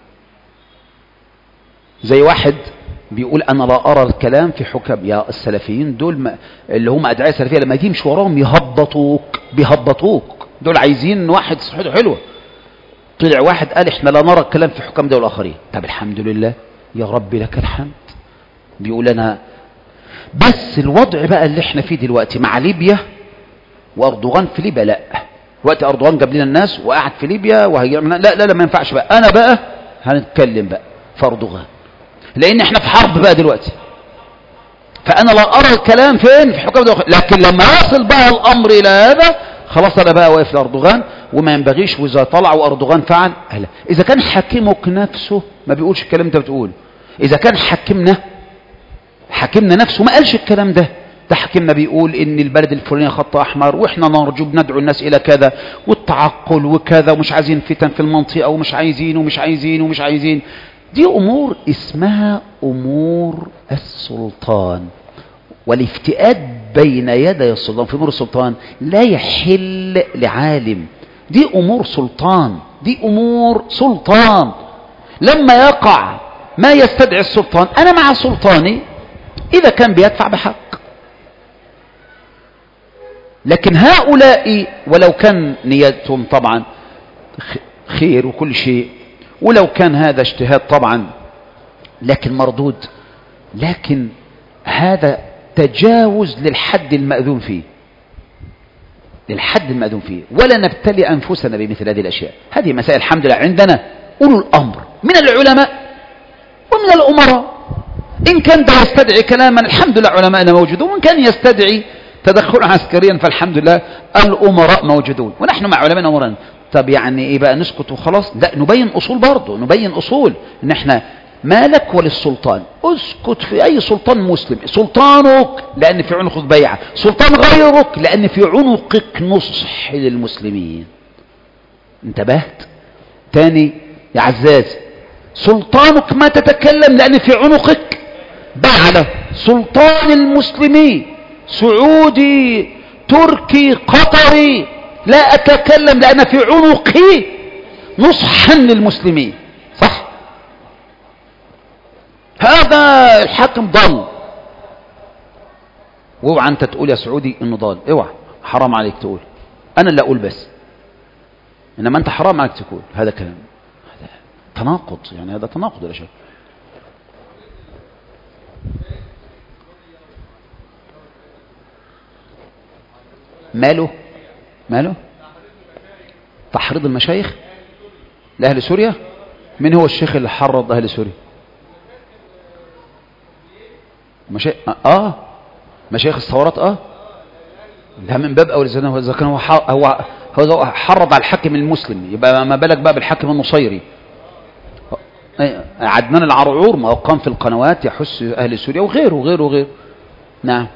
[SPEAKER 1] زي واحد بيقول انا لا ارى الكلام في حكم يا السلفيين دول اللي هم ادعياء السلفيه لما تمشي وراهم بيهبطوك دول عايزين واحد صحته حلوه. طلع واحد قال احنا لا نرى الكلام في حكام دول اخرين. طب الحمد لله يا رب لك الحمد. بيقول انا بس الوضع بقى اللي احنا فيه دلوقتي مع ليبيا واردوغان في ليبيا، لا وقت اردوغان جاب لنا الناس وقعد في ليبيا وهيعمل لا ما ينفعش بقى. انا بقى هنتكلم بقى في اردوغان لان احنا في حرب بقى دلوقتي، فانا لا ارى الكلام فين في حكام دول. لكن لما يصل بقى الامر الى هذا خلاص انا بقى واقف لاردوغان وما ينبغيش. واذا طلع واردوغان فعل أهلا. اذا كان حاكمك نفسه ما بيقولش الكلام انت بتقول، اذا كان حاكمنا نفسه ما قالش الكلام ده حاكمنا بيقول ان البلد الفلاني خط احمر واحنا نرجو بندعو الناس الى كذا والتعقل وكذا ومش عايزين فتن في المنطقه ومش عايزين. دي أمور اسمها أمور السلطان، والافتئات بين يدي السلطان في أمور السلطان لا يحل لعالم. دي أمور سلطان، دي أمور سلطان. لما يقع ما يستدعي السلطان أنا مع سلطاني إذا كان بيدفع بحق. لكن هؤلاء ولو كان نيتهم طبعا خير وكل شيء، ولو كان هذا اجتهاد طبعا لكن مردود، لكن هذا تجاوز للحد المأذون فيه، للحد المأذون فيه. ولا نبتلي أنفسنا بمثل هذه الأشياء. هذه مسائل الحمد لله عندنا أولو الأمر من العلماء ومن الأمراء. إن كان ده يستدعي كلاما الحمد لله علماءنا موجودون، وإن كان يستدعي تدخلا عسكريا فالحمد لله الأمراء موجودون، ونحن مع علماء أمراء. طب يعني إيه بقى نسكت وخلاص؟ لا، نبين أصول برضه، نبين أصول إن إحنا مالك وللسلطان. اسكت في أي سلطان مسلم، سلطانك لأن في عنقك بيعة، سلطان غيرك لأن في عنقك نصح للمسلمين. انتبهت؟ تاني يا عزاز، سلطانك ما تتكلم لأن في عنقك بيعة. سلطان المسلمين سعودي تركي قطري لا أتكلم لأن في عنقي نصحا للمسلمين. صح؟ هذا الحاكم ضل، واوعى انت تقول يا سعودي انه ضال، اوعى، حرام عليك تقول، انا اللي اقول بس، انما انت حرام عليك تقول هذا كلام، هذا تناقض، يعني هذا تناقض ولا شيء. ماله تحريض المشايخ لأهل سوريا؟ من هو الشيخ اللي حرض أهل سوريا؟ مشايخ الثورات. لا، من باب أول إذا كان هو حرض على الحاكم المسلم، يبقى ما بالك بقى بالحاكم النصيري. عدنان العرعور ما قام في القنوات يحث أهل سوريا وغيره. نعم،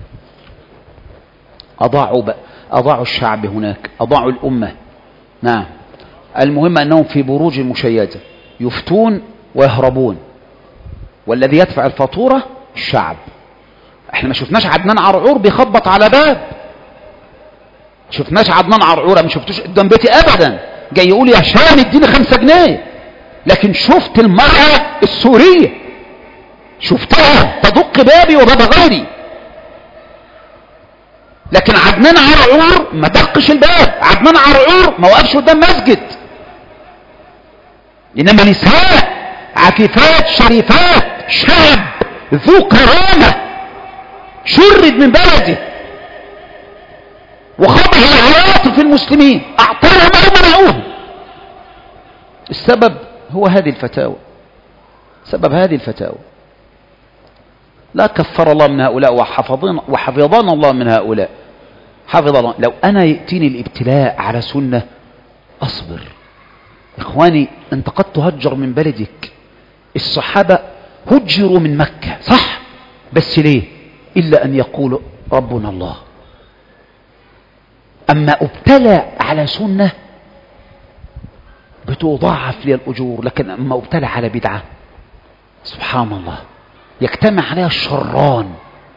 [SPEAKER 1] أضاعوا الشعب هناك، أضاعوا الأمة. نعم، المهم أنهم في بروج مشيدة يفتون ويهربون، والذي يدفع الفاتورة الشعب. احنا ما شفناش عدنان عرعور بيخبط على باب، شفناش عدنان عرعور، ما شفتوش قدام بيتي أبدا جاي يقول يا هشام اديني 5 جنيه، لكن شفت المرأة السورية، شفتها تدق بابي وباب غيري. لكن عدنان عرعور ما دقش الباب، عدنان عرعور ما وقفش قدام مسجد. إنما نساء عفيفات شريفات، شعب ذو كرامة شرد من بلده وخضع العواطف المسلمين، أعطاهم أو منعوهم. السبب هو هذه الفتاوى، سبب هذه الفتاوى. لا كفر الله من هؤلاء وحفظنا الله من هؤلاء، حفظ الله. لو أنا يأتيني الابتلاء على سنة أصبر. إخواني، أنت قد تهجر من بلدك، الصحابة هجروا من مكة صح، بس ليه؟ إلا أن يقولوا ربنا الله. أما ابتلى على سنة بتضاعف لي الأجور، لكن أما ابتلى على بدعة سبحان الله يجتمع عليها الشران.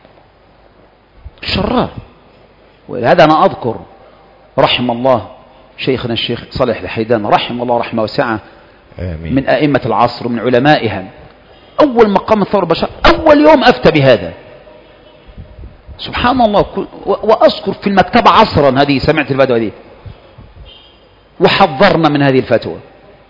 [SPEAKER 1] ولهذا أنا أذكر رحم الله شيخنا الشيخ صالح الحيدان رحمه الله رحمه واسعة، من أئمة العصر ومن علمائها. أول ما قام الثورة البشر أول يوم أفتى بهذا سبحان الله. وأذكر في المكتبة عصرا هذه سمعت الفتوى هذه وحذرنا من هذه الفتوى.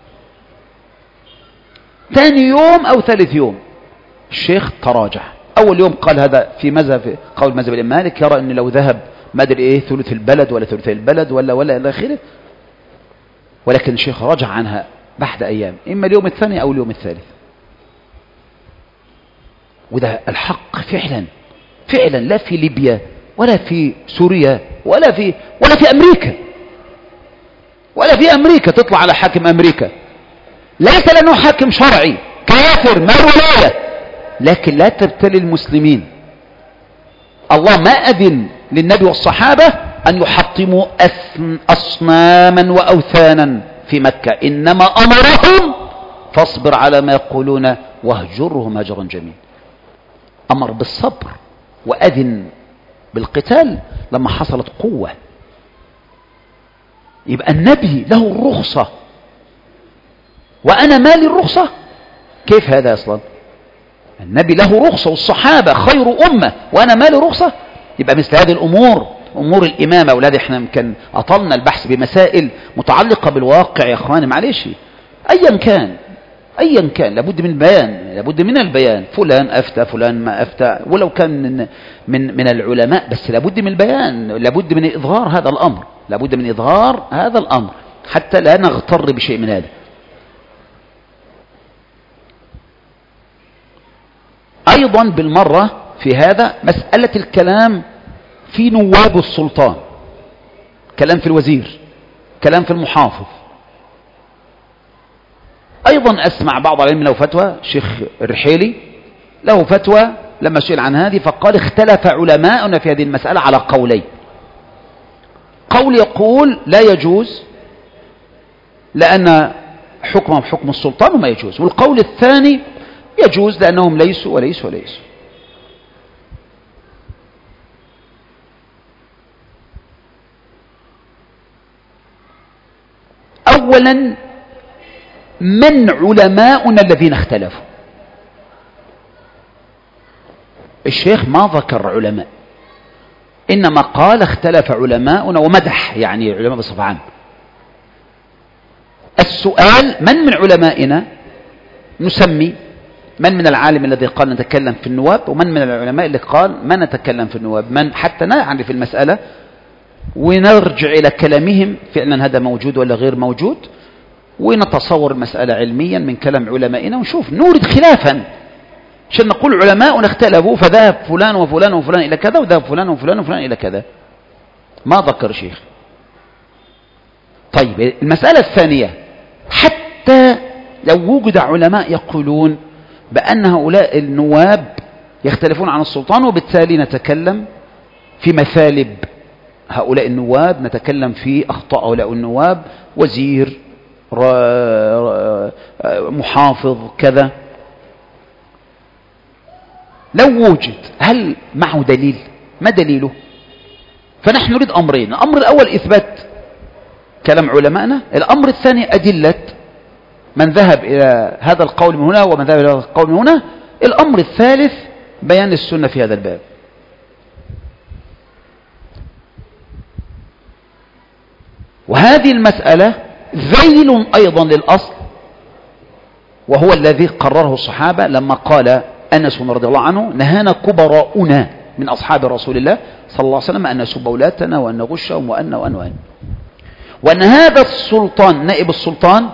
[SPEAKER 1] ثاني يوم أو ثالث يوم الشيخ تراجع. أول يوم قال هذا في مذهب، قول مذهب الإمام مالك، يرى أن لو ذهب ما أدري إيه ثلث البلد ولا ثلثي البلد ولا إلى آخره، ولكن الشيخ رجع عنها بعد أيام، إما اليوم الثاني أو اليوم الثالث. وده الحق فعلا لا في ليبيا ولا في سوريا ولا في أمريكا تطلع على حاكم أمريكا ليس لأنه حاكم شرعي كافر ما ولاية، لكن لا تبتلي المسلمين. الله ما أذن للنبي والصحابة أن يحطموا أصناما وأوثانا في مكة، إنما أمرهم فاصبر على ما يقولون واهجرهم هجرا جميلا. أمر بالصبر وأذن بالقتال لما حصلت قوة. يبقى النبي له الرخصة وأنا مالي الرخصة؟ كيف هذا أصلا؟ النبي له رخصة والصحابة خير أمة وأنا مالي رخصة؟ يبقى مثل هذه الأمور، أمور الإمامة، أولاد إحنا يمكن أطلنا البحث بمسائل متعلقة بالواقع يا أخواني، معلش أيا كان لابد من البيان، لابد من البيان. فلان أفتى فلان ما أفتى، ولو كان من العلماء، بس لابد من البيان، لابد من إظهار هذا الأمر، لابد من إظهار هذا الأمر حتى لا نغتر بشيء من هذا. أيضا بالمرة في هذا مسألة الكلام في نواب السلطان، كلام في الوزير، كلام في المحافظ. أيضا أسمع بعض العلم له فتوى، شيخ الرحيلي له فتوى لما سئل عن هذه فقال اختلف علماؤنا في هذه المسألة على قولين. قول يقول لا يجوز لأن حكمهم حكم السلطان وما يجوز، والقول الثاني يجوز لأنهم ليسوا وليسوا وليسوا. أولا من علماؤنا الذين اختلفوا؟ الشيخ ما ذكر علماء، إنما قال اختلف علماؤنا ومدح، يعني علماء بصفة عامة. السؤال من علمائنا نسمي؟ من العالم الذي قال نتكلم في النواب، ومن من العلماء اللي قال ما نتكلم في النواب؟ من حتى نعرف المسألة ونرجع إلى كلامهم فعلا هذا موجود ولا غير موجود، ونتصور المسألة علميا من كلام علمائنا ونشوف، نورد خلافا عشان نقول علماؤنا اختلفوا فذهب فلان وفلان وفلان إلى كذا وذهب فلان وفلان وفلان إلى كذا. ما ذكر شيخ. طيب المسألة الثانية، حتى لو وجد علماء يقولون بأن هؤلاء النواب يختلفون عن السلطان وبالتالي نتكلم في مثالب هؤلاء النواب، نتكلم في أخطاء هؤلاء النواب، وزير محافظ كذا، لو وجد هل معه دليل؟ ما دليله؟ فنحن نريد أمرين، الأمر الأول إثبات كلام علمائنا، الأمر الثاني أدلة من ذهب إلى هذا القول من هنا ومن ذهب إلى هذا القول من هنا، الأمر الثالث بيان السنة في هذا الباب. وهذه المسألة ذيل أيضا للأصل، وهو الذي قرره الصحابة لما قال أنس رضي الله عنه نهانا كبراؤنا من أصحاب رسول الله صلى الله عليه وسلم أن نسب أولادنا وأن نغشهم وأن هذا السلطان نائب السلطان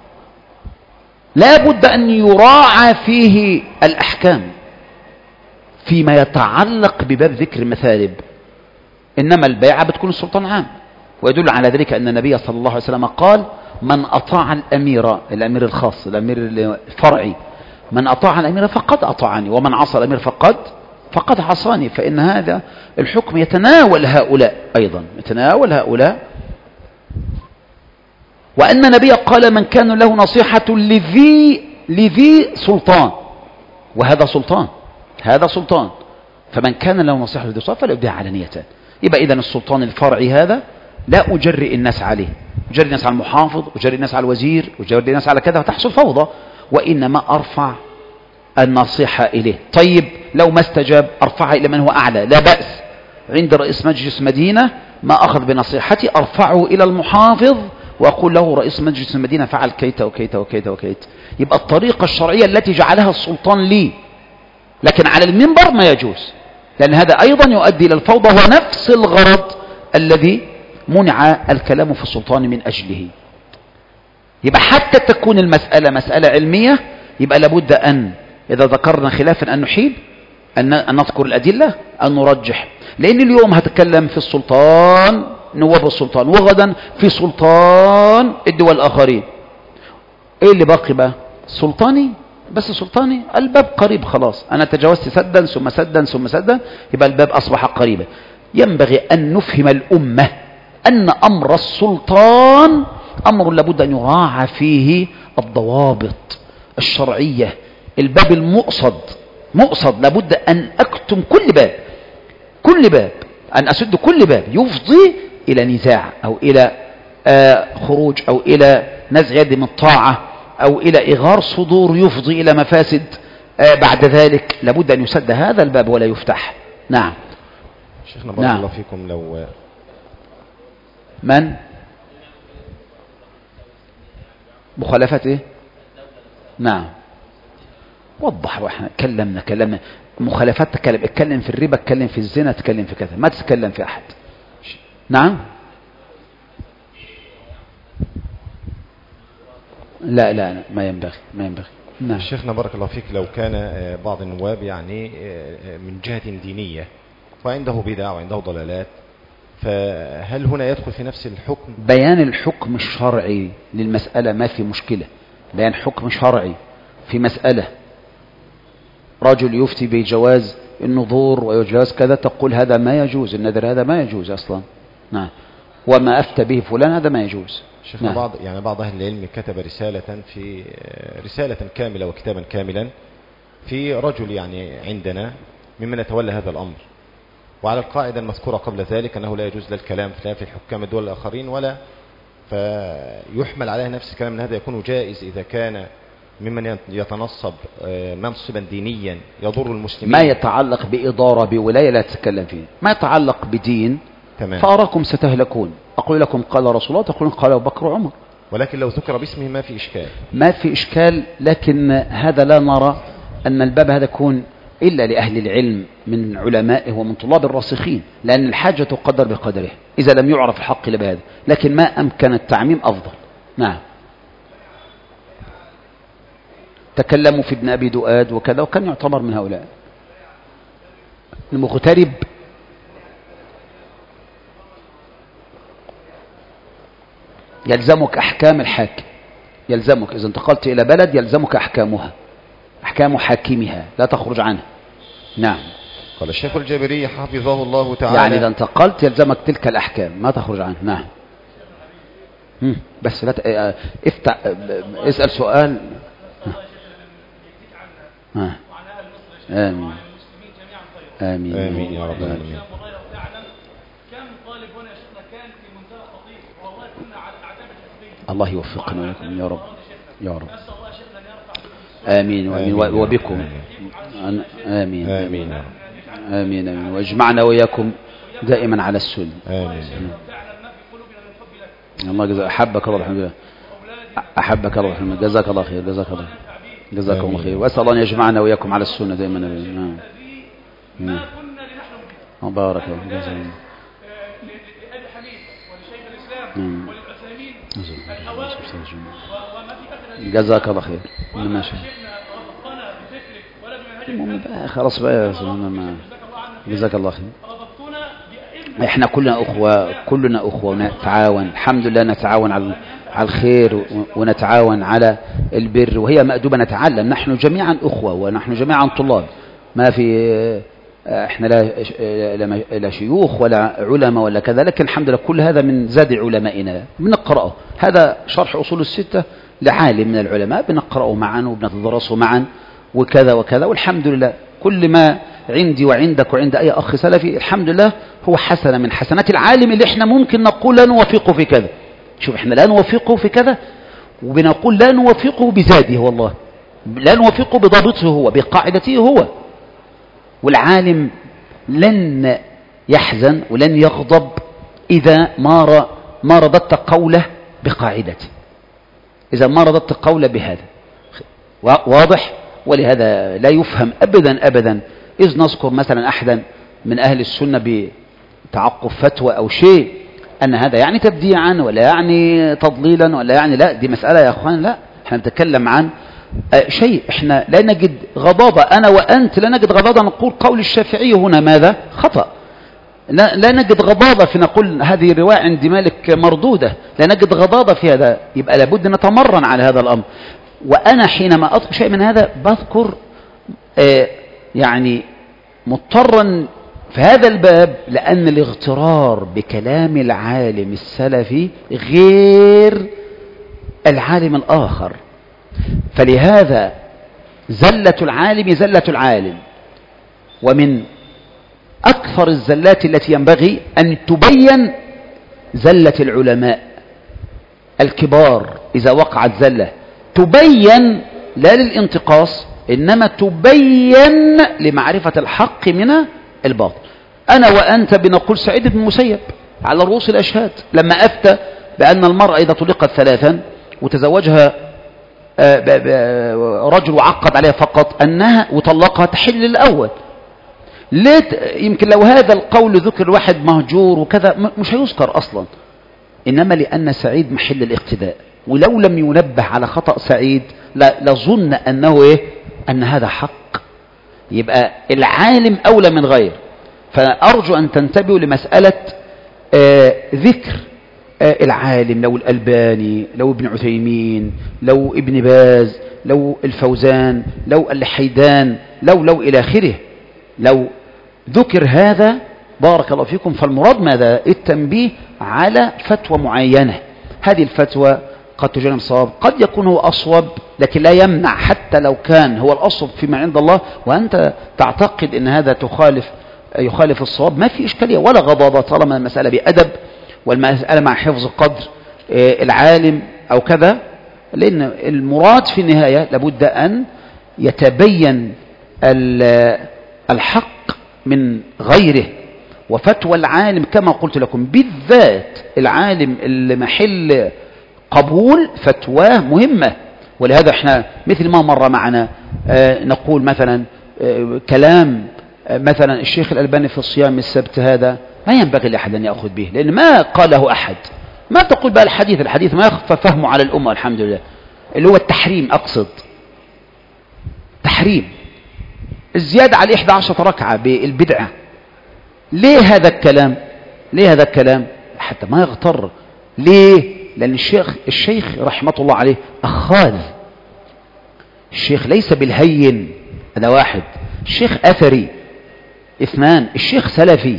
[SPEAKER 1] لا بد أن يراعى فيه الأحكام فيما يتعلق بباب ذكر المثالب، إنما البيعة بتكون السلطان عام. ويدل على ذلك أن النبي صلى الله عليه وسلم قال من أطاع الأمير الخاص، الأمير الفرعي، من أطاع الأمير فقد أطاعني، ومن عصى الأمير فقد عصاني. فإن هذا الحكم يتناول هؤلاء أيضا، يتناول هؤلاء. وأن النبي قال من كان له نصيحة لذي سلطان، وهذا سلطان، هذا سلطان، فمن كان له نصيحة لذي سلطان فليبدأ علانية. يبقى إذن السلطان الفرعي هذا لا أجرئ الناس عليه، أجرئ الناس على المحافظ، أجرئ الناس على الوزير، أجرئ الناس على كذا وتحصل فوضى، وإنما أرفع النصيحة إليه. طيب لو ما استجاب أرفعها إلى من هو أعلى، لا بأس. عند رئيس مجلس مدينة ما أخذ بنصيحتي أرفعه إلى المحافظ وأقول له رئيس مجلس المدينة فعل كيت وكيت وكيت وكيت. يبقى الطريقة الشرعية التي جعلها السلطان لي، لكن على المنبر ما يجوز، لأن هذا أيضا يؤدي إلى الفوضى، هو نفس الغرض الذي منع الكلام في السلطان من أجله. يبقى حتى تكون المسألة مسألة علمية يبقى لابد أن إذا ذكرنا خلافا أن نحيل، أن نذكر الأدلة، أن نرجح. لأن اليوم هتكلم في السلطان نواب السلطان، وغدا في سلطان الدول الآخرين، إيه اللي باقي بقى؟ سلطاني بس، سلطاني الباب قريب خلاص، أنا تجاوزت سدا ثم سدا ثم سدا، يبقى الباب أصبح قريبا. ينبغي أن نفهم الأمة أن أمر السلطان أمر لابد أن يراعى فيه الضوابط، الشرعية، الباب مؤصد لابد أن أكتم كل باب أن أسد كل باب يفضي إلى نزاع أو إلى خروج أو إلى نزع يد من طاعة أو إلى إغار صدور يفضي إلى مفاسد. بعد ذلك لابد أن يسد هذا الباب ولا يفتح. نعم
[SPEAKER 2] شيخنا بارك الله فيكم. لو
[SPEAKER 1] من مخالفة إيه؟ نعم وضح. واحنا كلمنا مخالفات، اتكلم في الربا، اتكلم في الزنا، اتكلم في كذا، ما تتكلم في أحد. نعم لا ما ينبغي. نعم.
[SPEAKER 2] شيخنا بارك الله فيك، لو كان بعض النواب يعني من جهة دينية وعنده بدع وعنده ضلالات، فهل هنا يدخل في نفس الحكم؟
[SPEAKER 1] بيان الحكم الشرعي للمسألة ما في مشكلة. بيان حكم شرعي في مسألة، رجل يفتي بجواز النذور ويجاز كذا، تقول هذا ما يجوز، النذر هذا ما يجوز أصلا. نعم. وما أفتى به فلان هذا ما يجوز.
[SPEAKER 2] شيخنا نعم. بعض أهل العلم كتب رسالة كاملة وكتابا كاملا في رجل يعني عندنا ممن يتولى هذا الأمر، وعلى القاعدة المذكورة قبل ذلك أنه لا يجوز الكلام في الحكام الدول الآخرين ولا، فيحمل عليه نفس الكلام أن هذا يكون جائز إذا كان ممن يتنصب منصبا دينيا يضر المسلمين.
[SPEAKER 1] ما يتعلق بإدارة بولاية لا تتكلم فيه، ما يتعلق بدين. تمام. فأراكم ستهلكون، أقول لكم قال رسول الله، تقولون قال أبو بكر وعمر.
[SPEAKER 2] ولكن لو ذكر باسمه
[SPEAKER 1] ما في إشكال، لكن هذا لا نرى أن الباب هذا يكون إلا لأهل العلم من علمائه ومن طلاب الراسخين، لأن الحاجة تقدر بقدره إذا لم يعرف الحق إلا بهذا، لكن ما أمكن التعميم أفضل. نعم. تكلموا في ابن أبي دؤاد وكذا، وكان يعتبر من هؤلاء. المغترب يلزمك أحكام الحاكم، يلزمك إذا انتقلت إلى بلد يلزمك أحكامها، أحكام حاكمها لا تخرج عنها. نعم.
[SPEAKER 2] قال الشيخ الجابري حفظه الله تعالى،
[SPEAKER 1] يعني إذا انتقلت يلزمك تلك الأحكام ما تخرج عنها. نعم. بس لا افتح اسأل سؤال. آمين آمين
[SPEAKER 2] آمين يا رب العالمين.
[SPEAKER 1] الله يوفقنا وياكم يا رب يا رب. آمين وبكم. آمين آمين آمين واجمعنا وإياكم دائما على السنة. آمين. الله جزاك، أحبك الله الحمد لله، أحبك الله الحمد لله، جزاك الله خير، جزاكم الله خير، وأسأل الله أن يجمعنا وإياكم على السنة دائما. نعم. بارك الله فيك. لأبي حنيفة ولشيخ الإسلام وللعثيمين الأوائل وما في أثر. جزاك الله خير. ماشي. خلاص بقى جزاك الله خير. احنا كلنا أخوة ونتعاون الحمد لله، نتعاون على الخير ونتعاون على البر، وهي مأدوبة نتعلم. نحن جميعا أخوة ونحن جميعا طلاب، ما في احنا لا شيوخ ولا علماء ولا كذا، لكن الحمد لله كل هذا من زاد علمائنا بنقرأه. هذا شرح أصول الستة لعالم من العلماء، بنقرأه معا وبنتدرسه معا وكذا وكذا، والحمد لله كل ما عندي وعندك وعند أي أخ سلفي الحمد لله هو حسنة من حسنات العالم اللي احنا ممكن نقول لا نوافقه في كذا. شوف احنا لا نوافقه في كذا، وبنقول لا نوافقه بزاده، والله لا نوافقه بضابطه هو بقاعدته هو. والعالم لن يحزن ولن يغضب إذا ما رددت قوله بقاعدته، إذا ما رددت قوله بهذا واضح. ولهذا لا يفهم أبدا إذ نذكر مثلا أحدا من أهل السنة بتعقب فتوى أو شيء أن هذا يعني تبديعا ولا يعني تضليلا ولا يعني، لا، دي مسألة يا أخوان، لا، احنا نتكلم عن شيء احنا لا نجد غضاضة، أنا وأنت لا نجد غضاضة نقول قول الشافعي هنا ماذا خطأ، لا نجد غضاضة في نقول هذه الرواية عند مالك مردودة، لا نجد غضاضة في هذا، يبقى لابد نتمرن على هذا الأمر. وأنا حينما أذكر شيء من هذا بذكر يعني مضطرا في هذا الباب، لأن الاغترار بكلام العالم السلفي غير العالم الآخر. فلهذا زلة العالم زلة العالم. ومن أكثر الزلات التي ينبغي أن تبين زلة العلماء الكبار. إذا وقعت زلة تبين لا للانتقاص، إنما تبين لمعرفة الحق من الباطل. أنا وأنت بنقول سعيد بن المسيب على رؤوس الأشهاد لما أفتى بأن المرأة إذا طلقت 3 وتزوجها رجل وعقد عليها فقط أنها وطلقها تحل الأول. ليه؟ يمكن لو هذا القول ذكر واحد مهجور وكذا مش هيذكر أصلا، إنما لأن سعيد محل الاقتداء، ولو لم ينبه على خطأ سعيد لظن أنه إيه؟ أن هذا حق. يبقى العالم أولى من غير. فأرجو أن تنتبهوا لمسألة ذكر العالم، لو الألباني، لو ابن عثيمين، لو ابن باز، لو الفوزان، لو الحيدان، لو إلى آخره. لو ذكر هذا بارك الله فيكم، فالمراد ماذا؟ التنبيه على فتوى معينة. هذه الفتوى قد تجنب صواب، قد يكون هو أصوب، لكن لا يمنع حتى لو كان هو الأصوب فيما عند الله وأنت تعتقد أن هذا يخالف الصواب، ما في إشكالية ولا غضاضة طالما المسألة بأدب والمسألة مع حفظ قدر العالم أو كذا. لأن المراد في النهاية لابد أن يتبين الحق من غيره. وفتوى العالم كما قلت لكم بالذات العالم اللي محل قبول فتواه مهمة. ولهذا احنا مثل ما مر معنا نقول مثلا كلام مثلا الشيخ الألباني في الصيام السبت هذا ما ينبغي لأحد أن يأخذ به، لأن ما قاله أحد. ما تقول بقى الحديث ما يخفى فهمه على الأمة الحمد لله، اللي هو التحريم. أقصد تحريم الزيادة على 11 ركعة بالبدعة. ليه هذا الكلام؟ ليه هذا الكلام؟ حتى ما يغتر. ليه؟ لأن الشيخ رحمة الله عليه أخاذ. الشيخ ليس بالهين، هذا واحد. الشيخ أثري 2، الشيخ سلفي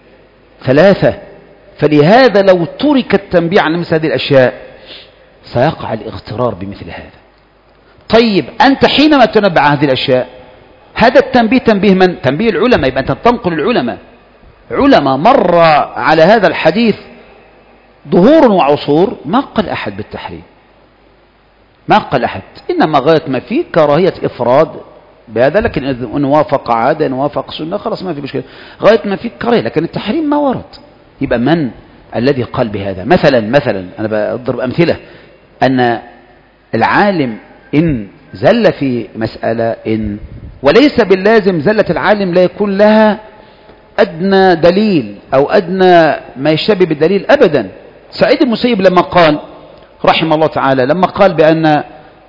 [SPEAKER 1] 3. فلهذا لو ترك التنبيه عن مثل هذه الأشياء سيقع الاغترار بمثل هذا. طيب أنت حينما تنبه عن هذه الأشياء، هذا التنبيه تنبيه من؟ تنبيه العلماء. يبقى أنت تنقل العلماء. علماء مر على هذا الحديث ظهور وعصور ما قال أحد بالتحريم، ما قال أحد، إنما غاية ما فيه كراهية إفراد بهذا، لكن إن وافق عادة إن وافق سنة خلاص ما في مشكلة. غاية ما فيه كراهية، لكن التحريم ما ورد. يبقى من الذي قال بهذا؟ مثلا أنا بضرب أمثلة، أن العالم إن زل في مسألة وليس باللازم زلة العالم لا يكون لها أدنى دليل أو أدنى ما يشبه بالدليل أبدا. سعيد المسيب لما قال رحمه الله تعالى، لما قال بأن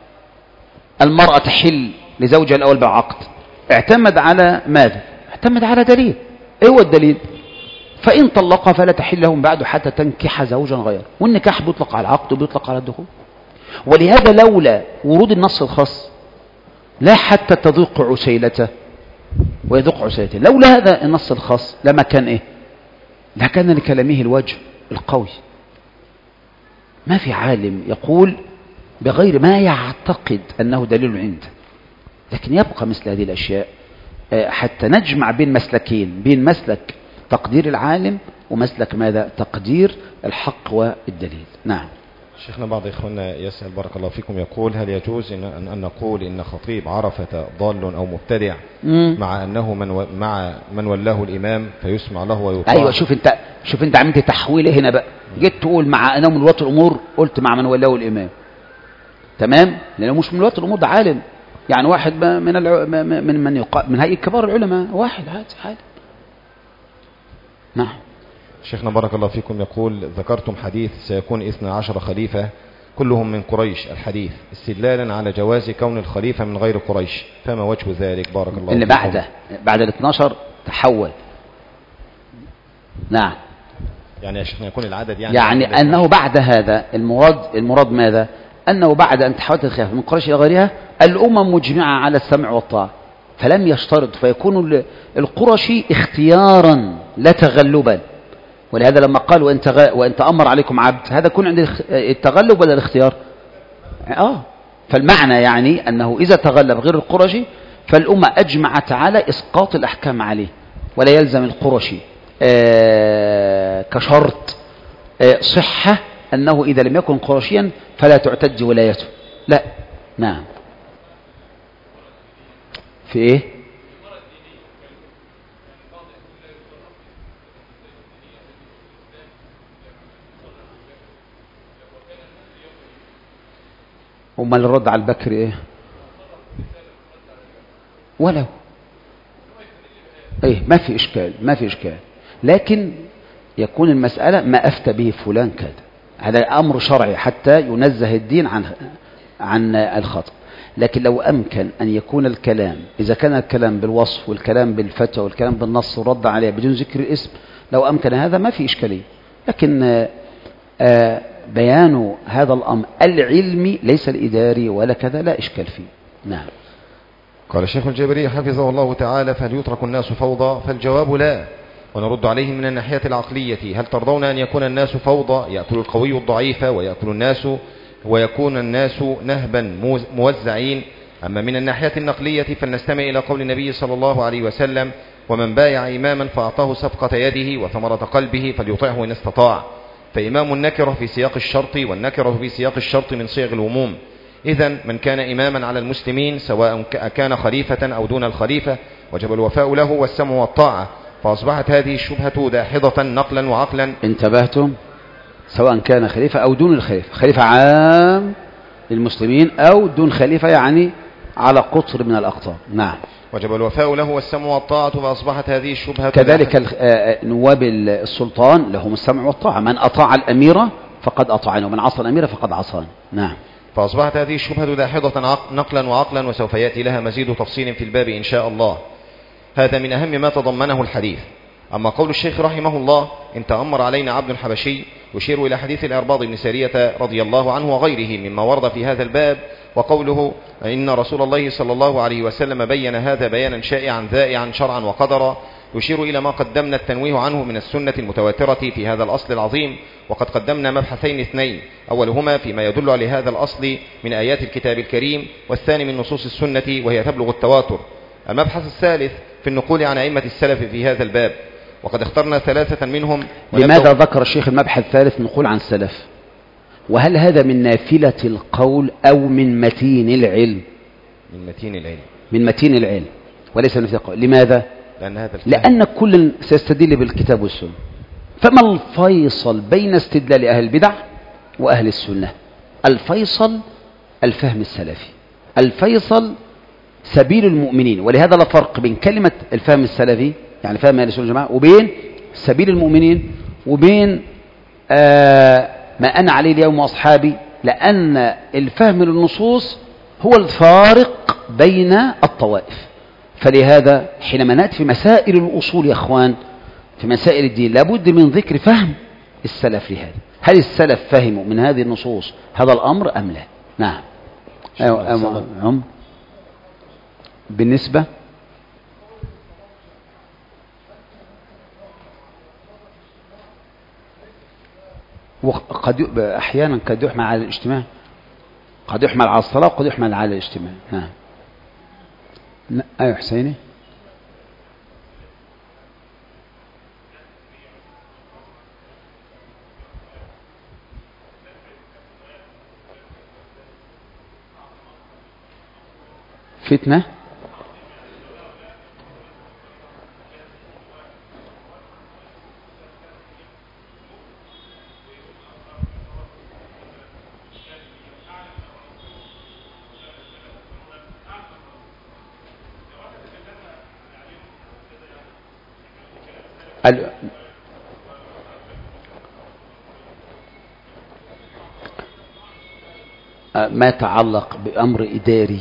[SPEAKER 1] المرأة تحل لزوجها الأول بعقد، اعتمد على ماذا؟ اعتمد على دليل. ايه هو الدليل؟ فإن طلقها فلا تحل لهم بعد حتى تنكح زوجا غيره. والنكاح بيطلق على العقد وبيطلق على الدخول. ولهذا لولا ورود النص الخاص لا حتى تذوق عسيلته ويذوق عسيلته، لولا هذا النص الخاص لما كان ايه؟ لا كان لكلامه الوجه القوي. ما في عالم يقول بغير ما يعتقد أنه دليل عنده. لكن يبقى مثل هذه الأشياء حتى نجمع بين مسلكين، بين مسلك تقدير العالم ومسلك ماذا؟ تقدير الحق والدليل. نعم.
[SPEAKER 2] شيخنا بعض إخواننا يسأل بارك الله فيكم، يقول هل يجوز أن نقول إن خطيب عرفة ضال أو مبتدع مع أنه من ولاه الإمام فيسمع له ويطاع؟
[SPEAKER 1] أيوة، شوف أنت عملت تحويله هنا بقى. جيت تقول مع أنه من ولاة الأمور، قلت مع من ولاه الإمام. تمام؟ لأنه مش من ولاة الأمور، ده عالم يعني، واحد من هيئة كبار العلماء، واحد عادي. نعم.
[SPEAKER 2] شيخنا بارك الله فيكم يقول ذكرتم حديث سيكون 12 خليفة كلهم من قريش الحديث استدلالا على جواز كون الخليفة من غير قريش، فما وجه ذلك بارك الله
[SPEAKER 1] اللي
[SPEAKER 2] فيكم؟
[SPEAKER 1] بعد ال 12 تحول. نعم.
[SPEAKER 2] يعني يا شيخنا يكون العدد
[SPEAKER 1] يعني أنه بعد هذا المراد ماذا؟ أنه بعد أن تحولت الخلافة من قريش إلى غيرها الأمم مجمعة على السمع والطاعة، فلم يشترط، فيكون القرشي اختيارا لا تغلبا. ولهذا لما قال وإن تأمر عليكم عبد، هذا يكون عند التغلب ولا الاختيار؟ فالمعنى يعني أنه إذا تغلب غير القرشي فالأمة أجمعت على إسقاط الأحكام عليه، ولا يلزم القرشي كشرط صحة أنه إذا لم يكن قرشيا فلا تعتد ولايته، لا. نعم. في إيه؟ وما الرد على البكر إيه؟ ولو إيه، ما في إشكال، ما في إشكال، لكن يكون المسألة ما أفتى به فلان كذا، هذا أمر شرعي حتى ينزه الدين عن الخطأ. لكن لو أمكن أن يكون الكلام، إذا كان الكلام بالوصف والكلام بالفتوى والكلام بالنص ورد عليه بدون ذكر الاسم، لو أمكن هذا ما في إشكالية. لكن بيان هذا الأمر العلمي ليس الإداري ولا كذا لا إشكال فيه. نعم.
[SPEAKER 2] قال الشيخ الجابري حفظه الله تعالى: فهل يترك الناس فوضى؟ فالجواب لا. ونرد عليه من الناحية العقلية: هل ترضون أن يكون الناس فوضى يأكل القوي الضعيف ويكون الناس نهبا موزعين؟ أما من الناحية النقلية فلنستمع إلى قول النبي صلى الله عليه وسلم: ومن بايع إماما فأعطاه صفقة يده وثمرة قلبه فليطعه إن استطاع. فإمام النكرة في سياق الشرط، والنكرة في سياق الشرط من صيغ العموم. إذن من كان إماما على المسلمين سواء كان خليفة أو دون الخليفة وجب الوفاء له والسمع والطاعة. فأصبحت هذه الشبهة داحضة نقلا وعقلا.
[SPEAKER 1] انتبهتم؟ سواء كان خليفة أو دون الخليفة، خليفة عام للمسلمين أو دون خليفة يعني على قطر من الأقطار. نعم.
[SPEAKER 2] وجب الوفاء له والسمع والطاعة. فأصبحت هذه الشبهة
[SPEAKER 1] كذلك نواب السلطان لهم السمع والطاعة، من أطاع الأمير فقد أطاعني ومن عصى الأمير فقد عصاني. نعم.
[SPEAKER 2] فأصبحت هذه الشبهة داحضة نقلا وعقلا، وسوف يأتي لها مزيد تفصيل في الباب إن شاء الله. هذا من أهم ما تضمنه الحديث. أما قول الشيخ رحمه الله: إن تأمر علينا عبد حبشي، يشير إلى حديث الأرباض بن سارية رضي الله عنه وغيره مما ورد في هذا الباب. وقوله: إن رسول الله صلى الله عليه وسلم بين هذا بيانا شائعا ذائعا شرعا وقدرا، يشير إلى ما قدمنا التنويه عنه من السنة المتواترة في هذا الأصل العظيم. وقد قدمنا مبحثين اثنين: أولهما فيما يدل على هذا الأصل من آيات الكتاب الكريم، والثاني من نصوص السنة وهي تبلغ التواتر. المبحث الثالث في النقول عن أئمة السلف في هذا الباب، وقد اخترنا ثلاثة منهم.
[SPEAKER 1] لماذا ذكر الشيخ المبحث الثالث نقول عن السلف؟ وهل هذا من نافلة القول أو من متين العلم؟
[SPEAKER 2] من متين العلم. من
[SPEAKER 1] متين العلم وليس من نافلة القول. لماذا؟ لأن كل سيستدل بالكتاب والسنة. فما الفيصل بين استدلال أهل البدع وأهل السنة؟ الفيصل الفهم السلفي، الفيصل سبيل المؤمنين. ولهذا لا فرق بين كلمة الفهم السلفي يعني فهم أهل السنة والجماعة وبين سبيل المؤمنين وبين ما أنا عليه اليوم وأصحابي، لأن الفهم للنصوص هو الفارق بين الطوائف. فلهذا حينما نأتي في مسائل الأصول يا أخوان، في مسائل الدين لابد من ذكر فهم السلف لهذا. هل السلف فهموا من هذه النصوص هذا الأمر أم لا؟ نعم. بالنسبة وقد أحيانا قد يحمل على الاجتماع، قد يحمل على الصلاة وقد يحمل على الاجتماع. نعم. أيوة حسيني. فتنة ما يتعلق بأمر إداري،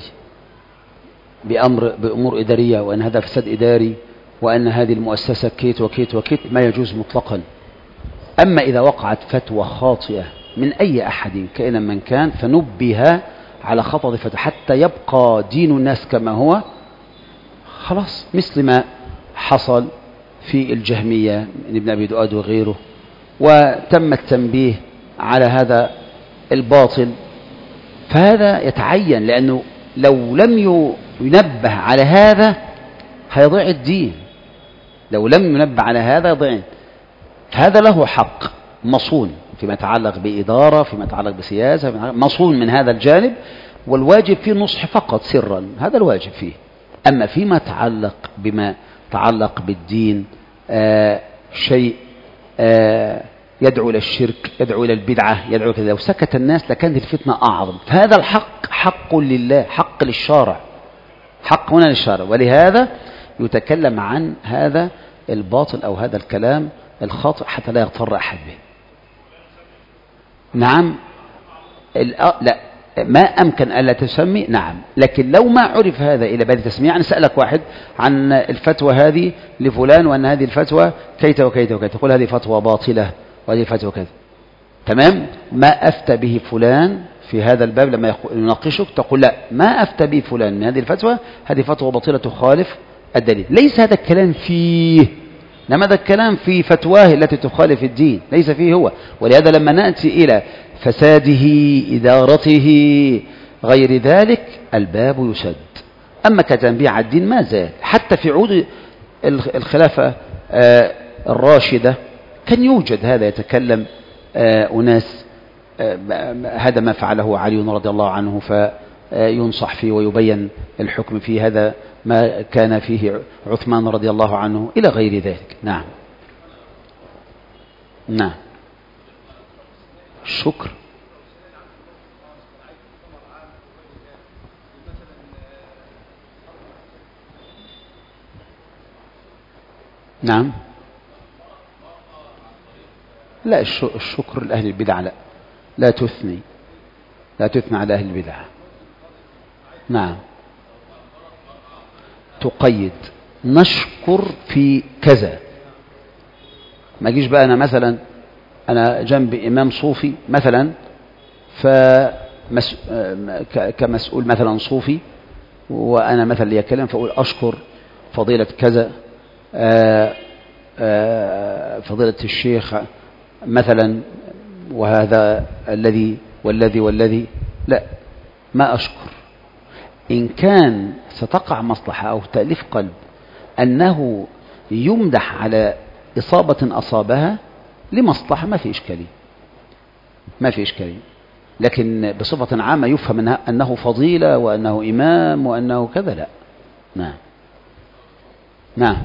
[SPEAKER 1] بأمور إدارية، وأن هذا فساد إداري، وأن هذه المؤسسة كيت وكيت وكيت، ما يجوز مطلقا. أما إذا وقعت فتوى خاطئة من أي أحد كائنا من كان فنبه على خطأ فتوى حتى يبقى دين الناس كما هو، خلاص، مثل ما حصل في الجهمية من ابن أبي دؤاد وغيره، وتم التنبيه على هذا الباطل فهذا يتعين، لأنه لو لم ينبه على هذا هيضيع الدين، لو لم ينبه على هذا يضيع. فهذا له حق مصون فيما يتعلق بإدارة، فيما يتعلق بسياسة، مصون من هذا الجانب، والواجب فيه نصح فقط سرا، هذا الواجب فيه. أما فيما بما يتعلق بالدين شيء يدعو إلى الشرك، يدعو إلى البدعة، يدعو كذا، لو سكت الناس لكانت الفتنة أعظم. فهذا الحق حق لله، حق للشارع، حق هنا للشارع، ولهذا يتكلم عن هذا الباطل أو هذا الكلام الخاطئ حتى لا يغتر أحد به. نعم، لا، ما أمكن ألا تسمي، نعم، لكن لو ما عرف هذا إلى بعد تسمية، يعني سألك واحد عن الفتوى هذه لفلان وأن هذه الفتوى كيت وكيت وكيت، تقول هذه فتوى باطلة وهذه فتوى كذا، تمام، ما أفتى به فلان في هذا الباب، لما يناقشك تقول لا، ما أفتى به فلان من هذه الفتوى، هذه فتوى باطلة تخالف الدليل. ليس هذا الكلام فيه، إنما هذا الكلام في فتواه التي تخالف الدين، ليس فيه هو. ولهذا لما نأتي إلى فساده، إدارته، غير ذلك، الباب يسد. أما كتنبيع الدين ما زال، حتى في عهد الخلافة الراشدة كان يوجد هذا، يتكلم أناس، هذا ما فعله علي رضي الله عنه فينصح فيه ويبين الحكم فيه، هذا ما كان فيه عثمان رضي الله عنه، إلى غير ذلك. نعم، نعم، الشكر. نعم، لا، الشكر لأهل البدع لا، لا تثني على أهل البدع. نعم، تقيد، نشكر في كذا، ما جيش بقى أنا مثلا أنا جنب إمام صوفي مثلا، كمسؤول مثلا صوفي، وأنا مثلا لي كلام فأقول أشكر فضيلة كذا، فضيلة الشيخ مثلا، وهذا الذي والذي، لا، ما أشكر. إن كان ستقع مصلحة أو تأليف قلب أنه يمدح على إصابة أصابها لمصلحة ما في إشكالية، لكن بصفة عامة يفهم أنه فضيلة وأنه إمام وأنه كذا، لا. نعم، نعم،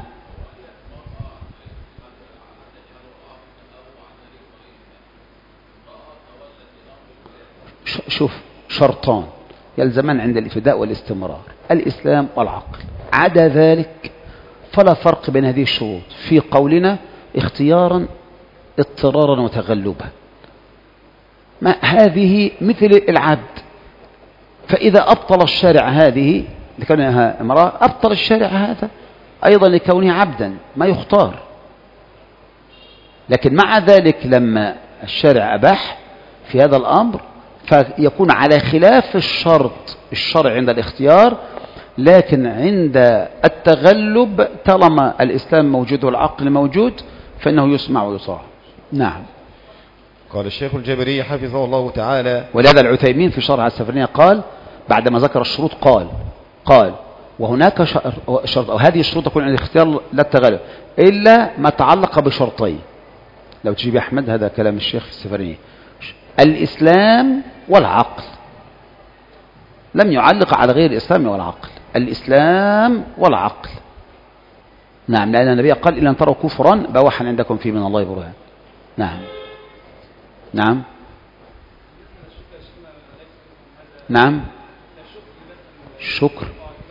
[SPEAKER 1] شوف، شرطان يلزمان عند الابتداء والاستمرار: الإسلام والعقل. عدا ذلك فلا فرق بين هذه الشروط في قولنا اختيارا، اضطرارا، وتغلبا. ما هذه مثل العبد، فإذا أبطل الشارع هذه لكونها امرأة، أبطل الشارع هذا أيضا لكونه عبدا، ما يختار. لكن مع ذلك لما الشارع أباح في هذا الأمر فيكون على خلاف الشرط الشرع عند الاختيار، لكن عند التغلب طالما الإسلام موجود والعقل موجود فإنه يسمع ويطاع. نعم.
[SPEAKER 2] قال الشيخ الجابري حفظه الله تعالى:
[SPEAKER 1] ولهذا العثيمين في شرح السفرية قال بعدما ذكر الشروط قال وهناك شرط، أو هذه الشروط تكون عند الاختيار لا التغلب إلا ما تعلق بشرطين. لو تجيب يا أحمد، هذا كلام الشيخ في السفرية: الإسلام والعقل، لم يعلق على غير الإسلام والعقل، الإسلام والعقل. نعم، لأن النبي قال: إلا أن تروا كفرا بواحا عندكم فيه من الله برهان. نعم، نعم، نعم، الشكر.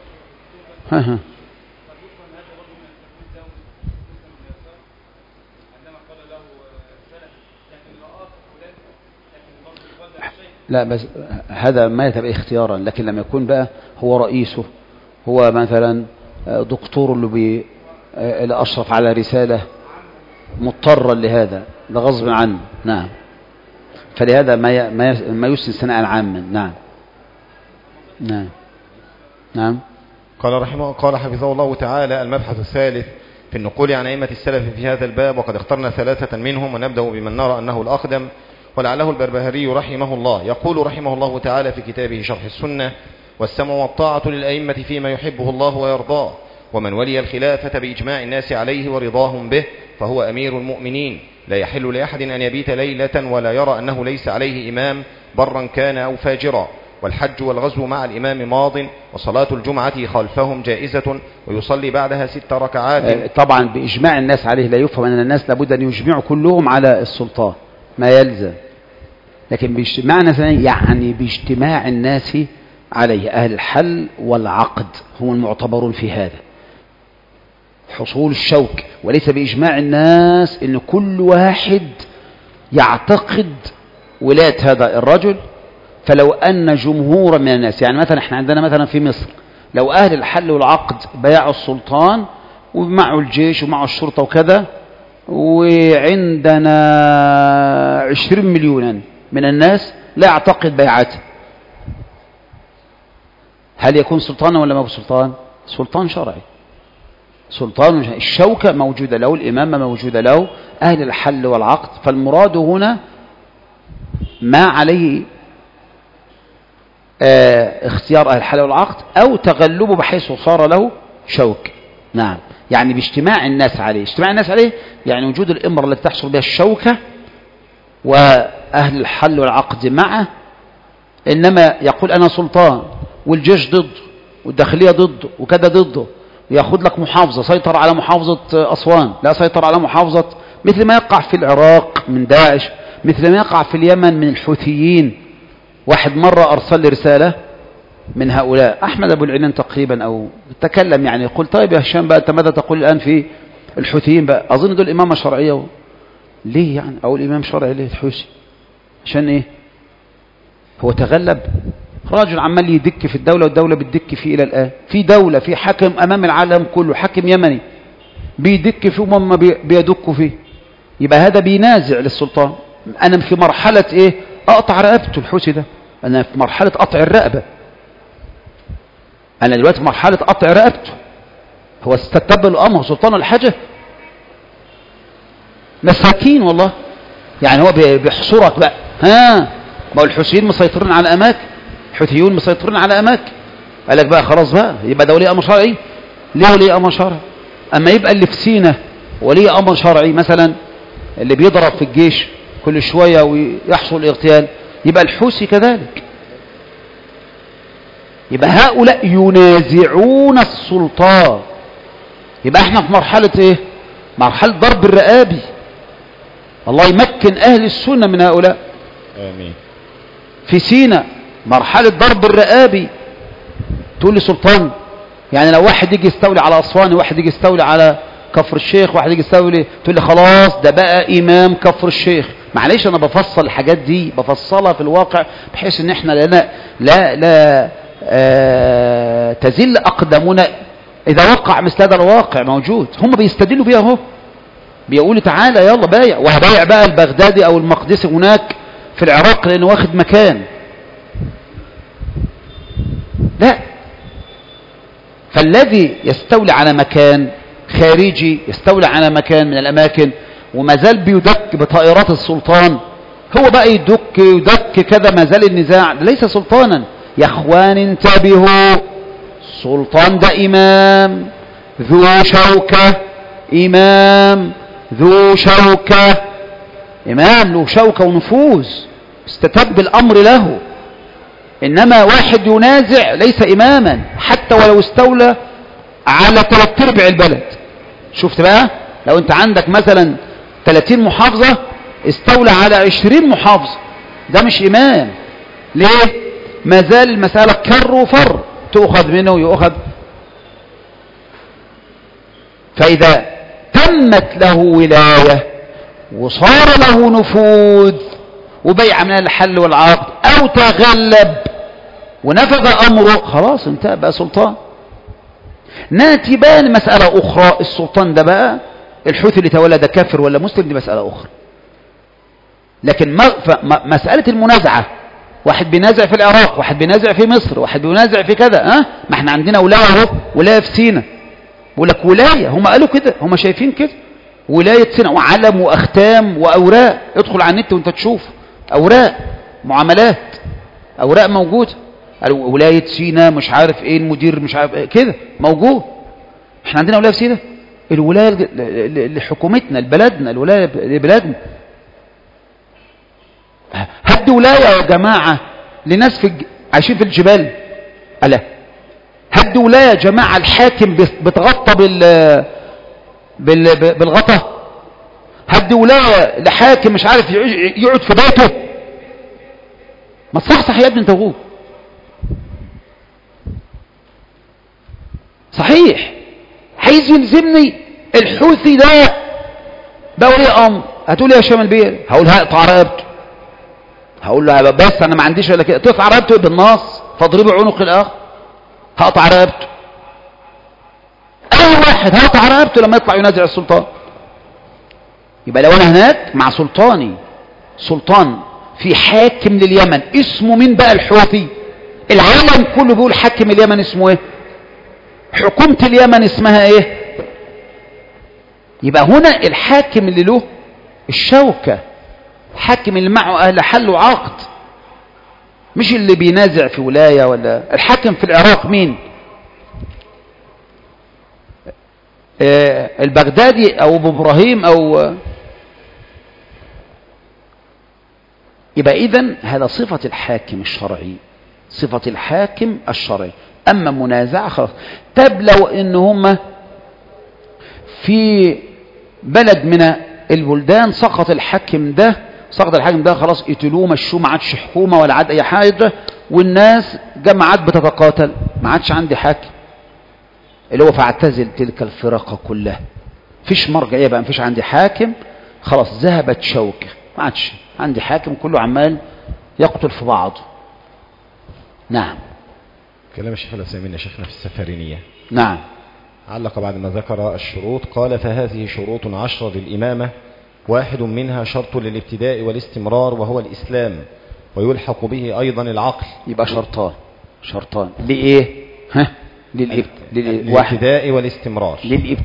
[SPEAKER 1] لا، بس هذا ما يتبقى اختيارا، لكن لما يكون بقى هو رئيسه، هو مثلا دكتور اللي أشرف على رسالة مضطرا لهذا، ده غصب عنه. نعم، فلهذا ما يسن ثناء عاما. نعم، نعم، نعم.
[SPEAKER 2] قال حفظه الله تعالى: المبحث الثالث في النقول عن أئمة السلف في هذا الباب، وقد اخترنا ثلاثة منهم، ونبدأ بمن نرى أنه الأقدم، ولعله البربهاري رحمه الله يقول رحمه الله تعالى في كتابه شرح السنة: والسمع والطاعة للأئمة فيما يحبه الله ويرضاه، ومن ولي الخلافة بإجماع الناس عليه ورضاهم به فهو أمير المؤمنين، لا يحل لأحد أن يبيت ليلة ولا يرى أنه ليس عليه إمام برا كان أو فاجرا. والحج والغزو مع الإمام ماض، وصلاة الجمعة خلفهم جائزة، ويصلي بعدها 6 ركعات.
[SPEAKER 1] طبعا بإجماع الناس عليه لا يفهم أن الناس لابد أن يجمعوا كلهم على السلطان، ما يلزم. لكن باجتماع الناس يعني باجتماع الناس عليه، أهل الحل والعقد هم المعتبرون في هذا، حصول الشوك، وليس بإجماع الناس إن كل واحد يعتقد ولاية هذا الرجل. فلو أن جمهور من الناس، يعني مثلا احنا عندنا مثلا في مصر لو أهل الحل والعقد بايعوا السلطان ومعوا الجيش ومعوا الشرطة وكذا، وعندنا 20 مليونا من الناس لا يعتقد بيعته، هل يكون سلطانا ولا ما هو سلطان؟ سلطان شرعي، سلطان الشوكة موجودة له، الإمامة موجودة له، أهل الحل والعقد. فالمراد هنا ما عليه اختيار أهل الحل والعقد أو تغلبه بحيث صار له شوك. نعم، يعني باجتماع الناس عليه. اجتماع الناس عليه يعني وجود الإمرة التي تحصل بها الشوكة وأهل الحل والعقد معه. إنما يقول أنا سلطان والجيش ضده والداخلية ضده وكذا ضده، يأخذ لك محافظة، سيطر على محافظة أسوان، لا سيطر على محافظة، مثل ما يقع في العراق من داعش، مثل ما يقع في اليمن من الحوثيين. واحد مرة أرسل لي رسالة من هؤلاء، أحمد أبو العنان تقريبا، أو تكلم يعني، يقول طيب يا هشام بقى أنت ماذا تقول الآن في الحوثيين بقى؟ أظن دول إمامة شرعية. ليه يعني أقول إمام شرعي ليه الحوثي؟ عشان إيه؟ هو تغلب راجل عمال يدك في الدولة والدولة بتدك فيه إلى الآن. في دولة في حاكم أمام العالم كله، حاكم يمني بيدك فيه وهم بيدكوا فيه، يبقى هذا بينازع للسلطان. أنا في مرحلة إيه؟ أقطع رقبته الحوثي ده، أنا في مرحلة قطع الرقبة، أنا دلوقتي في مرحلة قطع رقبته. هو استتب الأمر سلطان الحاجة، مساكين والله. يعني هو بيحصرك بقى، ها ما هو الحوثيين مسيطرين على أماكن، الحوثيون مسيطرين على أماكن، قال لك بقى خلاص بقى يبقى ده ولي أمر شرعي. ليه ولي أمر شرعي؟ أما يبقى اللي في سينا ولي أمر شرعي مثلا، اللي بيضرب في الجيش كل شوية ويحصل اغتيال، يبقى الحوثي كذلك. يبقى هؤلاء ينازعون السلطان. يبقى احنا في مرحلة ايه؟ مرحلة ضرب الرقابي. الله يمكن أهل السنة من هؤلاء.
[SPEAKER 2] آمين.
[SPEAKER 1] في سينا مرحلة ضرب الرقابي. تقول لي سلطان، يعني لو واحد يجي يستولي على أسوان، واحد يجي يستولي على كفر الشيخ، واحد يجي يستولي، تقول لي خلاص ده بقى إمام كفر الشيخ. معليش أنا بفصل الحاجات دي، بفصلها في الواقع بحيث إن إحنا لا تزل أقدمنا إذا وقع مثل هذا الواقع موجود. هم بيستدلوا بيها اهو، بيقولوا تعالى يلا بايع، وهبايع بقى البغدادي أو المقدسي هناك في العراق لأنه واخد مكان. لا، فالذي يستولي على مكان خارجي، يستولي على مكان من الأماكن وما زال بيدك بطائرات السلطان، هو بقى يدك كذا، ما زال النزاع ليس سلطانا. يا اخوان انتبهوا، السلطان ده إمام ذو شوكة، إمام ذو شوكة، إمام له شوكة ونفوذ، استتب الأمر له. إنما واحد ينازع ليس إماما حتى ولو استولى على 3/4 البلد. شفت بقى؟ لو أنت عندك مثلا 30 محافظة استولى على 20 محافظة، ده مش إمام. ليه؟ ما زال المسألة كر وفر، تؤخذ منه ويؤخذ. فإذا تمت له ولاية وصار له نفوذ وبيع من الحل والعقد أو تغلب ونفذ أمره، خلاص انتهى بقى سلطان. ناتي بقى لمسألة أخرى، السلطان ده بقى الحوثي اللي تولى ده كافر ولا مسلم، دي مسألة أخرى. لكن مسألة المنازعة، واحد بينازع في العراق، واحد بينازع في مصر، واحد بينازع في كذا، ما احنا عندنا ولاية اهو، ولاية في سينا، بقول لك ولاية، هم قالوا كده، هم شايفين كده، ولاية سينا وعلم وأختام وأوراق، ادخل على النت وانت تشوف أوراق معاملات، أوراق موجودة، ولاية سينا مش عارف ايه، المدير مش عارف إيه كده موجود. احنا عندنا ولاية في سينا، الولاية لحكومتنا لبلدنا، الولاية لبلدنا. هدي ولاية يا جماعة لناس عايشين في الجبال، ألا هدي ولاية يا جماعة الحاكم بتغطى بالغطا، هدي ولاية لحاكم مش عارف يقعد في بيته. ما تصحصح يا ابني انت وهو. صحيح عايز يلزمني الحوثي ده ولي امر، هتقول يا شمال بيه، هقول هقطع رقبته، هقول له بس انا ما عنديش ولا كده، تقطع رقبته بالنص فاضربه عنق الاخر، هقطع رقبته. اي واحد هقطع رقبته لما يطلع ينازع السلطان. يبقى لو انا هناك مع سلطان في حاكم لليمن اسمه مين بقى؟ الحوثي. العالم كله بيقول حاكم اليمن اسمه ايه؟ حكومة اليمن اسمها ايه؟ يبقى هنا الحاكم اللي له الشوكة، الحاكم اللي معه اهل حل وعقد، مش اللي بينازع في ولاية. ولا الحاكم في العراق مين؟ البغدادي او ابو ابراهيم او. يبقى اذن هذا صفة الحاكم الشرعي، صفة الحاكم الشرعي. اما منازعة خلاص. طب لو ان هم في بلد من البلدان سقط الحاكم ده خلاص، قتلوه مشوه، ما عادش حكومة ولا عاد اي حاجة، والناس جماعات بتتقاتل، ما عادش عندي حاكم، اللي هو فاعتزل تلك الفرقة كلها، فيش مرجعية بقى، مفيش عندي حاكم، خلاص ذهبت شوكة، ما عادش عندي حاكم، كله عمال يقتل في بعضه. نعم.
[SPEAKER 2] كلام الشيخ العثيمين يا شيخنا في السفارينية.
[SPEAKER 1] نعم.
[SPEAKER 2] علق بعد ما ذكر الشروط قال: فهذه شروط 10 للإمامة، واحد منها شرط للابتداء والاستمرار وهو الإسلام، ويلحق به أيضا العقل.
[SPEAKER 1] يبقى شرطان لإيه؟
[SPEAKER 2] للابتداء والاستمرار.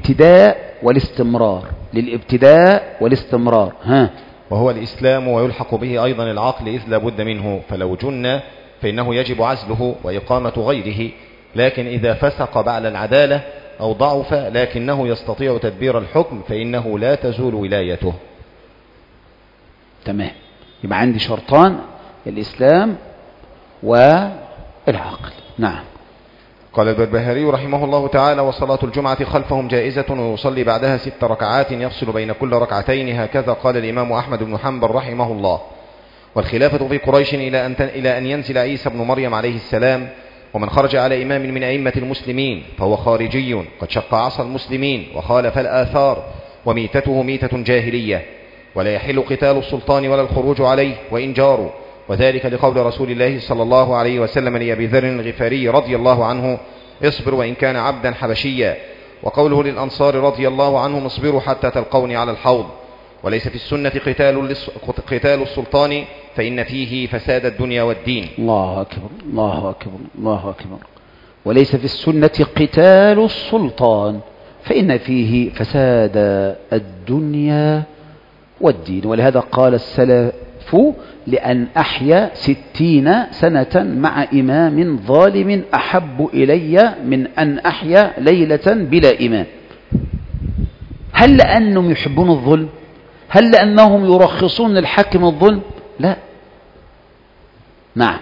[SPEAKER 1] للابتداء والاستمرار.
[SPEAKER 2] وهو الإسلام، ويلحق به أيضا العقل إذ لا بد منه، فلو جن فإنه يجب عزله وإقامة غيره، لكن إذا فسق بعد العدالة أو ضعف لكنه يستطيع تدبير الحكم فإنه لا تزول ولايته.
[SPEAKER 1] تمام. يبقى عندي شرطان، الإسلام والعقل. نعم.
[SPEAKER 2] قال البربهاري رحمه الله تعالى: وصلاة الجمعة خلفهم جائزة، ويصلي بعدها 6 ركعات يفصل بين كل ركعتين، هكذا قال الإمام أحمد بن حنبل رحمه الله. والخلافة في قريش إلى أن ينزل عيسى بن مريم عليه السلام، ومن خرج على إمام من أئمة المسلمين فهو خارجي قد شق عصا المسلمين وخالف الآثار، وميتته ميتة جاهلية، ولا يحل قتال السلطان ولا الخروج عليه وإن جاروا، وذلك لقول رسول الله صلى الله عليه وسلم لأبي ذر الغفاري رضي الله عنه: اصبر وإن كان عبدا حبشيا، وقوله للأنصار رضي الله عنهم: اصبروا حتى تلقوني على الحوض. وليس في السنة قتال السلطان فإن فيه فساد الدنيا والدين.
[SPEAKER 1] الله أكبر الله أكبر الله أكبر. وليس في السنة قتال السلطان فإن فيه فساد الدنيا والدين. ولهذا قال السلف: لأن أحيا 60 سنة مع إمام ظالم أحب إلي من أن أحيا ليلة بلا إمام. هل لأنهم يحبون الظلم؟ هل لأنهم يرخصون للحاكم الظلم؟ لا. نعم.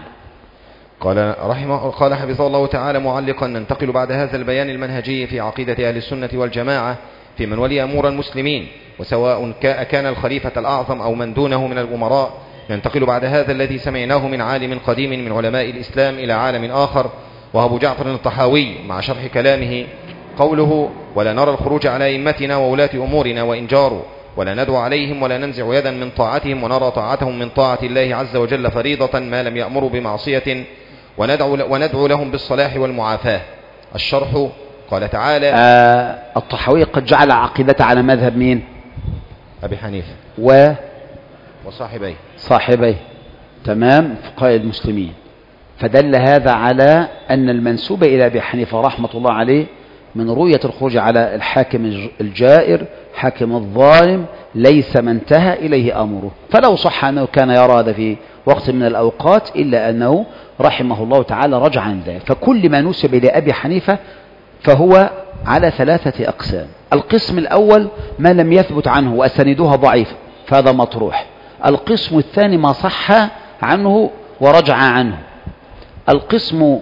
[SPEAKER 2] قال حفظه الله تعالى معلقا: ننتقل بعد هذا البيان المنهجي في عقيدة أهل السنة والجماعة في من ولي أمور المسلمين، وسواء كان الخليفة الأعظم أو من دونه من الأمراء، ننتقل بعد هذا الذي سمعناه من عالم قديم من علماء الإسلام إلى عالم آخر، وأبو جعفر الطحاوي، مع شرح كلامه قوله: ولا نرى الخروج على أئمتنا وولاة أمورنا وإن جاروا، ولا ندعو عليهم ولا ننزع يدا من طاعتهم، ونرى طاعتهم من طاعة الله عز وجل فريضة ما لم يأمروا بمعصية، وندعو لهم بالصلاح والمعافاة. الشرح قال تعالى:
[SPEAKER 1] الطحاوي قد جعل عقيدته على مذهب مين؟
[SPEAKER 2] أبي حنيفة
[SPEAKER 1] وصاحبيه. تمام. فقهاء المسلمين. فدل هذا على أن المنسوب إلى أبي حنيفة رحمة الله عليه من رؤية الخروج على الحاكم الجائر حاكم الظالم ليس ما انتهى إليه أمره. فلو صح أنه كان يرى هذا في وقت من الأوقات إلا أنه رحمه الله تعالى رجع عن ذلك. فكل ما نسب إلى أبي حنيفة فهو على 3 أقسام. القسم الأول ما لم يثبت عنه وأسندها ضعيف فهذا مطروح. القسم الثاني ما صح عنه ورجع عنه. القسم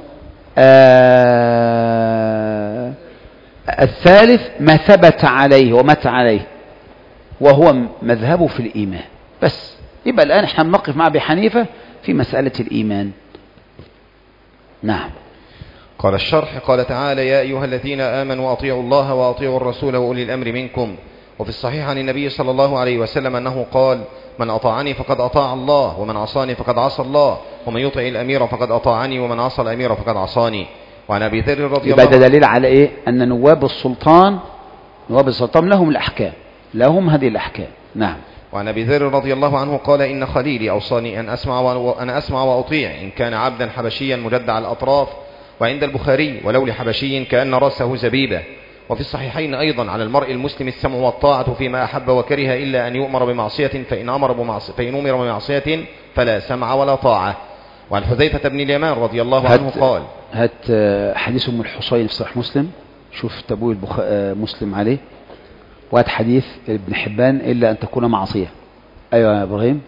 [SPEAKER 1] الثالث ما ثبت عليه ومت عليه وهو مذهبه في الإيمان. بس يبقى الآن احنا بنقف مع أبي حنيفة في مسألة الإيمان. نعم.
[SPEAKER 2] قال الشرح قال تعالى يا أيها الذين آمنوا أطيعوا الله وأطيعوا الرسول وأولي الأمر منكم. وفي الصحيح عن النبي صلى الله عليه وسلم أنه قال من أطاعني فقد أطاع الله ومن عصاني فقد عصى الله ومن يطع الأمير فقد أطاعني ومن عصى الأمير فقد عصاني. وعن أبي ذر رضي الله عنه.
[SPEAKER 1] يبقى دليل على إيه؟ أن نواب السلطان لهم الأحكام، لهم هذه الأحكام. نعم.
[SPEAKER 2] وعن أبي ذر رضي الله عنه قال إن خليلي أوصاني أن أسمع وأطيع إن كان عبدا حبشيا مجدع الأطراف. وعند البخاري ولو لحبشي كأن رأسه زبيبة. وفي الصحيحين أيضا على المرء المسلم السمع والطاعة فيما أحب وكره إلا أن يؤمر بمعصية فإن أمر بمعصية فلا سمع ولا طاعة. وعن حذيفة بن اليمان رضي الله عنه قال
[SPEAKER 1] هات حديث أم الحصين في صحيح مسلم، شوف تبوي مسلم عليه، وهات حديث ابن حبان إلا أن تكون معصية. أيوة يا إبراهيم.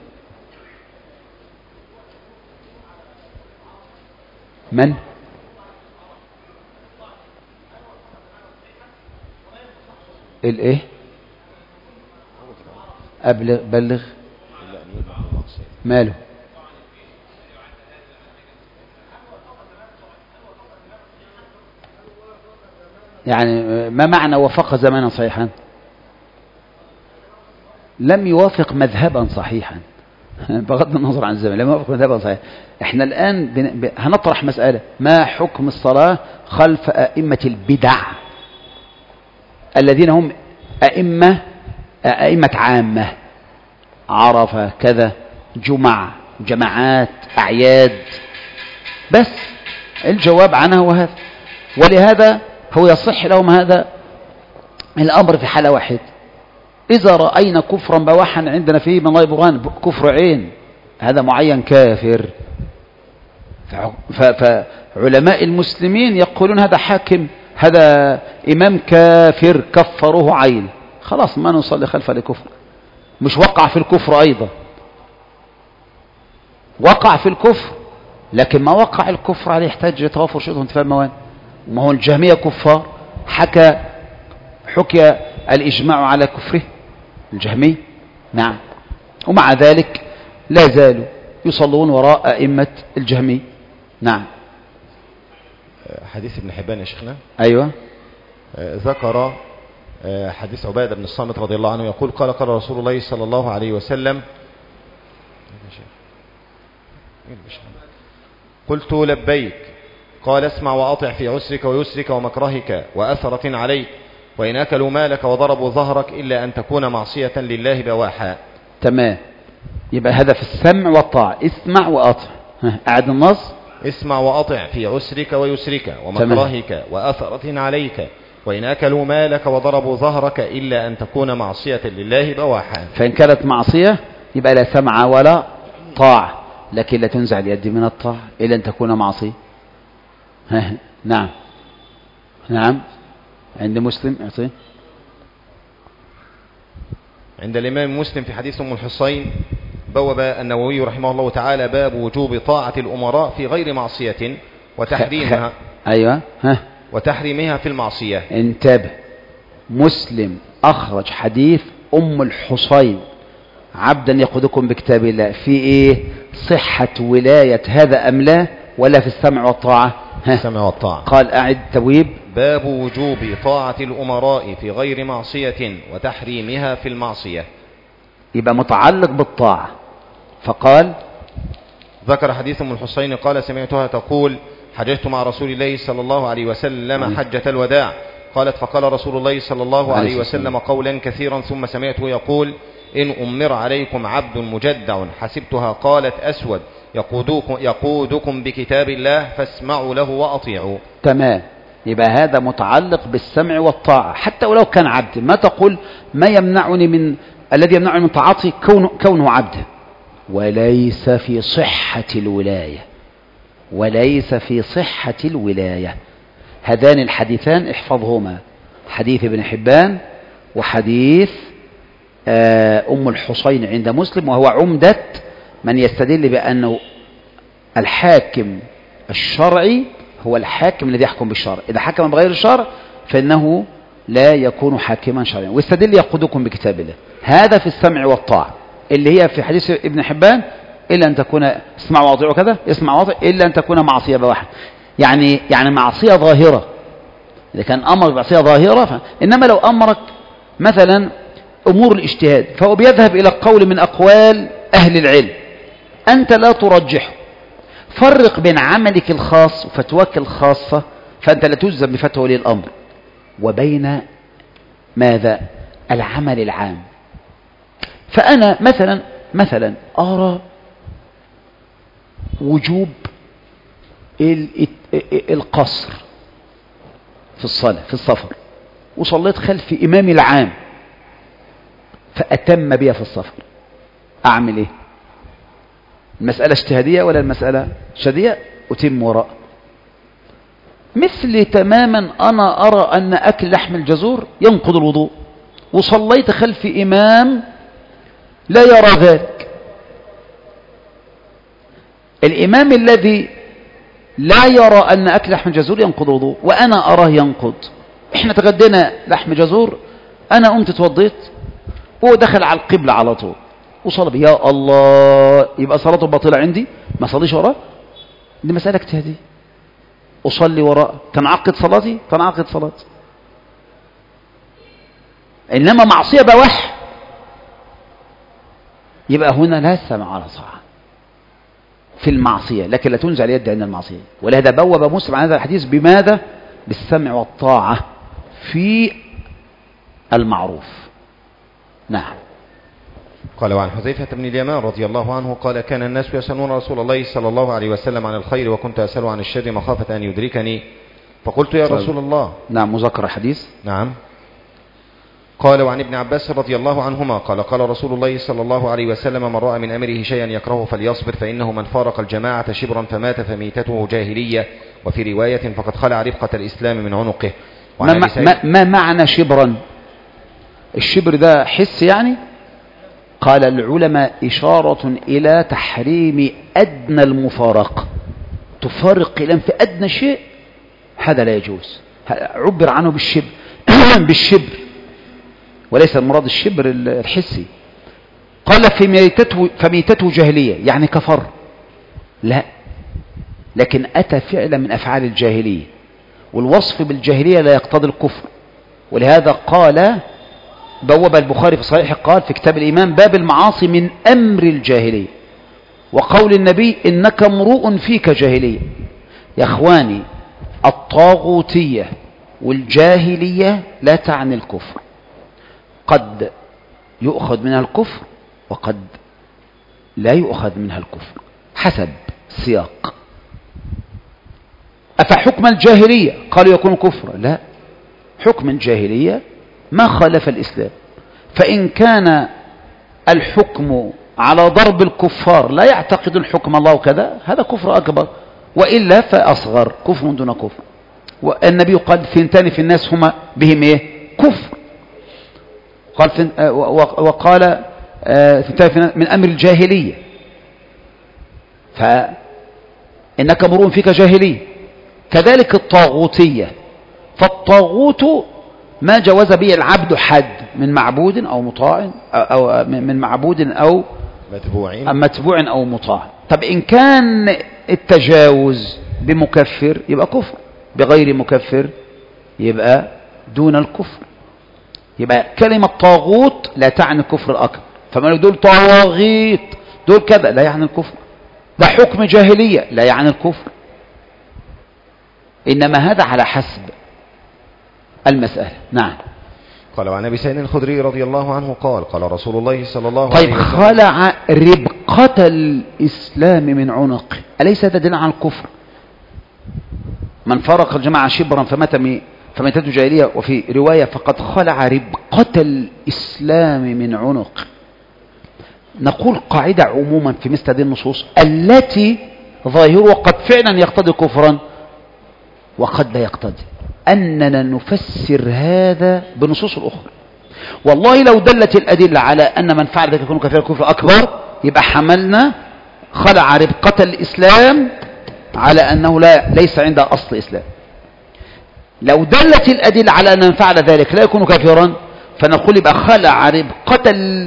[SPEAKER 1] من؟ الايه؟ بلغ ماله؟ يعني ما معنى وافق زمانا صحيحا؟ لم يوافق مذهبا صحيحا بغض النظر عن الزمن، لم يوافق مذهبا صحيحا. احنا الآن هنطرح مسألة ما حكم الصلاة خلف أئمة البدع الذين هم أئمة عامة، عرفة كذا، جماعات، أعياد. بس الجواب عنها هو هذا. ولهذا هو يصح لهم هذا الأمر في حالة واحد: إذا رأينا كفرا بواحا عندنا فيه من الله برهان، كفر عين، هذا معين كافر. فعلماء المسلمين يقولون هذا حاكم، هذا إمام كافر كفروه عين، خلاص ما نصلي خلفه لكفر. مش وقع في الكفر أيضا، وقع في الكفر لكن ما وقع الكفر عليه يحتاج توافر شروط وانتفاء الموانع. ما هو الجهمية كفار، حكي الإجماع على كفره الجهمي. نعم. ومع ذلك لا زالوا يصلون وراء أئمة الجهمي. نعم.
[SPEAKER 2] حديث ابن حبان يا شيخنا.
[SPEAKER 1] أيوة.
[SPEAKER 2] ذكر حديث عبادة بن الصامت رضي الله عنه يقول قال رسول الله صلى الله عليه وسلم قلت لبيك قال اسمع وأطع في عسرك ويسرك ومكرهك وأثرة عليك وإن أكلوا مالك وضربوا ظهرك إلا أن تكون معصية لله بواحا.
[SPEAKER 1] تمام. يبقى هذا في السمع والطاعة، اسمع وأطع. أعد النص:
[SPEAKER 2] اسمع وأطع في عسرك ويسرك ومكرهك وأثرة عليك وإن أكلوا مالك وضربوا ظهرك إلا أن تكون معصية لله بواحا.
[SPEAKER 1] فإن كانت معصية يبقى لا سمع ولا طاعة، لكن لا تنزع اليد من الطاعة إلا أن تكون معصية. نعم. نعم. عند مسلم أعطيه.
[SPEAKER 2] عند الإمام مسلم في حديث أم الحصين بوب النووي رحمه الله تعالى باب وجوب طاعة الأمراء في غير معصية وتحريمها.
[SPEAKER 1] أيوة.
[SPEAKER 2] وتحريمها في المعصية.
[SPEAKER 1] انتبه، مسلم أخرج حديث أم الحصين عبدا يقودكم بكتاب الله في إيه؟ صحة ولاية هذا أم لا، ولا في السمع والطاعة؟
[SPEAKER 2] السمع والطاعة.
[SPEAKER 1] قال أعد تبويب:
[SPEAKER 2] باب وجوب طاعة الأمراء في غير معصية وتحريمها في المعصية.
[SPEAKER 1] يبقى متعلق بالطاعة. فقال
[SPEAKER 2] ذكر حديث أم الحصين قال سمعتها تقول حججت مع رسول الله صلى الله عليه وسلم حجة الوداع. قالت فقال رسول الله صلى الله عليه وسلم قولا كثيرا ثم سمعته يقول إن أمر عليكم عبد مجدع حسبتها قالت أسود يقودكم بكتاب الله فاسمعوا له وأطيعوا.
[SPEAKER 1] تمام. يبقى هذا متعلق بالسمع والطاعة حتى ولو كان عبد. ما تقول ما يمنعني من الذي يمنعني من طاعته كونه عبد. وليس في صحة الولاية، وليس في صحة الولاية. هذان الحديثان احفظهما، حديث ابن حبان وحديث أم الحسين عند مسلم، وهو عمدة من يستدل بأنه الحاكم الشرعي هو الحاكم الذي يحكم بالشرع. إذا حكم بغير الشرع فإنه لا يكون حاكما شرعيا. واستدل يقودكم بكتاب الله. هذا في السمع والطاعة اللي هي في حديث ابن حبان إلا أن تكون اسمع واطيع كذا، اسمع واطيع إلا أن تكون معصية بواحد، يعني معصية ظاهرة. إذا كان أمر معصية ظاهرة إنما لو أمرك مثلا أمور الاجتهاد فهو بيذهب إلى قول من أقوال أهل العلم أنت لا ترجحه. فرق بين عملك الخاص وفتواك الخاصة، فأنت لا تلزم بفتوى ولي الأمر، وبين ماذا؟ العمل العام. فأنا مثلا أرى وجوب القصر في الصلاة في السفر، وصليت خلف إمامي العام فأتم بي في السفر، أعمل إيه؟ المسألة اجتهادية ولا المسألة شدية؟ أتم وراء. مثل تماما أنا أرى أن أكل لحم الجزور ينقض الوضوء، وصليت خلف إمام لا يرى ذلك. الإمام الذي لا يرى أن أكل لحم الجزور ينقض الوضوء وأنا أراه ينقض، إحنا تغدينا لحم جزور، أنا قمت توضيت ودخل على القبلة على طول وصلى، يا الله، يبقى صلاته باطلة عندي؟ ما صليش وراه؟ دي مسألة اجتهادية. أصلي وراء، تنعقد صلاتي؟ تنعقد صلاتي. إنما معصية بوح، يبقى هنا لا سمع ولا طاعة في المعصية، لكن لا تنزع اليد عند المعصية. ولهذا بوب مسلم عن هذا الحديث بماذا؟ بالسمع والطاعة في المعروف. نعم.
[SPEAKER 2] قال وعن حذيفة بن اليمان رضي الله عنه قال كان الناس يسألون رسول الله صلى الله عليه وسلم عن الخير وكنت أسأل عن الشر مخافة أن يدركني، فقلت يا رسول الله.
[SPEAKER 1] نعم، مذكر حديث.
[SPEAKER 2] نعم. قال وعن ابن عباس رضي الله عنهما قال قال رسول الله صلى الله عليه وسلم من رأى من أمره شيئا يكرهه فليصبر، فإنه من فارق الجماعة شبرا فمات فميتته جاهلية، وفي رواية فقد خلع رفقة الإسلام من عنقه.
[SPEAKER 1] ما معنى شبرا؟ الشبر ده حس يعني؟ قال العلماء إشارة إلى تحريم أدنى المفارقة، تفارق كلام في أدنى شيء، هذا لا يجوز. عبر عنه بالشبر بالشبر، وليس المراد الشبر الحسي. قال فميتته جاهلية يعني كفر، لا، لكن أتى فعلا من أفعال الجاهلية، والوصف بالجاهلية لا يقتضي الكفر. ولهذا قال بوب البخاري في صحيح قال في كتاب الإيمان باب المعاصي من أمر الجاهلية، وقول النبي إنك امرؤ فيك جاهلية. يا أخواني، الطاغوتية والجاهلية لا تعني الكفر، قد يؤخذ منها الكفر وقد لا يؤخذ منها الكفر حسب السياق. أفحكم الجاهلية قالوا يكون كفرا؟ لا، حكم الجاهلية ما خالف الإسلام، فإن كان الحكم على ضرب الكفار لا يعتقد الحكم الله كذا، هذا كفر أكبر، وإلا فأصغر كفر دون كفر. والنبي قال ثنتان في الناس هما بهم إيه؟ كفر. قال وقال ثنتان من أمر الجاهلية، فإنك امرؤ فيك جاهلية. كذلك الطاغوتية، فالطاغوت ما جوز به العبد حد من معبود أو مطاع أو من معبود أو متبوع أو مطاع. طب إن كان التجاوز بمكفر يبقى كفر، بغير مكفر يبقى دون الكفر. يبقى كلمة طاغوت لا تعني الكفر الأكبر، فما دول طواغيت دول كذا لا يعني الكفر، ده حكم جاهلية لا يعني الكفر، إنما هذا على حسب المسألة. نعم.
[SPEAKER 2] قال وعن أبي سعيد الخدري رضي الله عنه قال قال رسول الله صلى الله عليه وسلم.
[SPEAKER 1] طيب، خلع ربقة الإسلام من عنق، أليس هذا دليل على الكفر؟ من فارق الجماعة شبرا فماتته جاهلية، وفي رواية فقد خلع ربقة الإسلام من عنق. نقول قاعدة عموما في مثل هذه النصوص التي ظاهرها قد فعلا يقتضي كفرا وقد لا يقتضي، أننا نفسر هذا بنصوص الأخرى. والله لو دلت الأدلة على أن من فعل ذلك يكون كافرا كفر أكبر، يبقى حملنا خلع ربقة الإسلام على أنه ليس عنده أصل إسلام. لو دلت الأدلة على أن من فعل ذلك لا يكون كافرا، فنقول يبقى خلع ربقة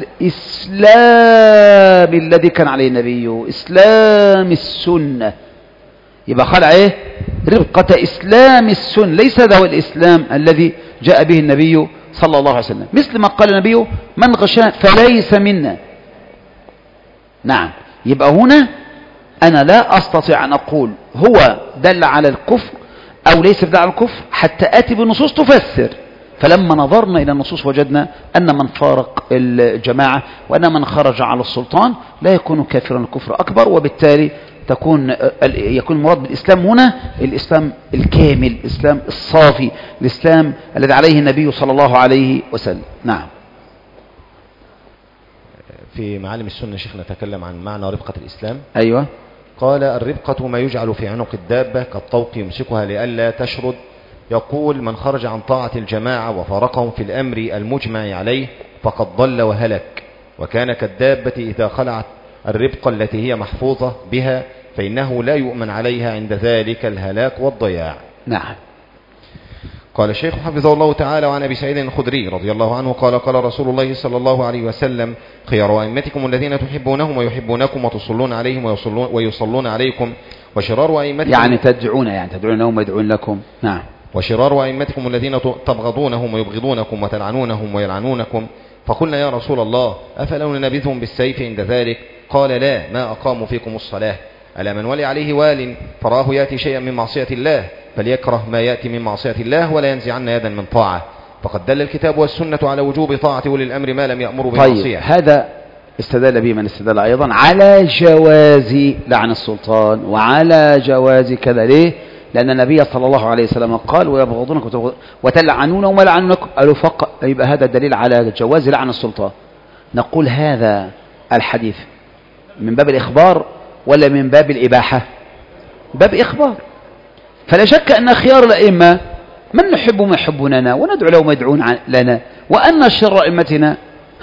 [SPEAKER 1] الإسلام الذي كان عليه النبي، إسلام السنة. يبقى خلع إيه؟ ربقة إسلام السنة، ليس هذا هو الإسلام الذي جاء به النبي صلى الله عليه وسلم. مثل ما قال النبي من غشانا فليس منا. نعم، يبقى هنا أنا لا أستطيع أن أقول هو دل على الكفر أو ليس دل على الكفر حتى آتي بنصوص تفسر. فلما نظرنا إلى النصوص وجدنا أن من فارق الجماعة وأن من خرج على السلطان لا يكون كافرا كفر أكبر، وبالتالي يكون المراد بالإسلام هنا الإسلام الكامل، الإسلام الصافي، الإسلام الذي عليه النبي صلى الله عليه وسلم. نعم.
[SPEAKER 2] في معالم السنة شيخنا نتكلم عن معنى ربقة الإسلام.
[SPEAKER 1] أيوة.
[SPEAKER 2] قال الربقة ما يجعل في عنق الدابة كالطوق يمسكها لئلا تشرد. يقول من خرج عن طاعة الجماعة وفارقهم في الأمر المجمع عليه فقد ضل وهلك، وكان كالدابة إذا خلعت الربقة التي هي محفوظة بها فإنه لا يؤمن عليها عند ذلك الهلاك والضياع.
[SPEAKER 1] نعم.
[SPEAKER 2] قال الشيخ حفظه الله تعالى وعن أبي سعيد الخدري رضي الله عنه قال قال رسول الله صلى الله عليه وسلم خيار أئمتكم الذين تحبونهم ويحبونكم وتصلون عليهم ويصلون عليكم، وشرار أئمتكم
[SPEAKER 1] يعني تدعون لهم ويدعون لكم. نعم.
[SPEAKER 2] وشرار أئمتكم الذين تبغضونهم ويبغضونكم وتلعنونهم ويلعنونكم. فقلنا يا رسول الله أفلا ننبذهم بالسيف عند ذلك؟ قال لا، ما أقاموا فيكم الصلاة. ألا من ولي عليه وال فراه يأتي شيئا من معصية الله فليكره ما يأتي من معصية الله ولا ينزعن يدا من طاعة. فقد دل الكتاب والسنة على وجوب طاعة أولي الأمر ما لم يأمروا بالمعصية.
[SPEAKER 1] طيب، هذا استدل به من استدل أيضا على جواز لعن السلطان وعلى جواز كذا. ليه؟ لأن النبي صلى الله عليه وسلم قال ويبغضونكم وتلعنونهم ويلعنونكم، قالوا فقط. يبقى هذا دليل على جواز لعن السلطان. نقول هذا الحديث من باب الإخبار ولا من باب الإباحة؟ باب إخبار. فلا شك أن خيار الأئمة من نحبهم يحبوننا وندعو لهم يدعون لنا، وأن شر أئمتنا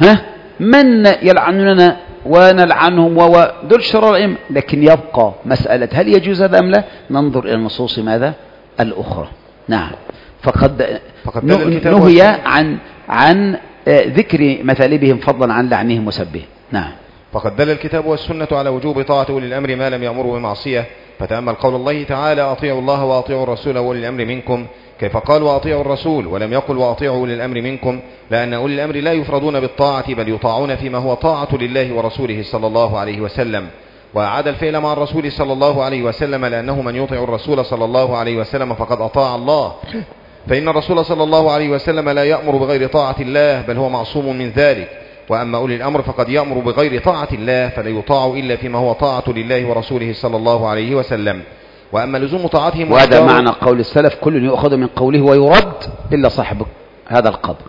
[SPEAKER 1] من يلعنوننا ونلعنهم ودول شر الأئمة. لكن يبقى مسألة هل يجوز هذا أم لا؟ ننظر إلى النصوص ماذا الأخرى. نعم. فقد نهي عن ذكر مثالبهم فضلا عن لعنهم وسبهم. نعم.
[SPEAKER 2] فقد دل الكتاب والسنة على وجوب طاعة أولي الأمر ما لم يأمروا بمعصية. فتأمل قول الله تعالى أطيعوا الله وأطيعوا الرسول وأولي الأمر منكم، كيف قال وأطيعوا الرسول ولم يقل وأطيعوا أولي الأمر منكم، لأن أولي الأمر لا يفردون بالطاعة بل يطاعون فيما هو طاعة لله ورسوله صلى الله عليه وسلم. وأعاد الفعل مع الرسول صلى الله عليه وسلم لأنه من يطيع الرسول صلى الله عليه وسلم فقد أطاع الله، فإن الرسول صلى الله عليه وسلم لا يأمر بغير طاعة الله بل هو معصوم من ذلك. وأما أولي الأمر فقد يأمر بغير طاعة الله فلا يطاع إلا فيما هو طاعة لله ورسوله صلى الله عليه وسلم. وأما لزوم طاعتهم،
[SPEAKER 1] وهذا معنى قول السلف كل يؤخذ من قوله ويرد إلا صاحب هذا القبر.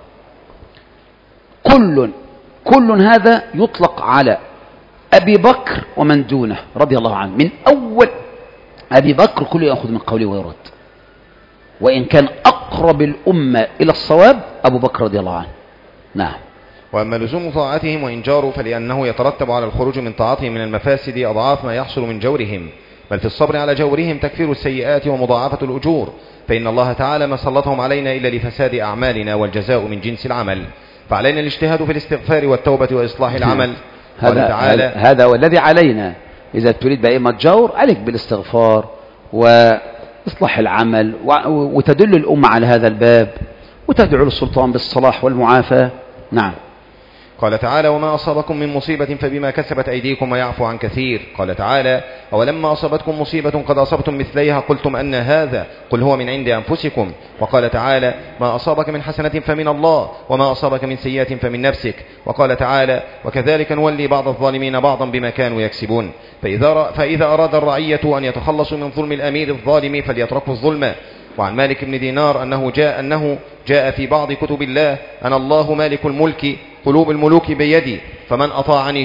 [SPEAKER 1] كل هذا يطلق على أبي بكر ومن دونه رضي الله عنه. من أول أبي بكر كل يأخذ من قوله ويرد، وإن كان أقرب الأمة إلى الصواب أبو بكر رضي الله عنه. نعم.
[SPEAKER 2] وأما لزوم طاعتهم وإن جاروا فلأنه يترتب على الخروج من طاعتهم من المفاسد أضعاف ما يحصل من جورهم، بل في الصبر على جورهم تكفير السيئات ومضاعفة الأجور، فإن الله تعالى ما سلطهم علينا إلا لفساد أعمالنا والجزاء من جنس العمل، فعلينا الاجتهاد في الاستغفار والتوبة وإصلاح العمل.
[SPEAKER 1] هذا والذي علينا. إذا تريد بأئمة جور عليك بالاستغفار وإصلاح العمل، وتدل الأمة على هذا الباب وتدعو السلطان بالصلاح والمعافاة. نعم.
[SPEAKER 2] قال تعالى وما أصابكم من مصيبة فبما كسبت أيديكم ويعفو عن كثير. قال تعالى أولما أصابتكم مصيبة قد أصبتم مثليها قلتم أن هذا قل هو من عند أنفسكم. وقال تعالى ما أصابك من حسنة فمن الله وما أصابك من سيئة فمن نفسك. وقال تعالى وكذلك نولي بعض الظالمين بعضا بما كانوا يكسبون. فإذا أراد الرعية أن يتخلصوا من ظلم الأمير الظالم فليتركوا الظلم. وعن مالك بن دينار أنه جاء في بعض كتب الله أنا الله مالك الملك قلوب الملوك بيدي فمن أطاعني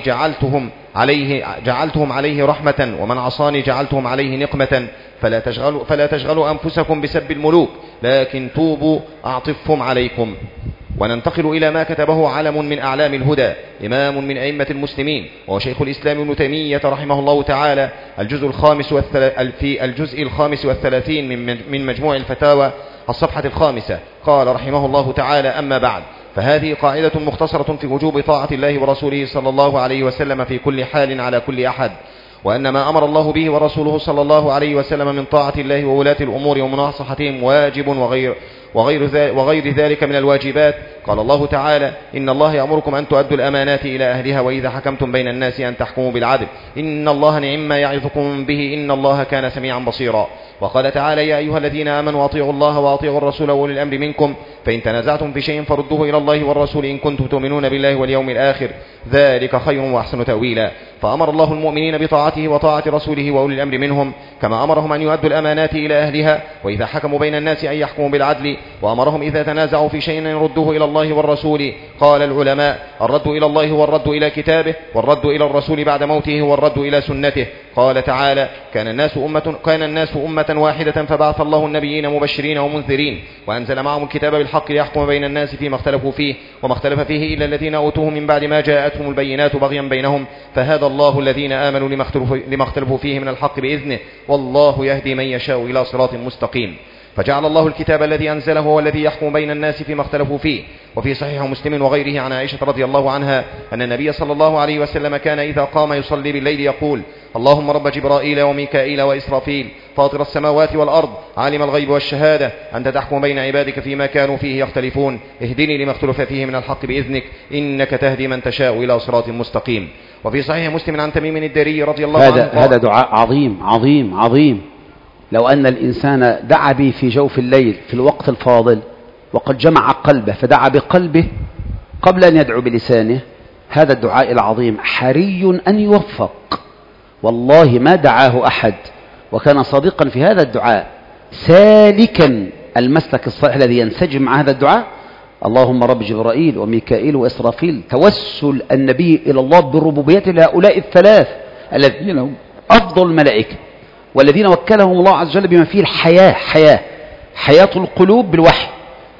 [SPEAKER 2] جعلتهم عليه رحمة ومن عصاني جعلتهم عليه نقمة فلا تشغلوا أنفسكم بسب الملوك لكن توبوا أعطفهم عليكم. وننتقل إلى ما كتبه علم من أعلام الهدى إمام من أئمة المسلمين وهو شيخ الإسلام ابن تيمية رحمه الله تعالى في الجزء 35 من مجموع الفتاوى الصفحة 5 قال رحمه الله تعالى أما بعد فهذه قاعدة مختصرة في وجوب طاعة الله ورسوله صلى الله عليه وسلم في كل حال على كل أحد وأن ما أمر الله به ورسوله صلى الله عليه وسلم من طاعة الله وولاة الأمور ومناصحتهم واجب وغير ذلك من الواجبات. قال الله تعالى إن الله يأمركم أن تؤدوا الأمانات إلى أهلها وإذا حكمتم بين الناس أن تحكموا بالعدل إن الله نعم ما يعظكم به إن الله كان سميعا بصيرا. وقال تعالى يا أيها الذين آمنوا أطيعوا الله وأطيعوا الرسول وأولي الأمر منكم فإن تنازعتم في شيء فردوه إلى الله والرسول إن كنتم تؤمنون بالله واليوم الآخر ذلك خير وأحسن تأويلا. فأمر الله المؤمنين بطاعته وطاعة رسوله وأولي الأمر منهم كما أمرهم أن يؤدوا الأمانات إلى أهلها وإذا حكموا بين الناس أن يحكموا بالعدل وأمرهم إذا تنازعوا في شيء أن يردوه إلى الله والرسول. قال العلماء الرد إلى الله والرد إلى كتابه والرد إلى الرسول بعد موته والرد إلى سنته. قال تعالى كان الناس أمة واحدة فبعث الله النبيين مبشرين ومنذرين وأنزل معهم الكتاب بالحق ليحكم بين الناس فيما اختلفوا فيه وما اختلف فيه إلا الذين أوتوه من بعد ما جاءتهم البينات بغيا بينهم فهدى الله الذين آمنوا لما اختلفوا فيه من الحق بإذنه والله يهدي من يشاء إلى صراط مستقيم. فجعل الله الكتاب الذي أنزله هو الذي يحكم بين الناس فيما اختلفوا فيه. وفي صحيح مسلم وغيره عن عائشة رضي الله عنها أن النبي صلى الله عليه وسلم كان إذا قام يصلي بالليل يقول اللهم رب جبرائيل وميكائيل وإسرافيل فاطر السماوات والأرض عالم الغيب والشهادة أنت تحكم بين عبادك فيما كانوا فيه يختلفون اهدني لما اختلف فيه من الحق بإذنك إنك تهدي من تشاء إلى صراط مستقيم. وفي صحيح مسلم عن تميم الداري رضي الله عنه
[SPEAKER 1] هذا دعاء عظيم عظيم عظيم. لو أن الإنسان دعا به في جوف الليل في الوقت الفاضل وقد جمع قلبه فدعا بقلبه قبل أن يدعو بلسانه هذا الدعاء العظيم حري أن يوفق. والله ما دعاه أحد وكان صادقا في هذا الدعاء سالكا المسلك الصحيح الذي ينسجم مع هذا الدعاء اللهم رب جبرائيل وميكائيل وإسرافيل توسل النبي إلى الله بربوبيته لهؤلاء الثلاث الذين هم أفضل الملائكة والذين وكلهم الله عز وجل بما فيه الحياة حياة القلوب بالوحي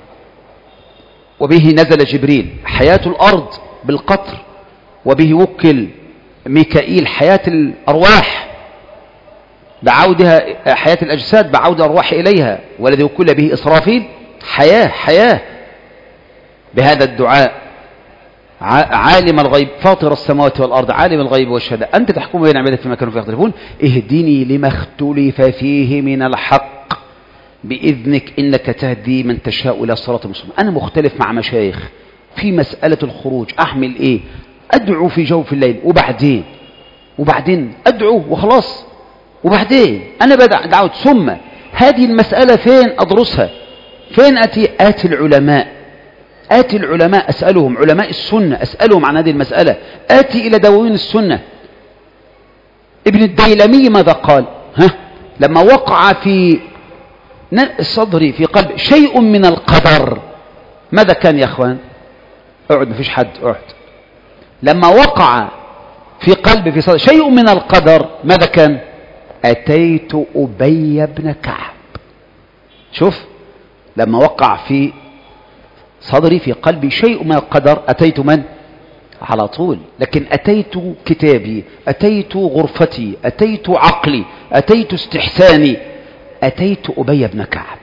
[SPEAKER 1] وبه نزل جبريل حياة الأرض بالقطر وبه وكل ميكائيل حياة الأرواح بعودها حياة الأجساد بعود الأرواح إليها والذي وكل به إسرافيل حياة بهذا الدعاء عالم الغيب فاطر السماوات والأرض عالم الغيب والشهادة أنت تحكم بين عبادك فيما كانوا فيه يختلفون اهدني لما اختلف فيه من الحق بإذنك إنك تهدي من تشاء إلى صراط مستقيم. أنا مختلف مع مشايخ في مسألة الخروج أحمل إيه أدعو في جوف الليل وبعدين أدعو وخلاص وبعدين أنا بدأ دعوت ثم هذه المسألة فين أدرسها فين آتي العلماء أسألهم علماء السنة أسألهم عن هذه المسألة آتي إلى دواوين السنة. ابن الديلمي ماذا قال لما وقع في صدري في قلب شيء من القدر ماذا كان يا أخوان اقعد مفيش حد اقعد لما وقع في قلبي في صدري شيء من القدر ماذا كان أتيت أبي بن كعب. شوف لما وقع في صدري في قلبي شيء من القدر أتيت من على طول لكن أتيت كتابي أتيت غرفتي أتيت عقلي أتيت استحساني أتيت أبي بن كعب.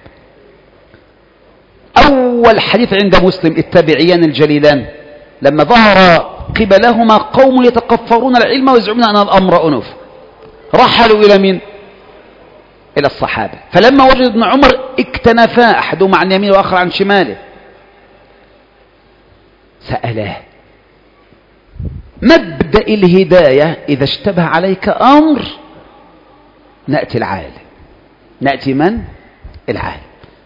[SPEAKER 1] أول حديث عند مسلم التابعيان الجليلان لما ظهر قبلهما قوم يتقفرون العلم ويزعمون أن الأمر أنف رحلوا إلى من إلى الصحابة فلما وجد ابن عمر اكتنفا أحدهما عن يمينه وآخر عن شماله سألاه مبدأ الهداية إذا اشتبه عليك أمر نأتي العالم. نأتي من؟ العالم.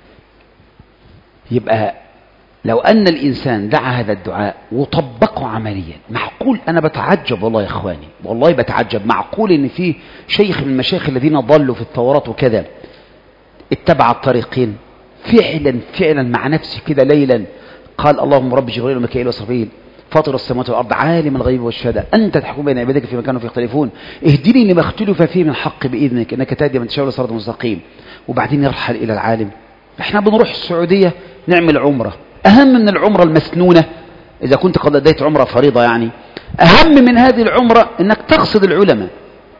[SPEAKER 1] يبقى لو أن الإنسان دعا هذا الدعاء وطبقه عمليا، معقول، أنا بتعجب والله يا إخواني، والله بتعجب، معقول إن في شيخ من المشايخ الذين ضلوا في الثورات وكذا اتبع الطريقين فعلا مع نفسه كده ليلا قال اللهم رب جبريل وميكائيل وإسرافيل فاطر السماوات والأرض عالم الغيب والشهادة أنت تحكم بين عبادك فيما كانوا فيه يختلفون اهدني لما اختلف فيه من الحق بإذنك إنك تهدي من تشاء إلى صراط مستقيم. وبعدين يرحل إلى العالم. احنا بنروح السعودية نعمل عمرة، أهم من العمرة المسنونة إذا كنت قد أديت عمرة فريضة، يعني أهم من هذه العمرة إنك تقصد العلماء،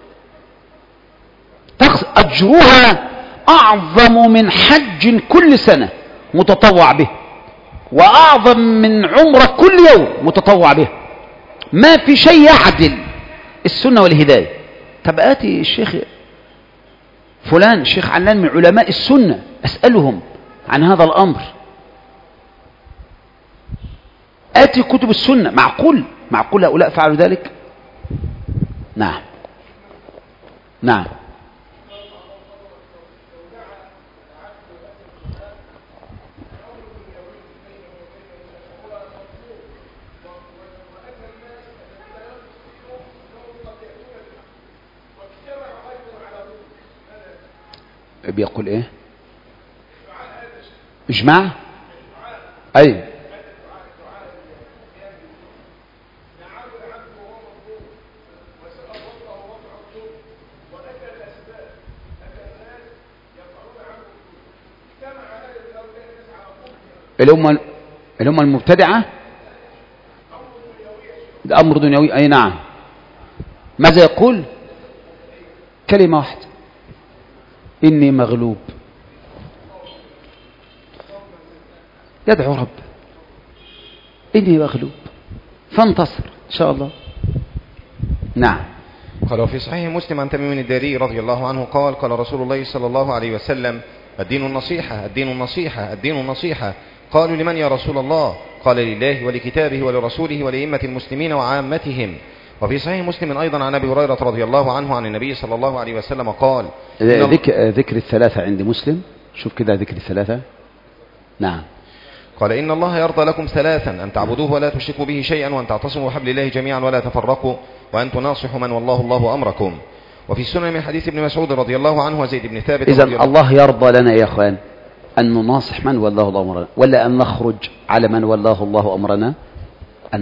[SPEAKER 1] أجرها أعظم من حج كل سنة متطوع به، وأعظم من عمرة كل يوم متطوع به. ما في شيء يعدل السنة والهداية. طب آتي الشيخ فلان الشيخ علان من علماء السنة أسألهم عن هذا الأمر، آتي كتب السنة، معقول هؤلاء فعلوا ذلك؟ نعم نعم. بيقول ايه؟ اجماع. اي اللي هم المبتدعة، ده امر دنيوي. اي نعم. ماذا يقول؟ كلمة واحدة، إني مغلوب، يدعو رب إني مغلوب فانتصر إن شاء الله. نعم.
[SPEAKER 2] قال وفي صحيح مسلم عن تميم الداري رضي الله عنه قال قال رسول الله صلى الله عليه وسلم الدين النصيحة الدين النصيحة الدين النصيحة. قالوا لمن يا رسول الله؟ قال لله ولكتابه ولرسوله ولأئمة المسلمين وعامتهم. وفي صحيح مسلم أيضا عن أبي هريرة رضي الله عنه عن النبي صلى الله عليه وسلم قال
[SPEAKER 1] ذكر الثلاثة عند مسلم، شوف كده ذكر الثلاثة. نعم.
[SPEAKER 2] قال إن الله يرضى لكم ثلاثا أن تعبدوه ولا تشركوا به شيئا وأن تعتصموا بحبل الله جميعا ولا تفرقوا وأن تناصحوا من والله الله أمركم. وفي السنن من حديث ابن مسعود رضي الله عنه وزيد بن ثابت.
[SPEAKER 1] إذن الله يرضى لنا يا أخوان أن نناصح من والله الله أمرنا، ولا أن نخرج على من والله الله أمرنا؟ أن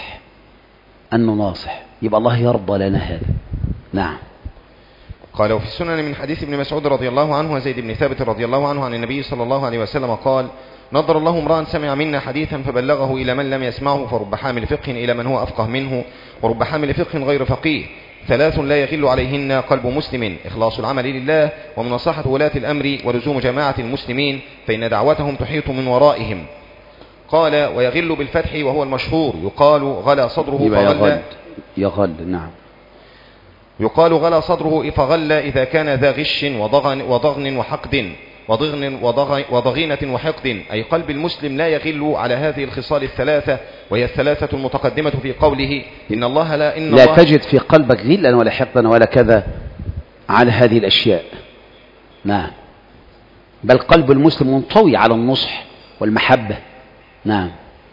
[SPEAKER 1] نناصح، يبقى الله يرضى لنا هذا. نعم.
[SPEAKER 2] قال وفي السنن من حديث ابن مسعود رضي الله عنه وزيد بن ثابت رضي الله عنه عن النبي صلى الله عليه وسلم قال نظر الله امرأ سمع منا حديثا فبلغه إلى من لم يسمعه فرب حامل فقه إلى من هو أفقه منه ورب حامل فقه غير فقيه. ثلاث لا يغل عليهن قلب مسلم: إخلاص العمل لله ومناصحة ولاة الأمر ولزوم جماعة المسلمين فإن دعوتهم تحيط من ورائهم. قال ويغل بالفتح وهو المشهور يقال غلى صدره فغل.
[SPEAKER 1] يغل. نعم.
[SPEAKER 2] يقال غلى صدره فغل إذا كان ذا غش وضغن وحقد وضغينة وحقد، أي قلب المسلم لا يغل على هذه الخصال الثلاثة، وهي الثلاثة المتقدمة في قوله إن الله لا
[SPEAKER 1] تجد في قلبك غلا ولا حقدا ولا كذا على هذه الأشياء. نعم. بل قلب المسلم منطوي على النصح والمحبة. نعم.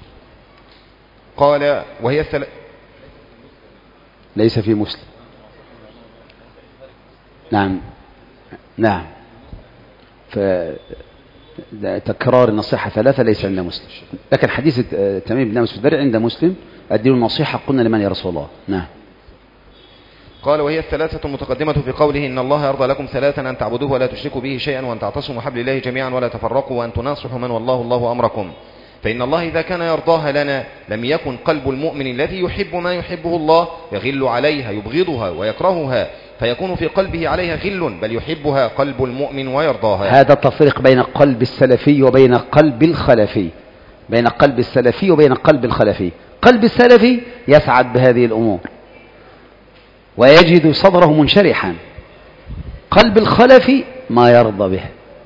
[SPEAKER 2] قال وهي
[SPEAKER 1] ليس في مسلم. نعم. نعم. فتكرار النصيحة ثلاثة ليس عند مسلم، لكن حديث تميم بن مسعود عند مسلم الدين النصيحة. قلنا لمن يا رسول الله؟ نعم.
[SPEAKER 2] قال وهي الثلاثة المتقدمة في قوله إن الله يرضى لكم ثلاثا أن تعبدوه ولا تشركوا به شيئا وأن تعتصموا حبل الله جميعا ولا تفرقوا وأن تناصحوا من والله الله أمركم. فإن الله إذا كان يرضاها لنا لم يكن قلب المؤمن الذي يحب ما يحبه الله يغل عليها يبغضها ويكرهها فيكون في قلبه عليها غل، بل يحبها قلب المؤمن ويرضاها.
[SPEAKER 1] هذا التفريق بين قلب السلفي وبين قلب الخلفي، بين قلب السلفي وبين قلب الخلفي. قلب السلفي يسعد بهذه الأمور ويجد صدره منشرحا، قلب الخلفي ما يرضى به.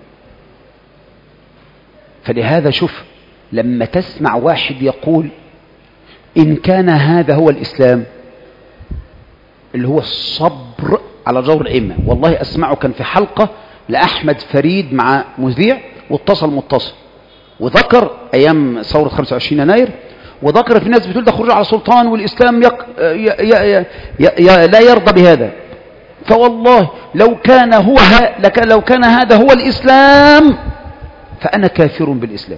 [SPEAKER 1] فلهذا شوف لما تسمع واحد يقول إن كان هذا هو الإسلام اللي هو الصبر على جور الأئمة. والله أسمعه كان في حلقة لأحمد فريد مع مذيع واتصل وذكر أيام ثورة 25 يناير، وذكر في ناس بتقول ده خروج على سلطان والإسلام لا يرضى بهذا. فوالله لو كان هذا هو الإسلام فأنا كافر بالإسلام.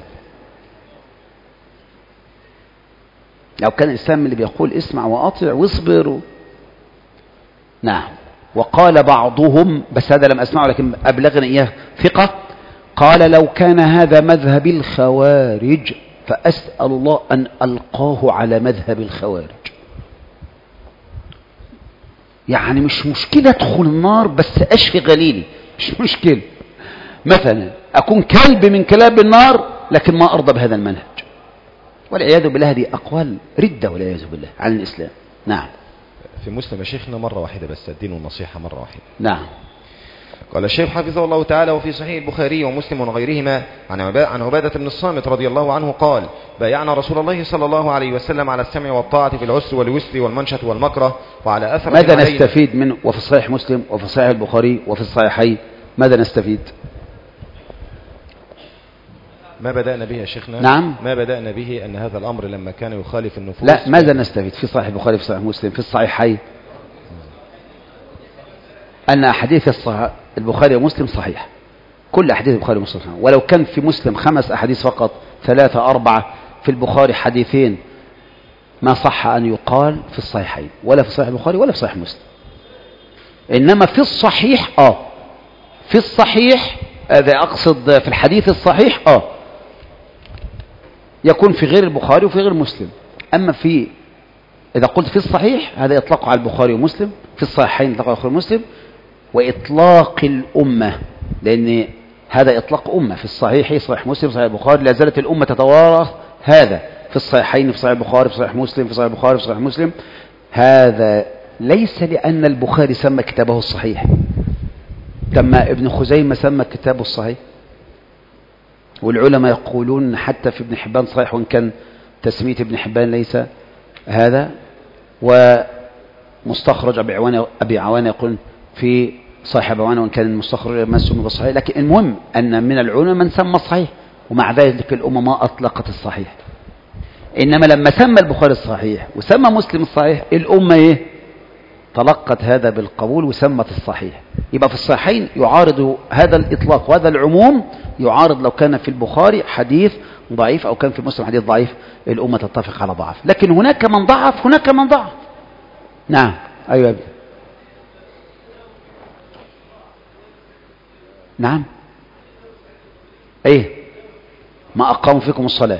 [SPEAKER 1] لو كان الإسلام اللي بيقول اسمع وأطع واصبر. نعم. وقال بعضهم، بس هذا لم أسمعه لكن أبلغني إياه ثقة، قال لو كان هذا مذهب الخوارج فأسأل الله أن ألقاه على مذهب الخوارج. يعني مش مشكلة أدخل النار بس أشفي غليلي، مش مشكلة. مثلا أكون كلب من كلاب النار لكن ما أرضى بهذا المنهج، والعياذ بالله. هذه أقوال ردة والعياذ بالله عن الإسلام. نعم.
[SPEAKER 2] في مسلم يا شيخنا مرة واحدة بس، الدين والنصيحة مرة واحدة.
[SPEAKER 1] نعم.
[SPEAKER 2] قال الشيخ حفظه الله تعالى: وفي صحيح البخاري ومسلم وغيرهما عن عبادة بن الصامت رضي الله عنه قال: بايعنا رسول الله صلى الله عليه وسلم على السمع والطاعة في العسر واليسر والمنشة والمكره وعلى أثر.
[SPEAKER 1] ماذا نستفيد منه؟ وفي صحيح مسلم وفي صحيح البخاري وفي الصحيحين ماذا نستفيد؟
[SPEAKER 2] ما بدأنا به يا شيخنا.
[SPEAKER 1] نعم.
[SPEAKER 2] ما بدأنا به أن هذا الأمر لما كان يخالف النفوس.
[SPEAKER 1] لا، ماذا نستفيد في صحيح البخاري في صحيح مسلم في الصحيحين؟ أن أحاديث البخاري ومسلم صحيح، كل أحاديث البخاري ومسلم صحيح. ولو كان في مسلم 5 أحاديث فقط 3 4، في البخاري حديثين، ما صح أن يقال في الصحيحين ولا في صحيح البخاري ولا في صحيح مسلم. إنما في الصحيح في الصحيح هذا أقصد في الحديث الصحيح يكون في غير البخاري وفي غير مسلم. أما إذا قلت في الصحيح هذا يطلق على البخاري ومسلم، في الصحيحين يطلق على البخاري ومسلم، وإطلاق الأمة، لأن هذا إطلاق أمة في الصحيح صحيح مسلم صحيح البخاري، لا زالت الأمة تتوارث هذا في الصحيحين، في صحيح البخاري في صحيح مسلم، في صحيح البخاري في صحيح مسلم. هذا ليس لأن البخاري سمى كتابه الصحيح كما ابن خزيمة سمى كتابه الصحيح، والعلماء يقولون حتى في ابن حبان صحيح، وإن كان تسمية ابن حبان ليس هذا. ومستخرج أبي عوانة يقول في صحيح أبي عوانة، وإن كان المستخرج ما سمى بالصحيح، لكن المهم أن من العلماء من سمى الصحيح، ومع ذلك الأمة ما أطلقت الصحيح. إنما لما سمى البخاري الصحيح وسمى مسلم الصحيح، الأمة تلقت هذا بالقبول وسمت الصحيح. يبقى في الصحيحين يعارض هذا الإطلاق وهذا العموم، يعارض لو كان في البخاري حديث ضعيف أو كان في مسلم حديث ضعيف، الأمة تتفق على ضعف. لكن هناك من ضعف، هناك من ضعف. نعم. أيوة أبي. نعم. ما أقاموا فيكم الصلاة.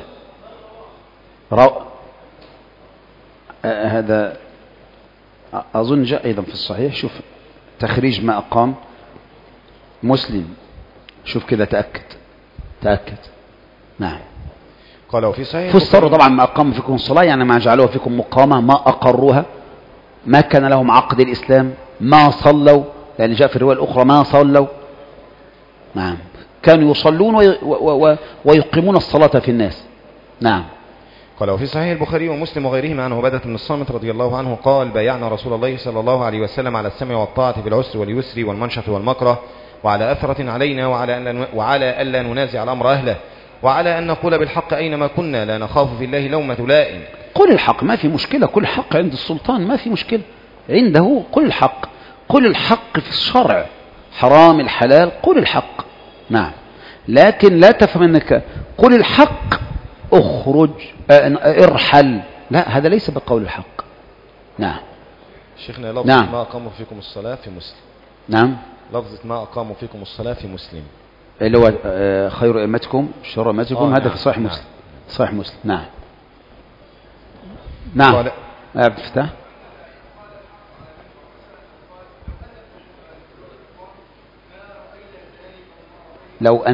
[SPEAKER 1] هذا أظن جاء أيضا في الصحيح. شوف تخريج ما أقام مسلم، شوف كده تأكد. نعم.
[SPEAKER 2] قالوا في صحيح
[SPEAKER 1] فسروا طبعا ما أقاموا فيكم الصلاة يعني ما جعلوها فيكم مقامة، ما أقروها، ما كان لهم عقد الإسلام، ما صلوا، لأن جاء في الرواية الأخرى ما صلوا. نعم. كانوا يصلون ويقيمون الصلاة في الناس. نعم.
[SPEAKER 2] قال وفي صحيح البخاري ومسلم وغيرهما عن عبادة بن الصامت رضي الله عنه قال: بايعنا رسول الله صلى الله عليه وسلم على السمع والطاعة في العسر واليسر والمنشة والمكره، وعلى أثرة علينا، وعلى ألا ننازع الأمر أهله، وعلى أن نقول بالحق أينما كنا، لا نخاف في الله لومة لائم.
[SPEAKER 1] قل الحق، ما في مشكلة. كل الحق عند السلطان ما في مشكلة عنده. قل الحق، قل الحق في الشرع، حرام الحلال، قل الحق. نعم. لكن لا تفهم أنك قل الحق اخرج ارحل، لا، هذا ليس بقول الحق. نعم.
[SPEAKER 2] شيخنا لفظة
[SPEAKER 1] نعم.
[SPEAKER 2] ما أقاموا فيكم الصلاة في مسلم.
[SPEAKER 1] نعم.
[SPEAKER 2] لفظة ما أقاموا فيكم الصلاة في مسلم
[SPEAKER 1] اللي هو خير أئمتكم شر أئمتكم، هذا
[SPEAKER 2] نعم.
[SPEAKER 1] في صحيح مسلم.
[SPEAKER 2] نعم.
[SPEAKER 1] صحيح مسلم. نعم. نعم. افتح. لو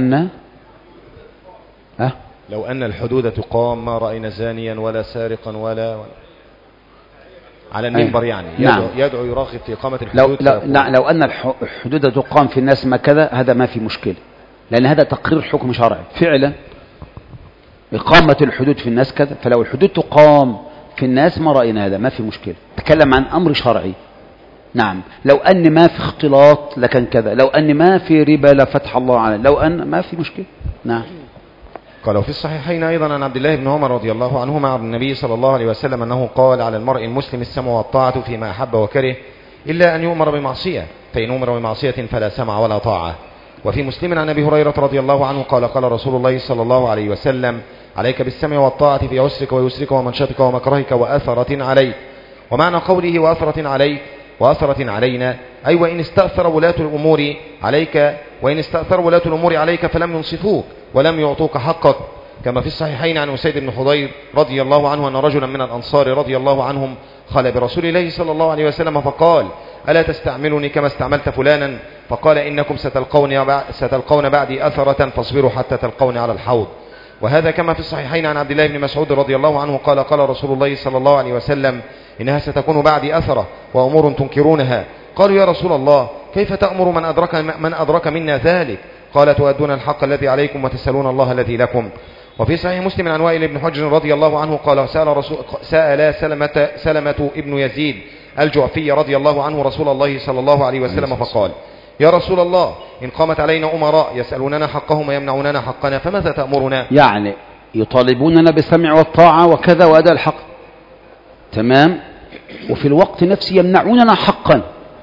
[SPEAKER 1] أن
[SPEAKER 2] الحدود تقام ما رأينا زانيا ولا سارقا ولا على المنبر يعني يدعو يراغب في إقامة الحدود.
[SPEAKER 1] لو أن الحدود تقام في الناس ما كذا، هذا ما في مشكلة، لأن هذا تقرير حكم شرعي فعلا. إقامة الحدود في الناس كذا، فلو الحدود تقام في الناس ما رأينا هذا ما في مشكلة. تكلم عن أمر شرعي. نعم، لو أن ما في اختلاط لكان كذا، لو أن ما في ربا لفتح الله عليه، لو أن ما في مشكلة. نعم.
[SPEAKER 2] قال وفي الصحيحين أيضا عن عبد الله بن عمر رضي الله عنهما عن النبي صلى الله عليه وسلم أنه قال على المرء المسلم السمع والطاعة فيما أحب وكره إلا أن يؤمر بمعصية، فإن أمر بمعصية فلا سمع ولا طاعة. وفي مسلم عن أبي هريرة رضي الله عنه قال قال رسول الله صلى الله عليه وسلم عليك بالسمع والطاعة في عسرك ويسرك ومنشطك ومكرهك وأثرة عليك. ومعنى قوله وأثرة عليك وأثرة علينا أي وإن استأثر ولاة الأمور عليك، وإن استأثر ولاة الأمور عليك فلم ينصفوك ولم يعطوك حقك، كما في الصحيحين عن أسيد بن حضير رضي الله عنه أن رجلا من الأنصار رضي الله عنهم خلى برسول الله صلى الله عليه وسلم فقال ألا تستعملني كما استعملت فلانا؟ فقال إنكم ستلقون بعدي أثرة فاصبروا حتى تلقوني على الحوض. وهذا كما في الصحيحين عن عبد الله بن مسعود رضي الله عنه قال قال رسول الله صلى الله عليه وسلم إنها ستكون بعدي أثرة وأمور تنكرونها. قالوا يا رسول الله كيف تأمر من أدرك منا ذلك؟ قال تؤدون الحق الذي عليكم وتسألون الله الذي لكم. وفي صحيح مسلم عن وائل بن حجر رضي الله عنه قال سأل سلمة ابن يزيد الجعفي رضي الله عنه رسول الله صلى الله عليه وسلم فقال يا رسول الله إن قامت علينا أمراء يسألوننا حقهم ويمنعوننا حقنا فماذا تأمرنا؟
[SPEAKER 1] يعني يطالبوننا بالسمع والطاعة وكذا وأداء الحق، تمام، وفي الوقت نفسه يمنعوننا حقا،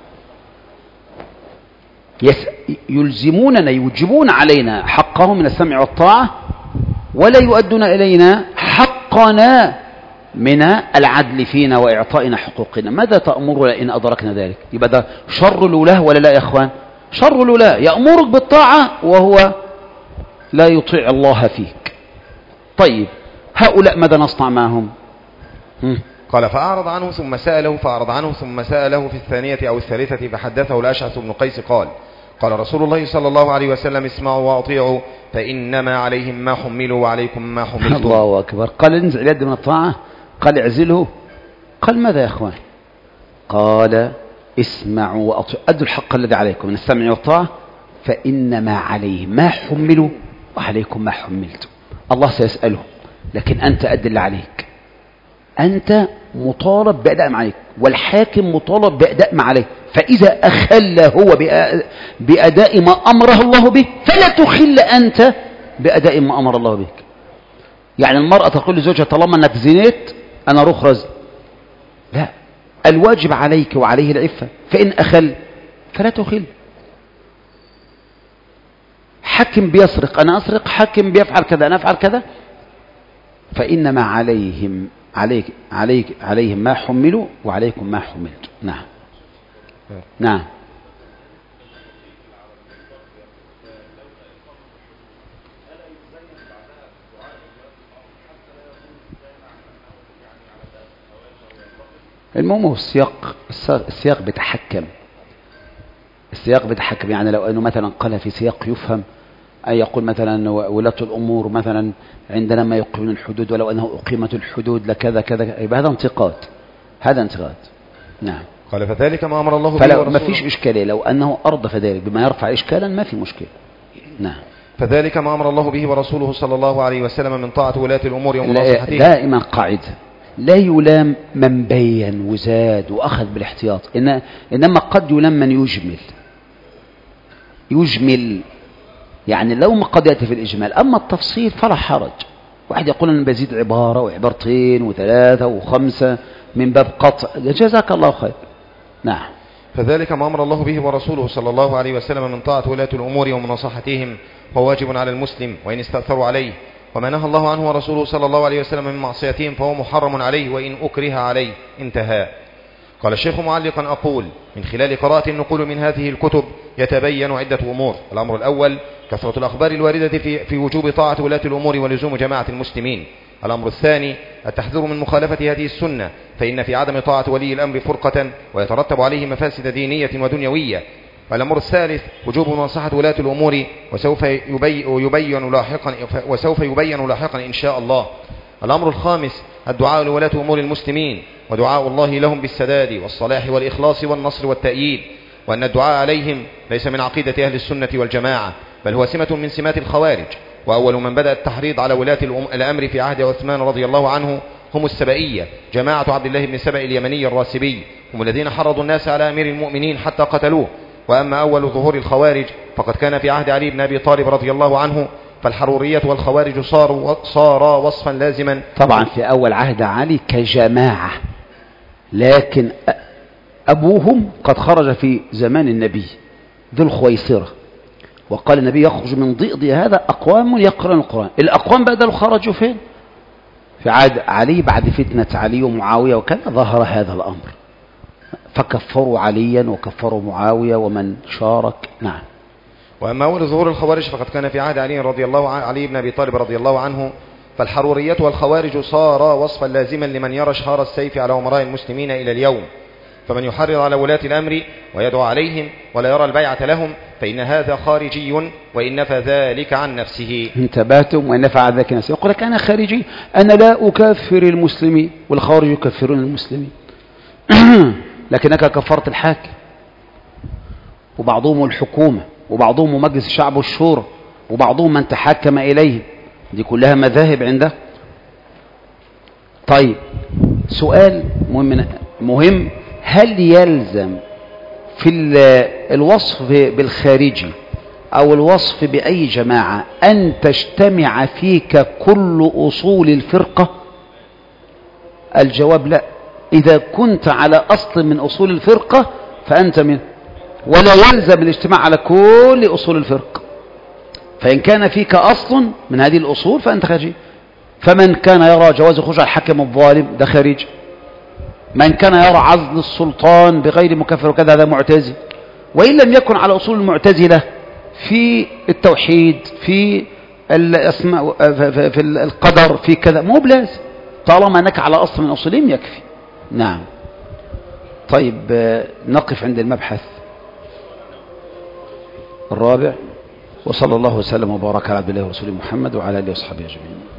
[SPEAKER 1] يلزموننا يوجبون علينا حقهم من السمع والطاعة ولا يؤدون إلينا حقنا من العدل فينا وإعطائنا حقوقنا. ماذا تأمرنا إن أدركنا ذلك؟ يبقى ده شر الولاة ولا لا يا إخوان؟ شر الولاة، يأمرك بالطاعة وهو لا يطيع الله فيك. طيب هؤلاء ماذا نصنع معهم؟
[SPEAKER 2] قال فأعرض عنه ثم سأله فأعرض عنه ثم سأله في الثانية أو الثالثة فحدثه الأشعث بن قيس قال قال رسول الله صلى الله عليه وسلم اسمعوا وأطيعوا فإنما عليهم ما حملوا وعليكم ما حملتم.
[SPEAKER 1] الله أكبر. قال انزع اليد من الطاعة، قال اعزله، قال ماذا يا أخوان؟ قال اسمعوا وأطيعوا، أدوا الحق الذي عليكم من السمع والطاعة فإنما عليهم ما حملوا وعليكم ما حملتم. الله سيسأله، لكن أنت أد اللي عليك، أنت مطالب بأداء ما عليك، والحاكم مطالب بأداء ما عليه. فإذا أخل هو بأداء ما أمره الله به فلا تخل أنت بأداء ما أمر الله بك. يعني المرأة تقول لزوجها طالما أنك زنيت أنا رخرز، لا، الواجب عليك وعليه العفة، فإن أخل فلا تخل. حكم بيسرق أنا أسرق، حكم بيفعل كذا أنا أفعل كذا، فإنما عليهم ما حملوا وعليكم ما حملتم. نعم نعم. المهم هو السياق بيتحكم، السياق بيتحكم. يعني لو أنه مثلا قال في سياق يفهم أن يقول مثلا ولاة الأمور مثلا عندنا ما يقيمون الحدود ولو أنه أقيمت الحدود لكذا كذا، يبقى هذا انتقاد، هذا انتقاد. نعم.
[SPEAKER 2] قال فذلك ما أمر الله به
[SPEAKER 1] فلو ما فيش إشكالية، لو أنه أردف ذلك بما يرفع إشكالا ما في مشكلة. نعم.
[SPEAKER 2] فذلك ما أمر الله به ورسوله صلى الله عليه وسلم من طاعة ولاة الأمور ومناصحتهم.
[SPEAKER 1] دائما قاعدة لا يلام من بين وزاد وأخذ بالاحتياط، إنما قد يلام من يجمل، يعني لو ما قد يأتي في الإجمال، أما التفصيل فلا حرج. واحد يقول أنا بزيد عبارة وعبارتين وثلاثة وخمسة من باب قطع، جزاك الله خير. نعم.
[SPEAKER 2] فذلك ما أمر الله به ورسوله صلى الله عليه وسلم من طاعة ولاة الأمور ومناصحتهم هو واجب على المسلم وإن استأثروا عليه، وما نهى الله عنه ورسوله صلى الله عليه وسلم من معصيتهم فهو محرم عليه وإن أكره عليه. انتهى. قال الشيخ معلقا أقول من خلال قراءة النقول من هذه الكتب يتبين عدة أمور. الأمر الأول كثرة الأخبار الواردة في وجوب طاعة ولاة الأمور ولزوم جماعة المسلمين. الأمر الثاني التحذير من مخالفة هذه السنة، فإن في عدم طاعة ولي الأمر فرقة ويترتب عليه مفاسد دينية ودنيوية. والأمر الثالث وجوب مناصحة ولاة الأمور وسوف يبين لاحقا إن شاء الله. الأمر الخامس الدعاء لولاة أمور المسلمين ودعاء الله لهم بالسداد والصلاح والإخلاص والنصر والتأييد، وأن الدعاء عليهم ليس من عقيدة أهل السنة والجماعة، بل هو سمة من سمات الخوارج. وأول من بدأ التحريض على ولاة الأمر في عهد عثمان رضي الله عنه هم السبئية، جماعة عبد الله بن سبأ اليمني الراسبي، هم الذين حرضوا الناس على أمير المؤمنين حتى قتلوه. وأما أول ظهور الخوارج فقد كان في عهد علي بن أبي طالب رضي الله عنه، فالحرورية والخوارج صارا وصفا لازما.
[SPEAKER 1] طبعا في أول عهد علي كجماعة، لكن أبوهم قد خرج في زمان النبي ذو الخويصرة، وقال النبي يخرج من ضئض هذا أقوام يقرأون القرآن. الأقوام بدلوا خرجوا فين؟ في عهد علي بعد فتنة علي ومعاوية وكذا ظهر هذا الأمر، فكفروا عليا وكفروا معاوية ومن شارك. نعم.
[SPEAKER 2] وأما أول ظهور الخوارج فقد كان في عهد علي بن أبي طالب رضي الله عنه، فالحرورية والخوارج صارا وصفا لازما لمن يرى شهار السيف على أمراء المسلمين إلى اليوم. فمن يحرض على ولاة الأمر ويدعو عليهم ولا يرى البيعة لهم فإن هذا خارجي وإن نفى ذلك عن نفسه.
[SPEAKER 1] انتبهتم؟ وإن نفى ذلك عن نفسه. يقول لك أنا خارجي، أنا لا أكفر المسلمين، والخوارج يكفرون المسلمين. لكنك كفرت الحاكم، وبعضهم الحكومة، وبعضهم مجلس الشعب والشورى، وبعضهم من تحكم إليه. دي كلها مذاهب عنده. طيب سؤال مهم، هل يلزم في الوصف بالخارجي أو الوصف بأي جماعة أن تجتمع فيك كل أصول الفرقة؟ الجواب لا. إذا كنت على أصل من أصول الفرقة فأنت منه، ولا يلزم الاجتماع على كل أصول الفرقة. فإن كان فيك أصل من هذه الأصول فأنت خارجي. فمن كان يرى جواز خروج الحاكم الظالم ده خارجي، من كان يرى عزل السلطان بغير مكفر وكذا هذا معتزل. وإن لم يكن على أصول المعتزلة في التوحيد، في الأسماء، في القدر، في كذا، مو بلازم، طالما أنك على أصل من أصولهم يكفي. نعم. طيب نقف عند المبحث الرابع. وصلى الله وسلم وبارك على عبد الله ورسوله محمد وعلى آله وصحبه أجمعين.